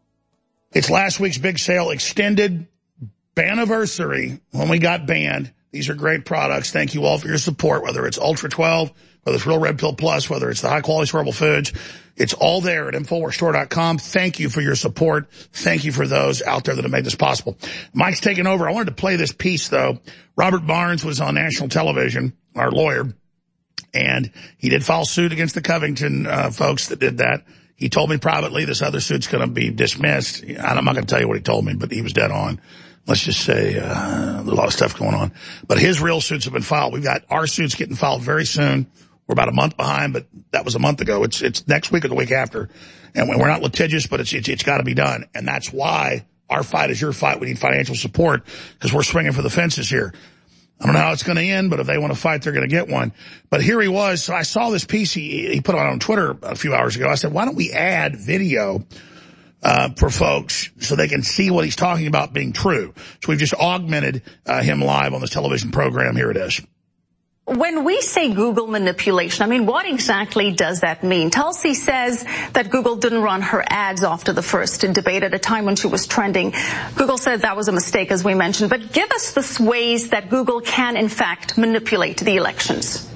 It's last week's big sale, extended banniversary when we got banned. These are great products. Thank you all for your support, whether it's Ultra twelve, whether it's Real Red Pill Plus, whether it's the high-quality storable foods. It's all there at Infowars Store dot com. Thank you for your support. Thank you for those out there that have made this possible. Mike's taking over. I wanted to play this piece, though. Robert Barnes was on national television, our lawyer, and he did file suit against the Covington uh, folks that did that. He told me privately this other suit's going to be dismissed. I'm not going to tell you what he told me, but he was dead on. Let's just say uh, there's a lot of stuff going on. But his real suits have been filed. We've got our suits getting filed very soon. We're about a month behind, but that was a month ago. It's it's next week or the week after. And we're not litigious, but it's it's, it's got to be done. And that's why our fight is your fight. We need financial support because we're swinging for the fences here. I don't know how it's going to end, but if they want to fight, they're going to get one. But here he was. So I saw this piece he, he put on, on Twitter a few hours ago. I said, why don't we add video Uh, for folks so they can see what he's talking about being true. So we've just augmented uh, him live on this television program. Here it is. When we say Google manipulation, I mean, what exactly does that mean? Tulsi says that Google didn't run her ads after the first debate at a time when she was trending. Google said that was a mistake, as we mentioned. But give us the ways that Google can, in fact, manipulate the elections.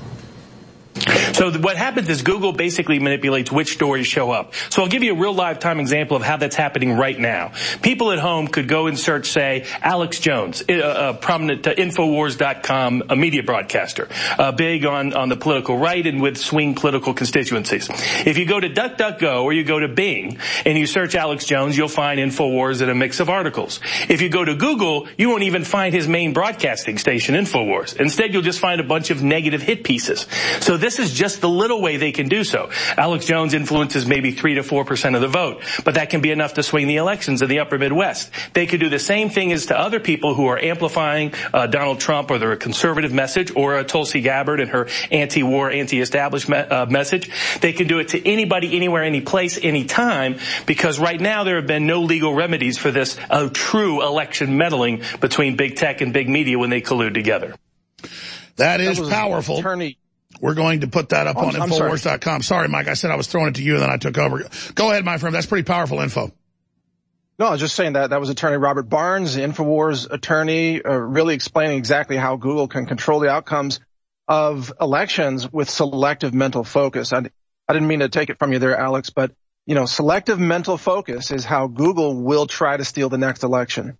So what happens is Google basically manipulates which stories show up. So I'll give you a real live time example of how that's happening right now. People at home could go and search, say, Alex Jones, a, a prominent uh, Infowars dot com a media broadcaster, uh, big on, on the political right and with swing political constituencies. If you go to DuckDuckGo or you go to Bing and you search Alex Jones, you'll find Infowars and a mix of articles. If you go to Google, you won't even find his main broadcasting station, Infowars. Instead, you'll just find a bunch of negative hit pieces. So this is just the little way they can do so. Alex Jones influences maybe three to four percent of the vote, but that can be enough to swing the elections in the upper Midwest. They could do the same thing as to other people who are amplifying uh, Donald Trump or their conservative message, or uh, Tulsi Gabbard and her anti-war, anti-establishment uh, message. They can do it to anybody, anywhere, any place, any time, because right now there have been no legal remedies for this uh, true election meddling between big tech and big media when they collude together. That is that powerful. Attorney We're going to put that up oh, on Infowars dot com. Sorry. sorry, Mike. I said I was throwing it to you, and then I took over. Go ahead, my friend. That's pretty powerful info. No, I was just saying that that was Attorney Robert Barnes, the Infowars attorney, uh, really explaining exactly how Google can control the outcomes of elections with selective mental focus. I, I didn't mean to take it from you there, Alex, but, you know, selective mental focus is how Google will try to steal the next election.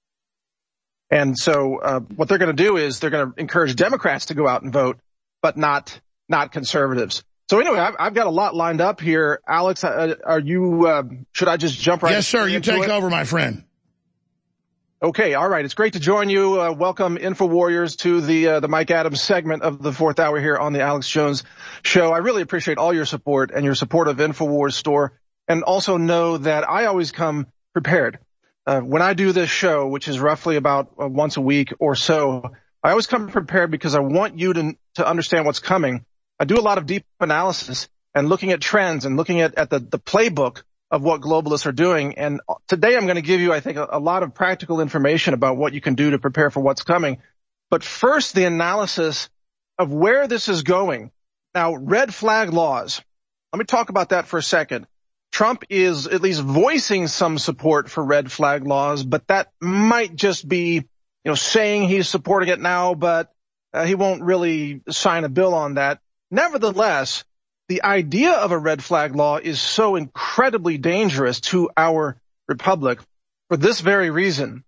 And so uh, what they're going to do is they're going to encourage Democrats to go out and vote, but not not conservatives. So anyway, I've, I've got a lot lined up here. Alex, uh, are you, uh, should I just jump right in? Yes, sir. You take it? over, my friend. Okay, all right. It's great to join you. Uh, welcome, InfoWarriors, to the uh, the Mike Adams segment of the fourth hour here on the Alex Jones Show. I really appreciate all your support and your support of InfoWars Store, and also know that I always come prepared. Uh, when I do this show, which is roughly about uh, once a week or so, I always come prepared because I want you to to understand what's coming. I do a lot of deep analysis and looking at trends and looking at, at the, the playbook of what globalists are doing. And today I'm going to give you, I think, a, a lot of practical information about what you can do to prepare for what's coming. But first, the analysis of where this is going. Now, red flag laws. Let me talk about that for a second. Trump is at least voicing some support for red flag laws, but that might just be, you know, saying he's supporting it now, but uh, he won't really sign a bill on that. Nevertheless, the idea of a red flag law is so incredibly dangerous to our republic for this very reason.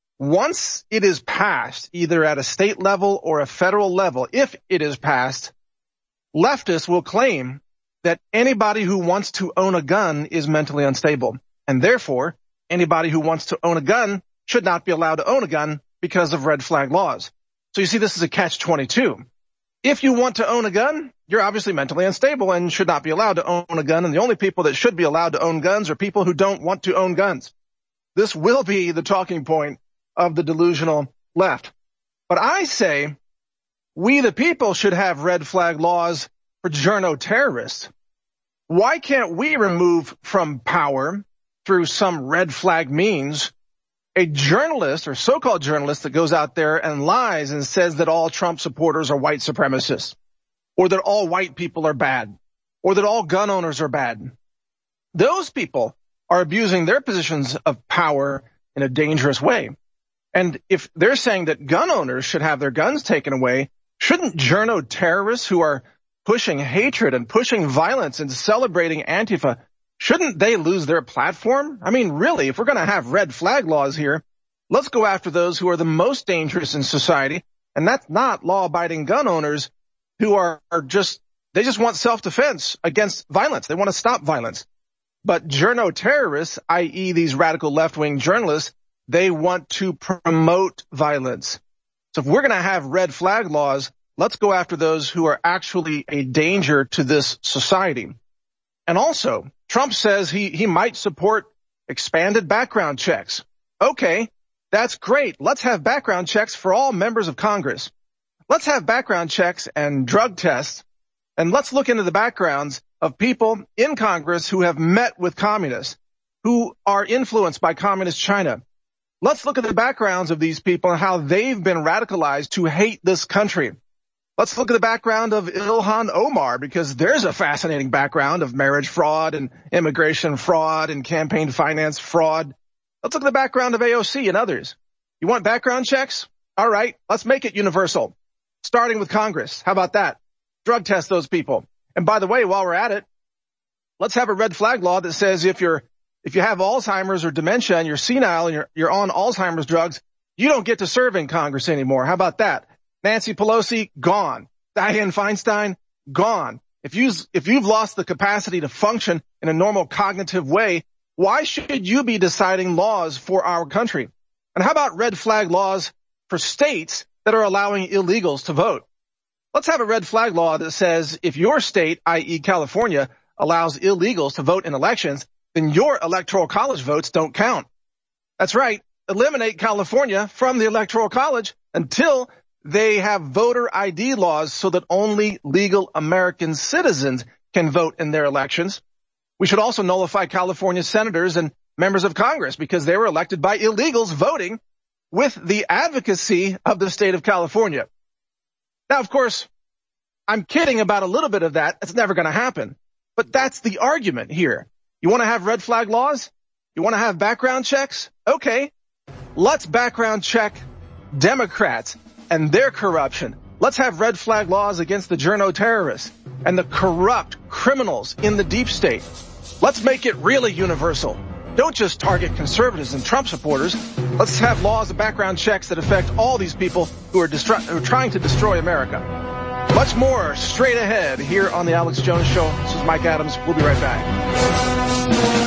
Once it is passed, either at a state level or a federal level, if it is passed, leftists will claim that anybody who wants to own a gun is mentally unstable, and therefore anybody who wants to own a gun should not be allowed to own a gun because of red flag laws. So you see, this is a catch twenty-two. If you want to own a gun, you're obviously mentally unstable and should not be allowed to own a gun, and the only people that should be allowed to own guns are people who don't want to own guns. This will be the talking point of the delusional left. But I say we the people should have red flag laws for journo terrorists. Why can't we remove from power through some red flag means a journalist or so-called journalist that goes out there and lies and says that all Trump supporters are white supremacists, or that all white people are bad, or that all gun owners are bad? Those people are abusing their positions of power in a dangerous way. And if they're saying that gun owners should have their guns taken away, shouldn't journo terrorists who are pushing hatred and pushing violence and celebrating Antifa, shouldn't they lose their platform? I mean, really, if we're going to have red flag laws here, let's go after those who are the most dangerous in society. And that's not law-abiding gun owners who are, are just, they just want self-defense against violence. They want to stop violence. But journo terrorists, that is these radical left-wing journalists, they want to promote violence. So if we're going to have red flag laws, let's go after those who are actually a danger to this society. And also, Trump says he, he might support expanded background checks. Okay, that's great. Let's have background checks for all members of Congress. Let's have background checks and drug tests, and let's look into the backgrounds of people in Congress who have met with communists, who are influenced by communist China. Let's look at the backgrounds of these people and how they've been radicalized to hate this country. Let's look at the background of Ilhan Omar, because there's a fascinating background of marriage fraud and immigration fraud and campaign finance fraud. Let's look at the background of A O C and others. You want background checks? All right, let's make it universal, starting with Congress. How about that? Drug test those people. And by the way, while we're at it, let's have a red flag law that says if you're If you have Alzheimer's or dementia and you're senile and you're, you're on Alzheimer's drugs, you don't get to serve in Congress anymore. How about that? Nancy Pelosi, gone. Dianne Feinstein, gone. If, you, if you've lost the capacity to function in a normal cognitive way, why should you be deciding laws for our country? And how about red flag laws for states that are allowing illegals to vote? Let's have a red flag law that says if your state, that is. California, allows illegals to vote in elections, then your electoral college votes don't count. That's right. Eliminate California from the electoral college until they have voter I D laws so that only legal American citizens can vote in their elections. We should also nullify California senators and members of Congress because they were elected by illegals voting with the advocacy of the state of California. Now, of course, I'm kidding about a little bit of that. It's never going to happen. But that's the argument here. You want to have red flag laws? You want to have background checks? Okay. Let's background check Democrats and their corruption. Let's have red flag laws against the journo terrorists and the corrupt criminals in the deep state. Let's make it really universal. Don't just target conservatives and Trump supporters. Let's have laws and background checks that affect all these people who are, destru- who are trying to destroy America. Much more straight ahead here on the Alex Jones Show. This is Mike Adams. We'll be right back.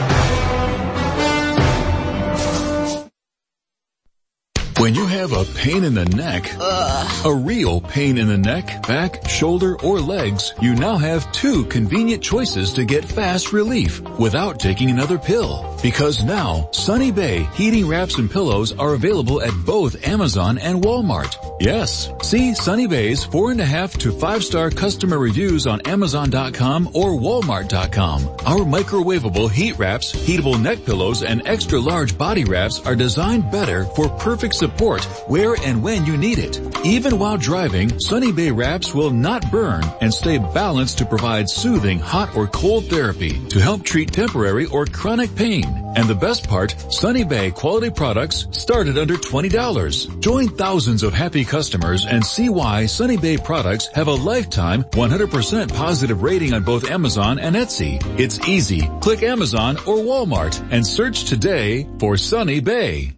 When you have a pain in the neck, Ugh. a real pain in the neck, back, shoulder, or legs, you now have two convenient choices to get fast relief without taking another pill. Because now, Sunny Bay heating wraps and pillows are available at both Amazon and Walmart. Yes, see Sunny Bay's four and a half to five star customer reviews on Amazon dot com or Walmart dot com. Our microwavable heat wraps, heatable neck pillows, and extra large body wraps are designed better for perfect support where and when you need it. Even while driving, Sunny Bay wraps will not burn and stay balanced to provide soothing hot or cold therapy to help treat temporary or chronic pain. And the best part, Sunny Bay quality products start at under twenty dollars. Join thousands of happy customers and see why Sunny Bay products have a lifetime one hundred percent positive rating on both Amazon and Etsy. It's easy. Click Amazon or Walmart and search today for Sunny Bay.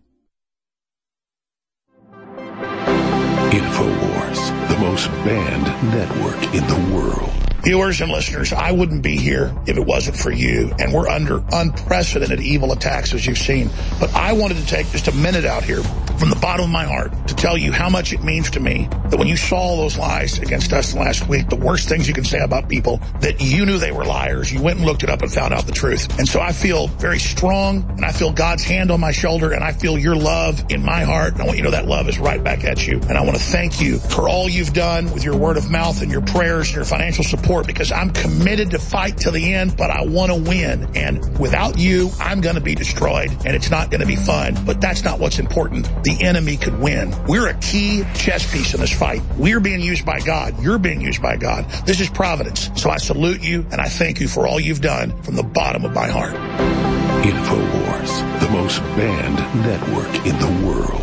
InfoWars, the most banned network in the world. Viewers and listeners, I wouldn't be here if it wasn't for you, and we're under unprecedented evil attacks as you've seen. But I wanted to take just a minute out here from the bottom of my heart to tell you how much it means to me that when you saw those lies against us last week, the worst things you can say about people, that you knew they were liars, you went and looked it up and found out the truth. And so I feel very strong, and I feel God's hand on my shoulder, and I feel your love in my heart. And I want you to know that love is right back at you. And I want to thank you for all you've done with your word of mouth and your prayers and your financial support, because I'm committed to fight till the end, but I want to win. And without you, I'm going to be destroyed, and it's not going to be fun. But that's not what's important. The enemy could win. We're a key chess piece in this fight. We're being used by God. You're being used by God. This is providence. So I salute you, and I thank you for all you've done from the bottom of my heart. InfoWars, the the most banned network in the world.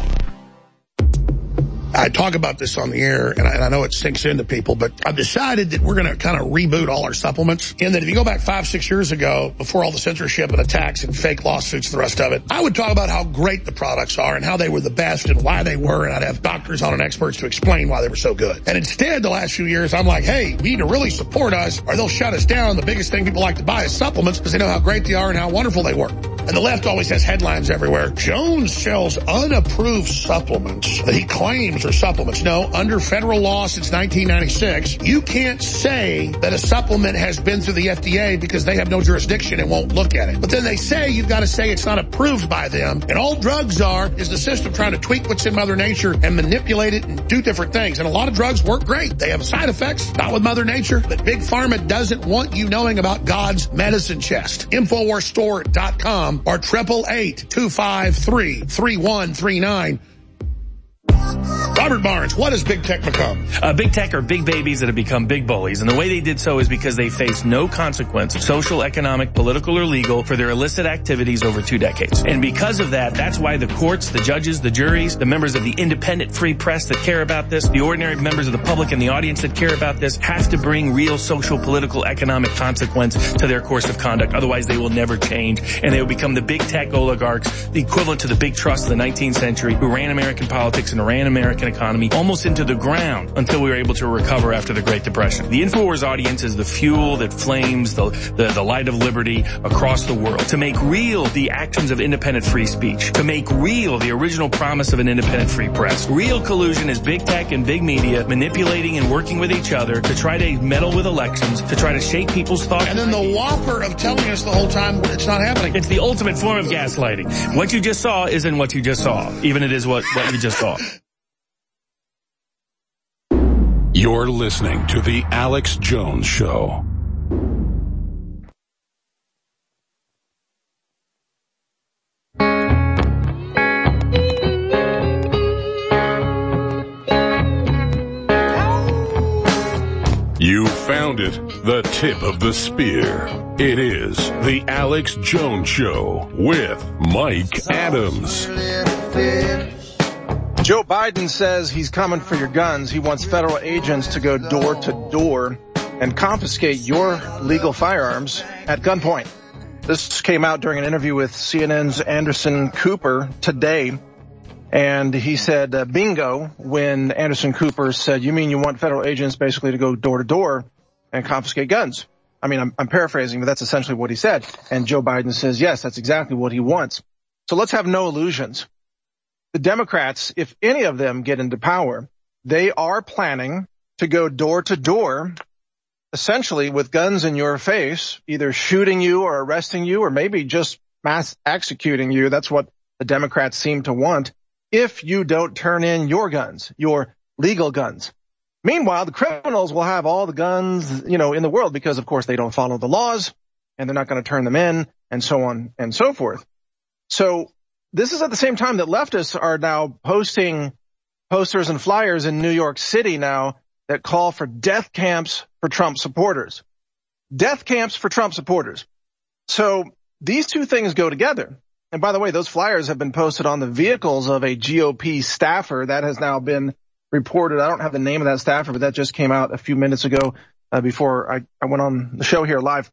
I talk about this on the air, and I, and I know it sinks into people, but I've decided that we're going to kind of reboot all our supplements. In that if you go back five, six years ago, before all the censorship and attacks and fake lawsuits and the rest of it, I would talk about how great the products are and how they were the best and why they were, and I'd have doctors on and experts to explain why they were so good. And instead, the last few years, I'm like, hey, you need to really support us or they'll shut us down. The biggest thing people like to buy is supplements because they know how great they are and how wonderful they work. And the left always has headlines everywhere. Jones sells unapproved supplements that he claims are supplements. No, under federal law since nineteen ninety-six, you can't say that a supplement has been through the F D A because they have no jurisdiction and won't look at it. But then they say you've got to say it's not approved by them. And all drugs are is the system trying to tweak what's in Mother Nature and manipulate it and do different things. And a lot of drugs work great. They have side effects, not with Mother Nature. But Big Pharma doesn't want you knowing about God's medicine chest. Infowars Store dot com or triple eight two five three three one three nine. Robert Barnes, what has big tech become? Uh, big tech are big babies that have become big bullies, and the way they did so is because they faced no consequence, social, economic, political, or legal, for their illicit activities over two decades. And because of that, that's why the courts, the judges, the juries, the members of the independent free press that care about this, the ordinary members of the public and the audience that care about this, have to bring real social, political, economic consequence to their course of conduct. Otherwise, they will never change, and they will become the big tech oligarchs, the equivalent to the big trusts of the nineteenth century, who ran American politics and ran American economy almost into the ground until we were able to recover after the Great Depression. The InfoWars audience is the fuel that flames the, the, the light of liberty across the world, to make real the actions of independent free speech, to make real the original promise of an independent free press. Real collusion is big tech and big media manipulating and working with each other to try to meddle with elections, to try to shape people's thoughts. And then the whopper of telling us the whole time it's not happening. It's the ultimate form of gaslighting. What you just saw isn't what you just saw, even it is what, what you just saw. You're listening to The Alex Jones Show. You found it, the tip of the spear. It is The Alex Jones Show with Mike Adams. Joe Biden says he's coming for your guns. He wants federal agents to go door to door and confiscate your legal firearms at gunpoint. This came out during an interview with C N N's Anderson Cooper today. And he said, uh, bingo, when Anderson Cooper said, you mean you want federal agents basically to go door to door and confiscate guns? I mean, I'm, I'm paraphrasing, but that's essentially what he said. And Joe Biden says, yes, that's exactly what he wants. So let's have no illusions. The Democrats, if any of them get into power, they are planning to go door to door, essentially with guns in your face, either shooting you or arresting you or maybe just mass executing you. That's what the Democrats seem to want if you don't turn in your guns, your legal guns. Meanwhile, the criminals will have all the guns, you know, in the world because, of course, they don't follow the laws and they're not going to turn them in and so on and so forth. So this is at the same time that leftists are now posting posters and flyers in New York City now that call for death camps for Trump supporters. Death camps for Trump supporters. So these two things go together. And by the way, those flyers have been posted on the vehicles of a G O P staffer. That has now been reported. I don't have the name of that staffer, but that just came out a few minutes ago uh, before I, I went on the show here live.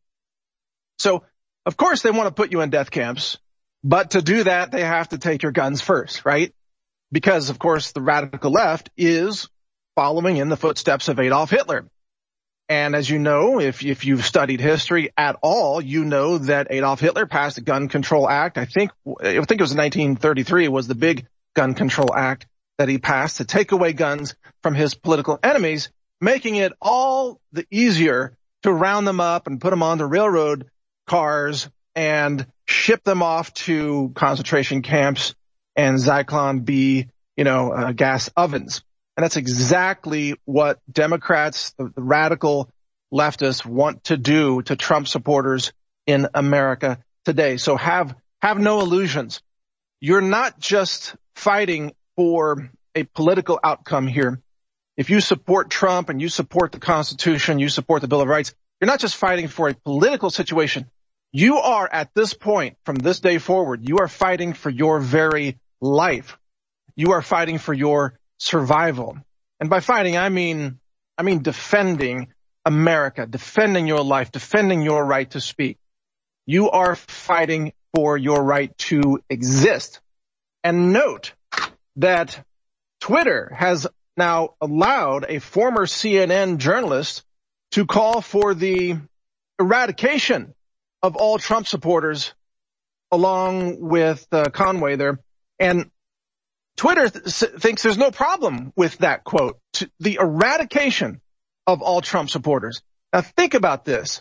So, of course, they want to put you in death camps. But to do that, they have to take your guns first, right? Because, of course, the radical left is following in the footsteps of Adolf Hitler. And as you know, if, if you've studied history at all, you know that Adolf Hitler passed the Gun Control Act. I think, I think it was in nineteen thirty-three was the big Gun Control Act that he passed to take away guns from his political enemies, making it all the easier to round them up and put them on the railroad cars and ship them off to concentration camps and Zyklon B, you know, uh, gas ovens. And that's exactly what Democrats, the, the radical leftists, want to do to Trump supporters in America today. So have, have no illusions. You're not just fighting for a political outcome here. If you support Trump and you support the Constitution, you support the Bill of Rights, you're not just fighting for a political situation. You are at this point, from this day forward, you are fighting for your very life. You are fighting for your survival. And by fighting, I mean, I mean defending America, defending your life, defending your right to speak. You are fighting for your right to exist. And note that Twitter has now allowed a former C N N journalist to call for the eradication of all Trump supporters, along with uh, Conway there. And Twitter th- thinks there's no problem with that quote, to the eradication of all Trump supporters. Now think about this.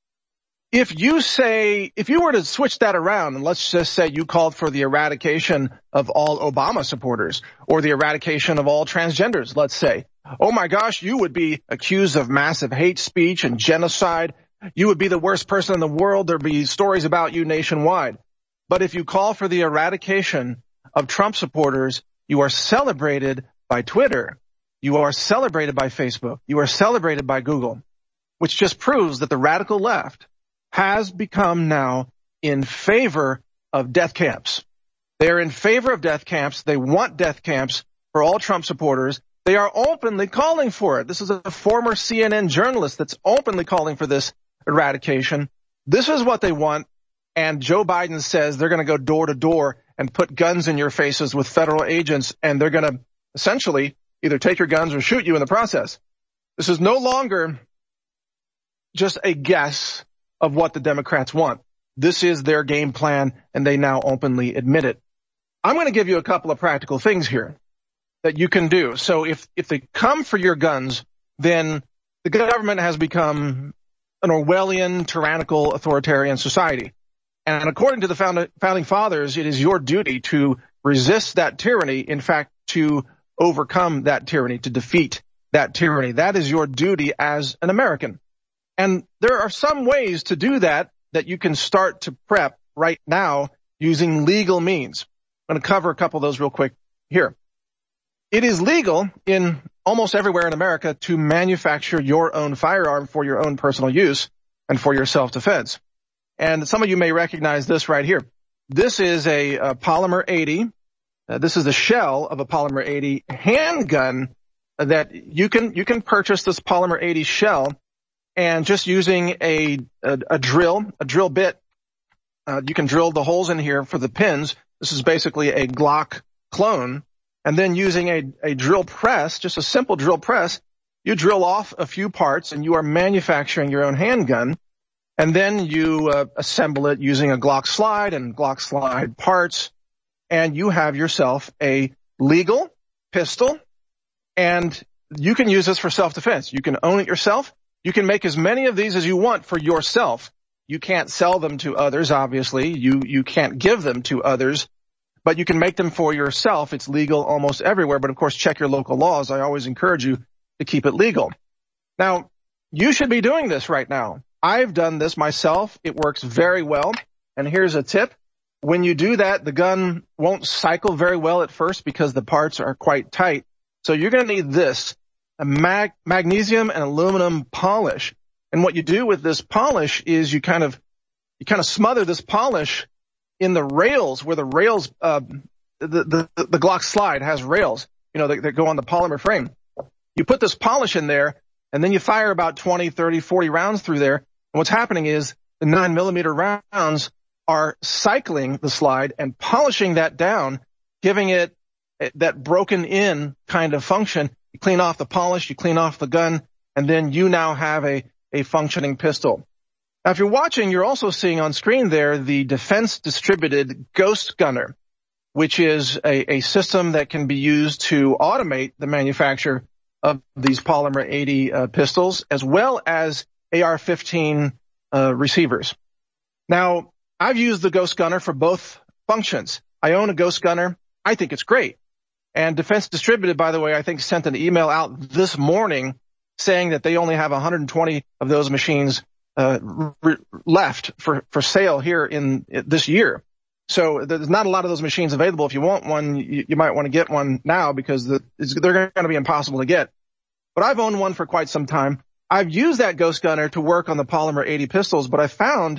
If you say, if you were to switch that around, and let's just say you called for the eradication of all Obama supporters, or the eradication of all transgenders, let's say, oh my gosh, you would be accused of massive hate speech and genocide. You would be the worst person in the world. There'd be stories about you nationwide. But if you call for the eradication of Trump supporters, you are celebrated by Twitter. You are celebrated by Facebook. You are celebrated by Google, which just proves that the radical left has become now in favor of death camps. They are in favor of death camps. They want death camps for all Trump supporters. They are openly calling for it. This is a former C N N journalist that's openly calling for this eradication. This is what they want. And Joe Biden says they're going to go door to door and put guns in your faces with federal agents, and they're going to essentially either take your guns or shoot you in the process. This is no longer just a guess of what the Democrats want. This is their game plan, and they now openly admit it. I'm going to give you a couple of practical things here that you can do. So if, if they come for your guns, then the government has become an Orwellian, tyrannical, authoritarian society. And according to the found, founding fathers, it is your duty to resist that tyranny. In fact, to overcome that tyranny, to defeat that tyranny. That is your duty as an American. And there are some ways to do that that you can start to prep right now using legal means. I'm going to cover a couple of those real quick here. It is legal in almost everywhere in America to manufacture your own firearm for your own personal use and for your self-defense. And some of you may recognize this right here. This is a, a Polymer eighty. Uh, this is the shell of a Polymer eighty handgun that you can you can purchase this Polymer eighty shell, and just using a a, a drill, a drill bit, uh, you can drill the holes in here for the pins. This is basically a Glock clone. And then using a, a drill press, just a simple drill press, you drill off a few parts and you are manufacturing your own handgun. And then you uh, assemble it using a Glock slide and Glock slide parts. And you have yourself a legal pistol. And you can use this for self-defense. You can own it yourself. You can make as many of these as you want for yourself. You can't sell them to others, obviously. You, you can't give them to others. But you can make them for yourself. It's legal almost everywhere. But of course, check your local laws. I always encourage you to keep it legal. Now, you should be doing this right now. I've done this myself. It works very well. And here's a tip. When you do that, the gun won't cycle very well at first because the parts are quite tight. So you're going to need this, a mag- magnesium and aluminum polish. And what you do with this polish is you kind of, you kind of smother this polish in the rails where the rails, uh, the, the, the Glock slide has rails, you know, that, that go on the polymer frame. You put this polish in there and then you fire about twenty, thirty, forty rounds through there. And what's happening is the nine millimeter rounds are cycling the slide and polishing that down, giving it that broken in kind of function. You clean off the polish, you clean off the gun, and then you now have a, a functioning pistol. Now, if you're watching, you're also seeing on screen there the Defense Distributed Ghost Gunner, which is a, a system that can be used to automate the manufacture of these Polymer eighty uh, pistols, as well as A R fifteen uh, receivers. Now, I've used the Ghost Gunner for both functions. I own a Ghost Gunner. I think it's great. And Defense Distributed, by the way, I think sent an email out this morning saying that they only have one hundred twenty of those machines uh, re- left for, for sale here in this year. So there's not a lot of those machines available. If you want one, you, you might want to get one now because the, it's, they're going to be impossible to get. But I've owned one for quite some time. I've used that Ghost Gunner to work on the Polymer eighty pistols, but I found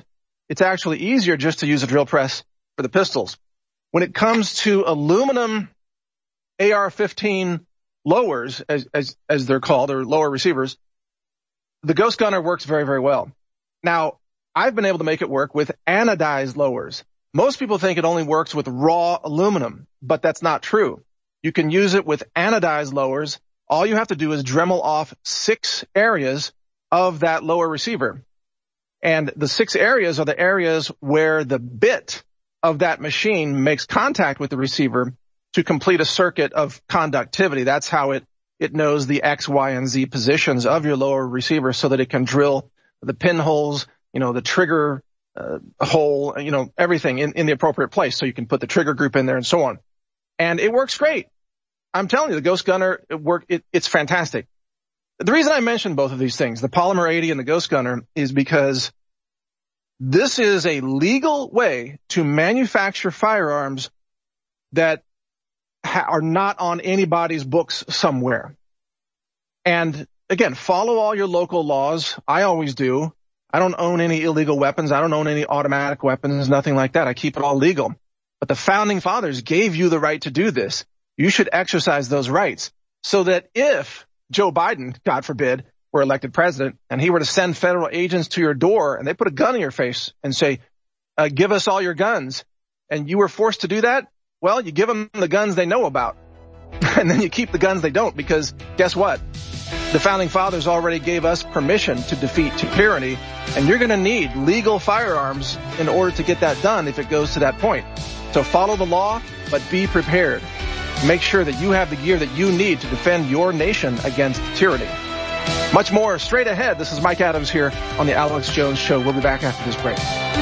it's actually easier just to use a drill press for the pistols. When it comes to aluminum A R fifteen lowers, as, as, as they're called, or lower receivers, the Ghost Gunner works very, very well. Now, I've been able to make it work with anodized lowers. Most people think it only works with raw aluminum, but that's not true. You can use it with anodized lowers. All you have to do is Dremel off six areas of that lower receiver. And the six areas are the areas where the bit of that machine makes contact with the receiver to complete a circuit of conductivity. That's how it, it knows the X, Y, and Z positions of your lower receiver so that it can drill the pinholes, you know, the trigger uh, hole, you know, everything in, in the appropriate place so you can put the trigger group in there and so on. And it works great. I'm telling you, the Ghost Gunner, it work, it, it's fantastic. The reason I mentioned both of these things, the Polymer eighty and the Ghost Gunner, is because this is a legal way to manufacture firearms that ha- are not on anybody's books somewhere. And again, follow all your local laws. I always do. I don't own any illegal weapons. I don't own any automatic weapons, nothing like that. I keep it all legal. But the founding fathers gave you the right to do this. You should exercise those rights so that if Joe Biden, God forbid, were elected president and he were to send federal agents to your door and they put a gun in your face and say, uh, give us all your guns, and you were forced to do that, well, you give them the guns they know about. And then you keep the guns they don't, because guess what? The founding fathers already gave us permission to defeat tyranny, and you're going to need legal firearms in order to get that done if it goes to that point. So follow the law, but be prepared. Make sure that you have the gear that you need to defend your nation against tyranny. Much more straight ahead. This is Mike Adams here on the Alex Jones Show. We'll be back after this break.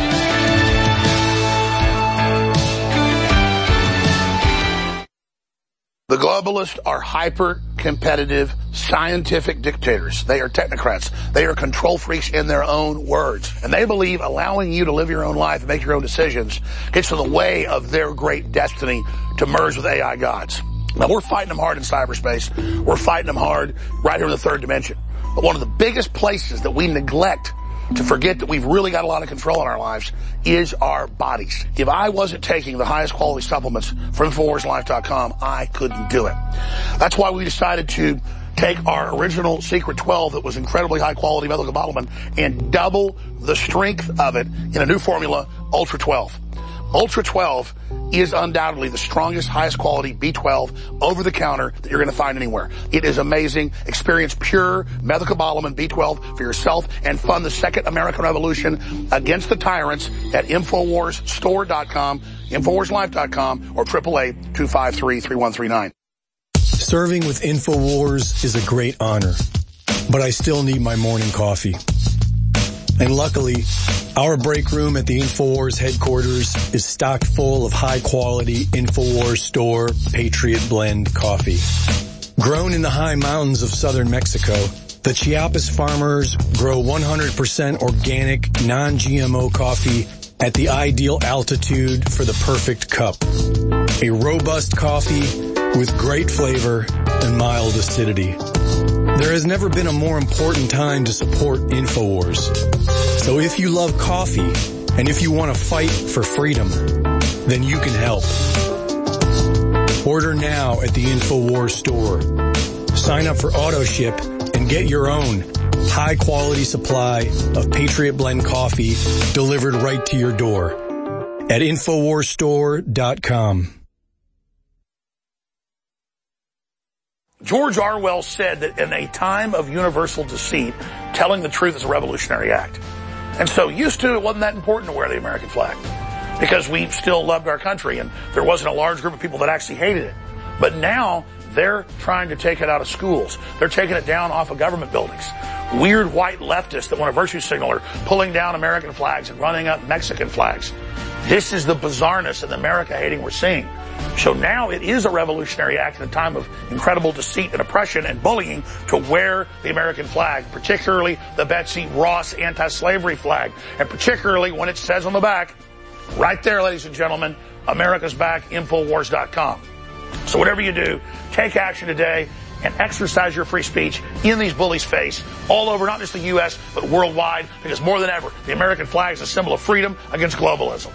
The globalists are hyper-competitive scientific dictators. They are technocrats. They are control freaks in their own words. And they believe allowing you to live your own life and make your own decisions gets in the way of their great destiny to merge with A I gods. Now, we're fighting them hard in cyberspace. We're fighting them hard right here in the third dimension. But one of the biggest places that we neglect to forget that we've really got a lot of control in our lives is our bodies. If I wasn't taking the highest quality supplements from Infowars Life dot com, I couldn't do it. That's why we decided to take our original Secret twelve that was incredibly high quality methylcobalamin and double the strength of it in a new formula, Ultra twelve. Ultra twelve is undoubtedly the strongest, highest quality B twelve over-the-counter that you're going to find anywhere. It is amazing. Experience pure methylcobalamin B twelve for yourself and fund the second American Revolution against the tyrants at Infowars Store dot com, Infowars Life dot com, or triple A two five three, three one three nine. Serving with Infowars is a great honor, but I still need my morning coffee. And luckily, our break room at the Infowars headquarters is stocked full of high-quality Infowars Store Patriot Blend coffee. Grown in the high mountains of southern Mexico, the Chiapas farmers grow one hundred percent organic, non-G M O coffee at the ideal altitude for the perfect cup. A robust coffee with great flavor and mild acidity. There has never been a more important time to support Infowars. So if you love coffee, and if you want to fight for freedom, then you can help. Order now at the Infowars store. Sign up for AutoShip and get your own high-quality supply of Patriot Blend coffee delivered right to your door at Infowars Store dot com. George Orwell said that in a time of universal deceit, telling the truth is a revolutionary act. And so used to, it wasn't that important to wear the American flag because we still loved our country and there wasn't a large group of people that actually hated it. But now they're trying to take it out of schools. They're taking it down off of government buildings. Weird white leftists that want a virtue signal are pulling down American flags and running up Mexican flags. This is the bizarreness and the America hating we're seeing. So now it is a revolutionary act in a time of incredible deceit and oppression and bullying to wear the American flag, particularly the Betsy Ross anti-slavery flag, and particularly when it says on the back, right there, ladies and gentlemen, America's back, Infowars dot com. So whatever you do, take action today and exercise your free speech in these bullies' face all over, not just the U S, but worldwide, because more than ever, the American flag is a symbol of freedom against globalism.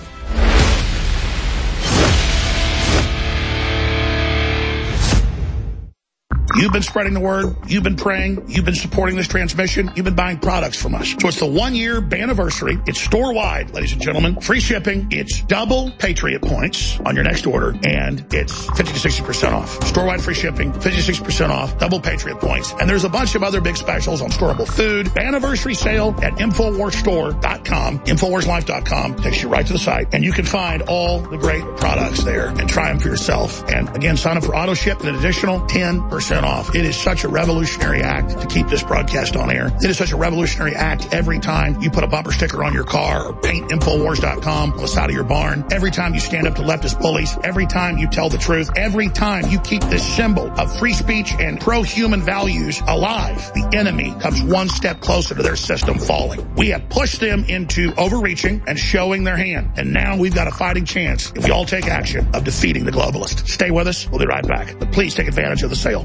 You've been spreading the word. You've been praying. You've been supporting this transmission. You've been buying products from us. So it's the one-year anniversary. It's store-wide, ladies and gentlemen. Free shipping. It's double Patriot points on your next order, and it's fifty to sixty percent off. Store-wide free shipping, fifty to sixty percent off, double Patriot points. And there's a bunch of other big specials on storable food. Anniversary sale at Infowars Store dot com, Infowars Life dot com. Takes you right to the site. And you can find all the great products there and try them for yourself. And again, sign up for auto ship and an additional ten percent off. It is such a revolutionary act to keep this broadcast on air. It is such a revolutionary act every time you put a bumper sticker on your car or paint Infowars dot com on the side of your barn. Every time you stand up to leftist bullies. Every time you tell the truth. Every time you keep this symbol of free speech and pro-human values alive, the enemy comes one step closer to their system falling. We have pushed them into overreaching and showing their hand. And now we've got a fighting chance, if we all take action, of defeating the globalists. Stay with us. We'll be right back. But please take advantage of the sale.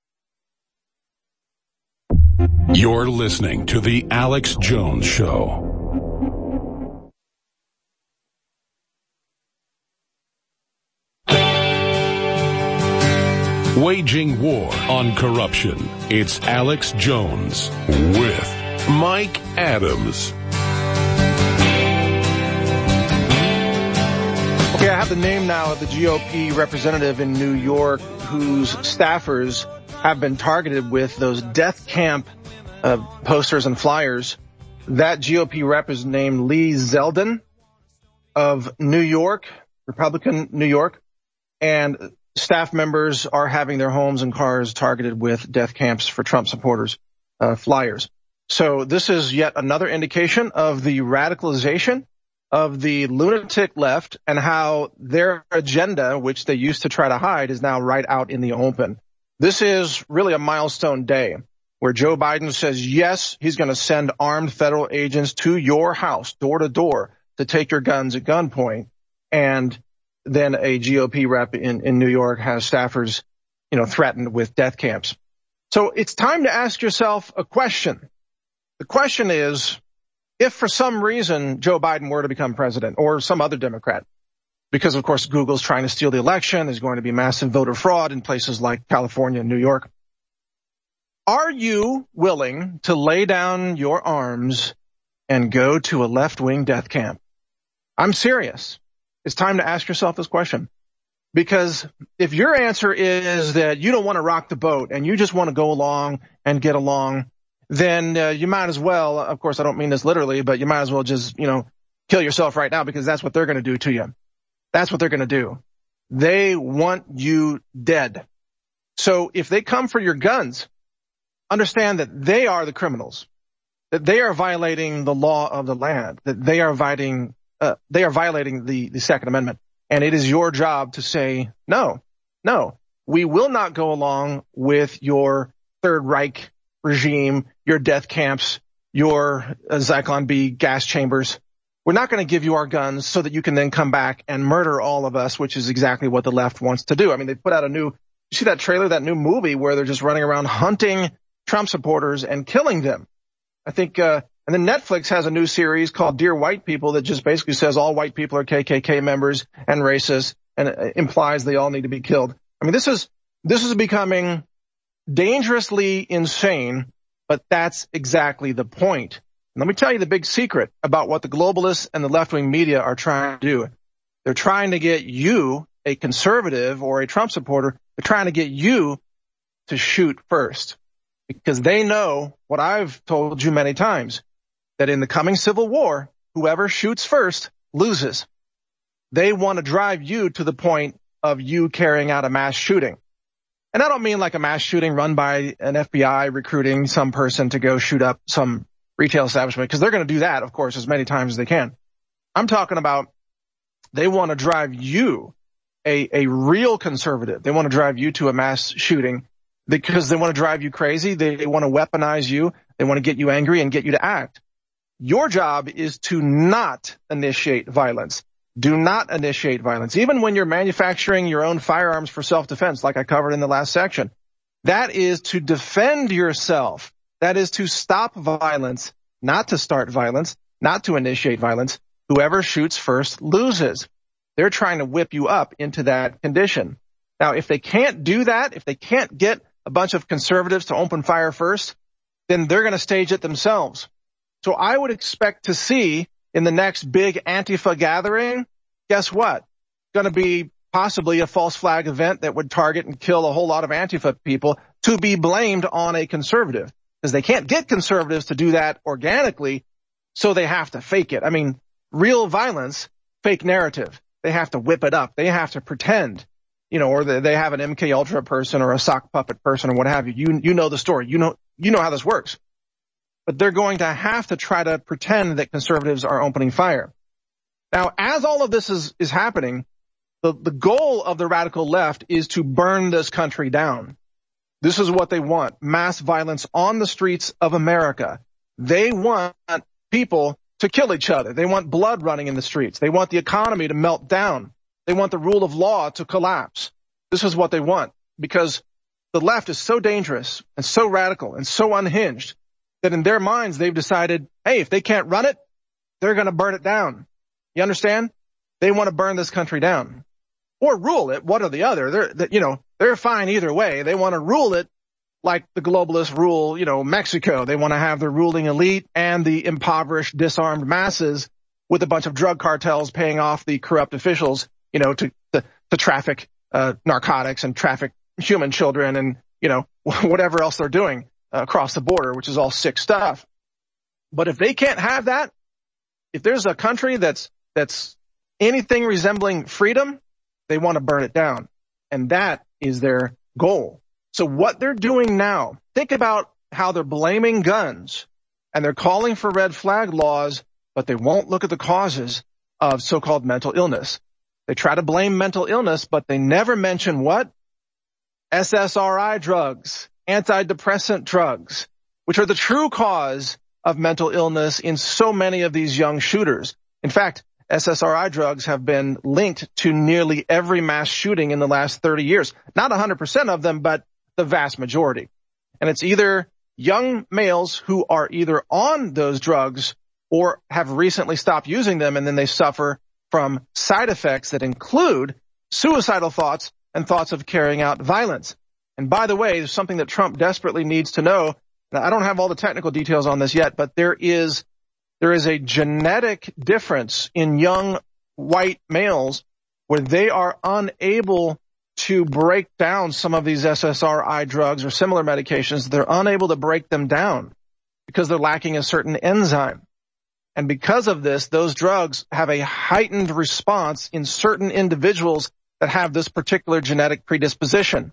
You're listening to The Alex Jones Show. Waging war on corruption. It's Alex Jones with Mike Adams. Okay, I have the name now of the G O P representative in New York whose staffers have been targeted with those death camp uh, posters and flyers. That G O P rep is named Lee Zeldin of New York, Republican New York, and staff members are having their homes and cars targeted with death camps for Trump supporters, uh, flyers. So this is yet another indication of the radicalization of the lunatic left and how their agenda, which they used to try to hide, is now right out in the open. This is really a milestone day where Joe Biden says, yes, he's going to send armed federal agents to your house, door to door, to take your guns at gunpoint. And then a G O P rep in, in New York has staffers, you know, threatened with death camps. So it's time to ask yourself a question. The question is, if for some reason Joe Biden were to become president, or some other Democrat, because of course Google's trying to steal the election, there's going to be massive voter fraud in places like California and New York, are you willing to lay down your arms and go to a left-wing death camp? I'm serious. It's time to ask yourself this question. Because if your answer is that you don't want to rock the boat and you just want to go along and get along, then uh, you might as well, of course I don't mean this literally, but you might as well just, you know, kill yourself right now, because that's what they're going to do to you. That's what they're going to do. They want you dead. So if they come for your guns, understand that they are the criminals, that they are violating the law of the land, that they are violating, uh, they are violating the, the Second Amendment. And it is your job to say, no, no, we will not go along with your Third Reich regime, your death camps, your uh, Zyklon B gas chambers. We're not going to give you our guns so that you can then come back and murder all of us, which is exactly what the left wants to do. I mean, they put out a new, you see that trailer, that new movie where they're just running around hunting Trump supporters and killing them. I think, uh, and then Netflix has a new series called Dear White People that just basically says all white people are K K K members and racist, and it implies they all need to be killed. I mean, this is, this is becoming dangerously insane, but that's exactly the point. And let me tell you the big secret about what the globalists and the left-wing media are trying to do. They're trying to get you, a conservative or a Trump supporter, they're trying to get you to shoot first. Because they know what I've told you many times, that in the coming civil war, whoever shoots first loses. They want to drive you to the point of you carrying out a mass shooting. And I don't mean like a mass shooting run by an F B I recruiting some person to go shoot up some retail establishment, because they're going to do that, of course, as many times as they can. I'm talking about they want to drive you, a, a real conservative. They want to drive you to a mass shooting because they want to drive you crazy. They, they want to weaponize you. They want to get you angry and get you to act. Your job is to not initiate violence. Do not initiate violence. Even when you're manufacturing your own firearms for self-defense, like I covered in the last section, That is to defend yourself. That is to stop violence, not to start violence, not to initiate violence. Whoever shoots first loses. They're trying to whip you up into that condition. Now, if they can't do that, if they can't get a bunch of conservatives to open fire first, then they're going to stage it themselves. So I would expect to see in the next big Antifa gathering, guess what? Going to be possibly a false flag event that would target and kill a whole lot of Antifa people to be blamed on a conservative, because they can't get conservatives to do that organically, so they have to fake it. I mean, real violence, fake narrative. They have to whip it up. They have to pretend, you know, or they have an M K Ultra person or a sock puppet person or what have you. You, you know the story. You know, you know how this works. But they're going to have to try to pretend that conservatives are opening fire. Now, as all of this is, is happening, the, the goal of the radical left is to burn this country down. This is what they want. Mass violence on the streets of America. They want people to kill each other. They want blood running in the streets. They want the economy to melt down. They want the rule of law to collapse. This is what they want, because the left is so dangerous and so radical and so unhinged that in their minds they've decided, hey, if they can't run it, they're going to burn it down. You understand? They want to burn this country down or rule it, one or the other. They're, you know, they're fine either way. They want to rule it like the globalists rule, you know, Mexico. They want to have the ruling elite and the impoverished, disarmed masses with a bunch of drug cartels paying off the corrupt officials, you know, to, to, to traffic, uh, narcotics and traffic human children and, you know, whatever else they're doing uh, across the border, which is all sick stuff. But if they can't have that, if there's a country that's, that's anything resembling freedom, they want to burn it down. And that is their goal. So what they're doing now, think about how they're blaming guns and they're calling for red flag laws, but they won't look at the causes of so-called mental illness. They try to blame mental illness, but they never mention what? S S R I drugs, antidepressant drugs, which are the true cause of mental illness in so many of these young shooters. In fact, S S R I drugs have been linked to nearly every mass shooting in the last thirty years. Not one hundred percent of them, but the vast majority. And it's either young males who are either on those drugs or have recently stopped using them, and then they suffer from side effects that include suicidal thoughts and thoughts of carrying out violence. And by the way, there's something that Trump desperately needs to know. Now, I don't have all the technical details on this yet, but there is there is a genetic difference in young white males where they are unable to break down some of these S S R I drugs or similar medications. They're unable to break them down because they're lacking a certain enzyme. And because of this, those drugs have a heightened response in certain individuals that have this particular genetic predisposition.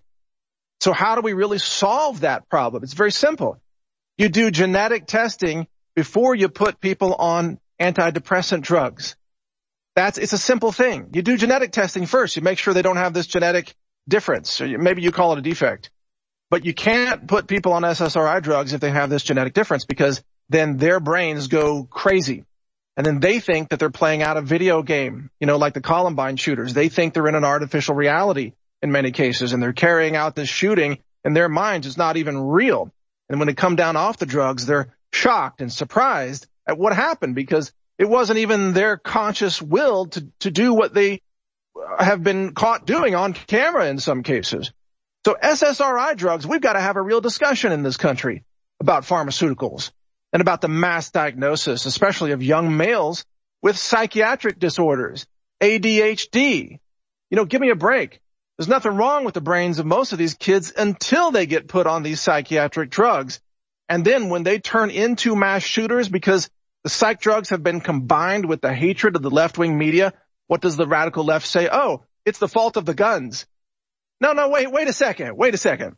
So how do we really solve that problem? It's very simple. You do genetic testing before you put people on antidepressant drugs. That's, it's a simple thing. You do genetic testing first. You make sure they don't have this genetic difference, or you, maybe you call it a defect. But you can't put people on S S R I drugs if they have this genetic difference, because then their brains go crazy. And then they think that they're playing out a video game, you know, like the Columbine shooters. They think they're in an artificial reality in many cases, and they're carrying out this shooting in their minds. It's not even real. And when they come down off the drugs, they're shocked and surprised at what happened, because it wasn't even their conscious will to, to do what they have been caught doing on camera in some cases. So S S R I drugs, we've got to have a real discussion in this country about pharmaceuticals and about the mass diagnosis, especially of young males with psychiatric disorders, A D H D. You know, give me a break. There's nothing wrong with the brains of most of these kids until they get put on these psychiatric drugs. And then when they turn into mass shooters because the psych drugs have been combined with the hatred of the left-wing media, what does the radical left say? Oh, it's the fault of the guns. No, no, wait, wait a second, wait a second.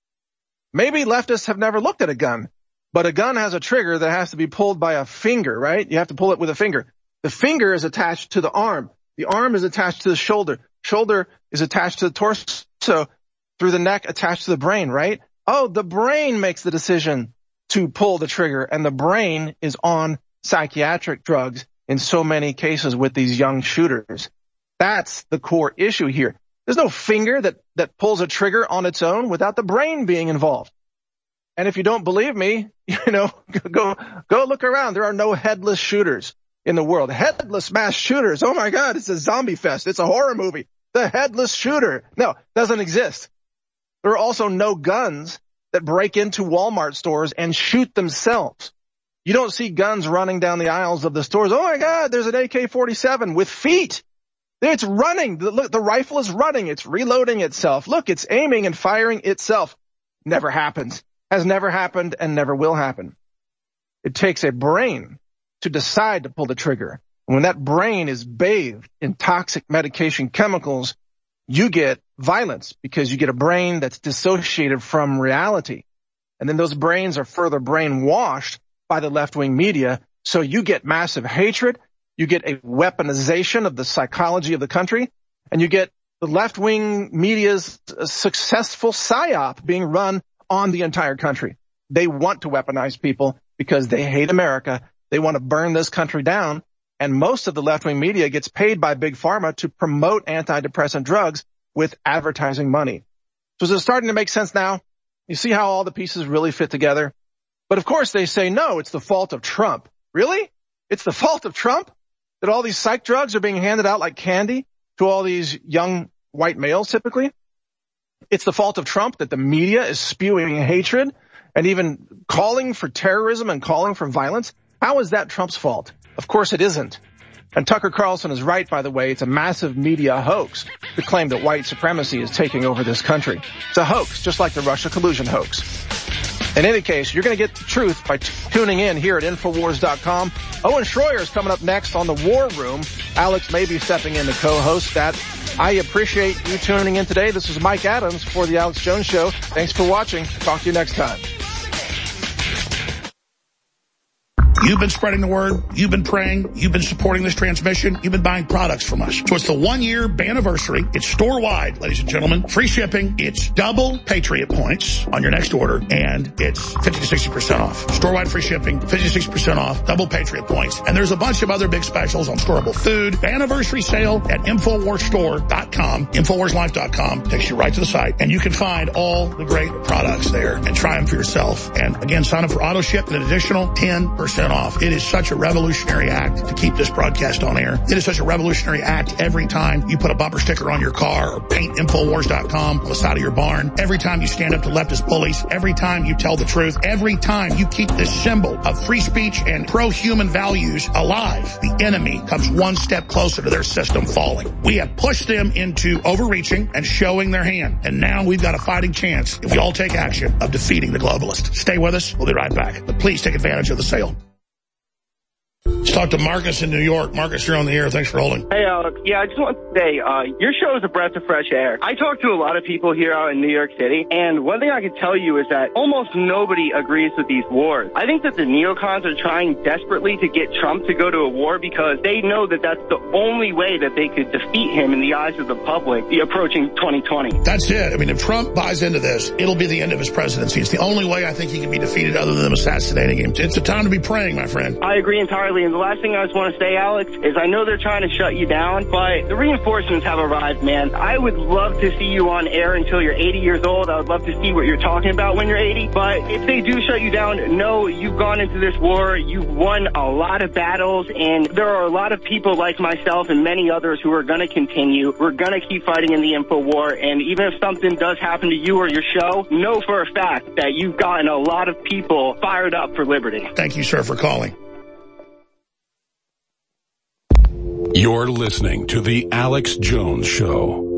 Maybe leftists have never looked at a gun, but a gun has a trigger that has to be pulled by a finger, right? You have to pull it with a finger. The finger is attached to the arm. The arm is attached to the shoulder. Shoulder is attached to the torso, through the neck, attached to the brain, right? Oh, the brain makes the decision to pull the trigger, and the brain is on psychiatric drugs in so many cases with these young shooters. That's the core issue here. There's no finger that, that pulls a trigger on its own without the brain being involved. And if you don't believe me, you know, go, go look around. There are no headless shooters in the world. Headless mass shooters. Oh my God, it's a zombie fest. It's a horror movie. The headless shooter. No, doesn't exist. There are also no guns that break into Walmart stores and shoot themselves. You don't see guns running down the aisles of the stores. Oh my God, there's an A K forty-seven with feet. It's running. Look, the rifle is running. It's reloading itself. Look, it's aiming and firing itself. Never happens. Has never happened and never will happen. It takes a brain to decide to pull the trigger. And when that brain is bathed in toxic medication chemicals, you get violence because you get a brain that's dissociated from reality. And then those brains are further brainwashed by the left-wing media. So you get massive hatred. You get a weaponization of the psychology of the country, and you get the left-wing media's successful psyop being run on the entire country. They want to weaponize people because they hate America. They want to burn this country down, and most of the left-wing media gets paid by Big Pharma to promote antidepressant drugs with advertising money. So is it starting to make sense now? You see how all the pieces really fit together? But of course they say, no, it's the fault of Trump. Really? It's the fault of Trump that all these psych drugs are being handed out like candy to all these young white males typically? It's the fault of Trump that the media is spewing hatred and even calling for terrorism and calling for violence? How is that Trump's fault? Of course it isn't. And Tucker Carlson is right, by the way. It's a massive media hoax to claim that white supremacy is taking over this country. It's a hoax, just like the Russia collusion hoax. In any case, you're going to get the truth by t- tuning in here at Infowars dot com. Owen Schroyer is coming up next on the War Room. Alex may be stepping in to co-host that. I appreciate you tuning in today. This is Mike Adams for The Alex Jones Show. Thanks for watching. Talk to you next time. You've been spreading the word. You've been praying. You've been supporting this transmission. You've been buying products from us. So it's the one-year anniversary. It's store-wide, ladies and gentlemen. Free shipping. It's double Patriot points on your next order, and it's fifty to sixty percent off. Store-wide free shipping, fifty to sixty percent off, double Patriot points. And there's a bunch of other big specials on storable food. Anniversary sale at Infowars Store dot com. Infowars Life dot com takes you right to the site, and you can find all the great products there and try them for yourself. And again, sign up for auto ship and an additional ten percent off. It is such a revolutionary act to keep this broadcast on air. It is such a revolutionary act every time you put a bumper sticker on your car or paint Infowars dot com on the side of your barn. Every time you stand up to leftist bullies. Every time you tell the truth. Every time you keep this symbol of free speech and pro-human values alive, the enemy comes one step closer to their system falling. We have pushed them into overreaching and showing their hand. And now we've got a fighting chance, if we all take action, of defeating the globalists. Stay with us. We'll be right back. But please take advantage of the sale. Let's talk to Marcus in New York. Marcus, you're on the air. Thanks for holding. Hey, Alex. Yeah, I just want to say, uh, your show is a breath of fresh air. I talk to a lot of people here out in New York City, and one thing I can tell you is that almost nobody agrees with these wars. I think that the neocons are trying desperately to get Trump to go to a war because they know that that's the only way that they could defeat him in the eyes of the public approaching twenty twenty. That's it. I mean, if Trump buys into this, it'll be the end of his presidency. It's the only way I think he can be defeated other than them assassinating him. It's a time to be praying, my friend. I agree entirely. And the last thing I just want to say, Alex, is I know they're trying to shut you down, but the reinforcements have arrived, man. I would love to see you on air until you're eighty years old. I would love to see what you're talking about when you're eighty. But if they do shut you down, know you've gone into this war. You've won a lot of battles, and there are a lot of people like myself and many others who are going to continue. We're going to keep fighting in the info war, and even if something does happen to you or your show, know for a fact that you've gotten a lot of people fired up for liberty. Thank you, sir, for calling. You're listening to The Alex Jones Show.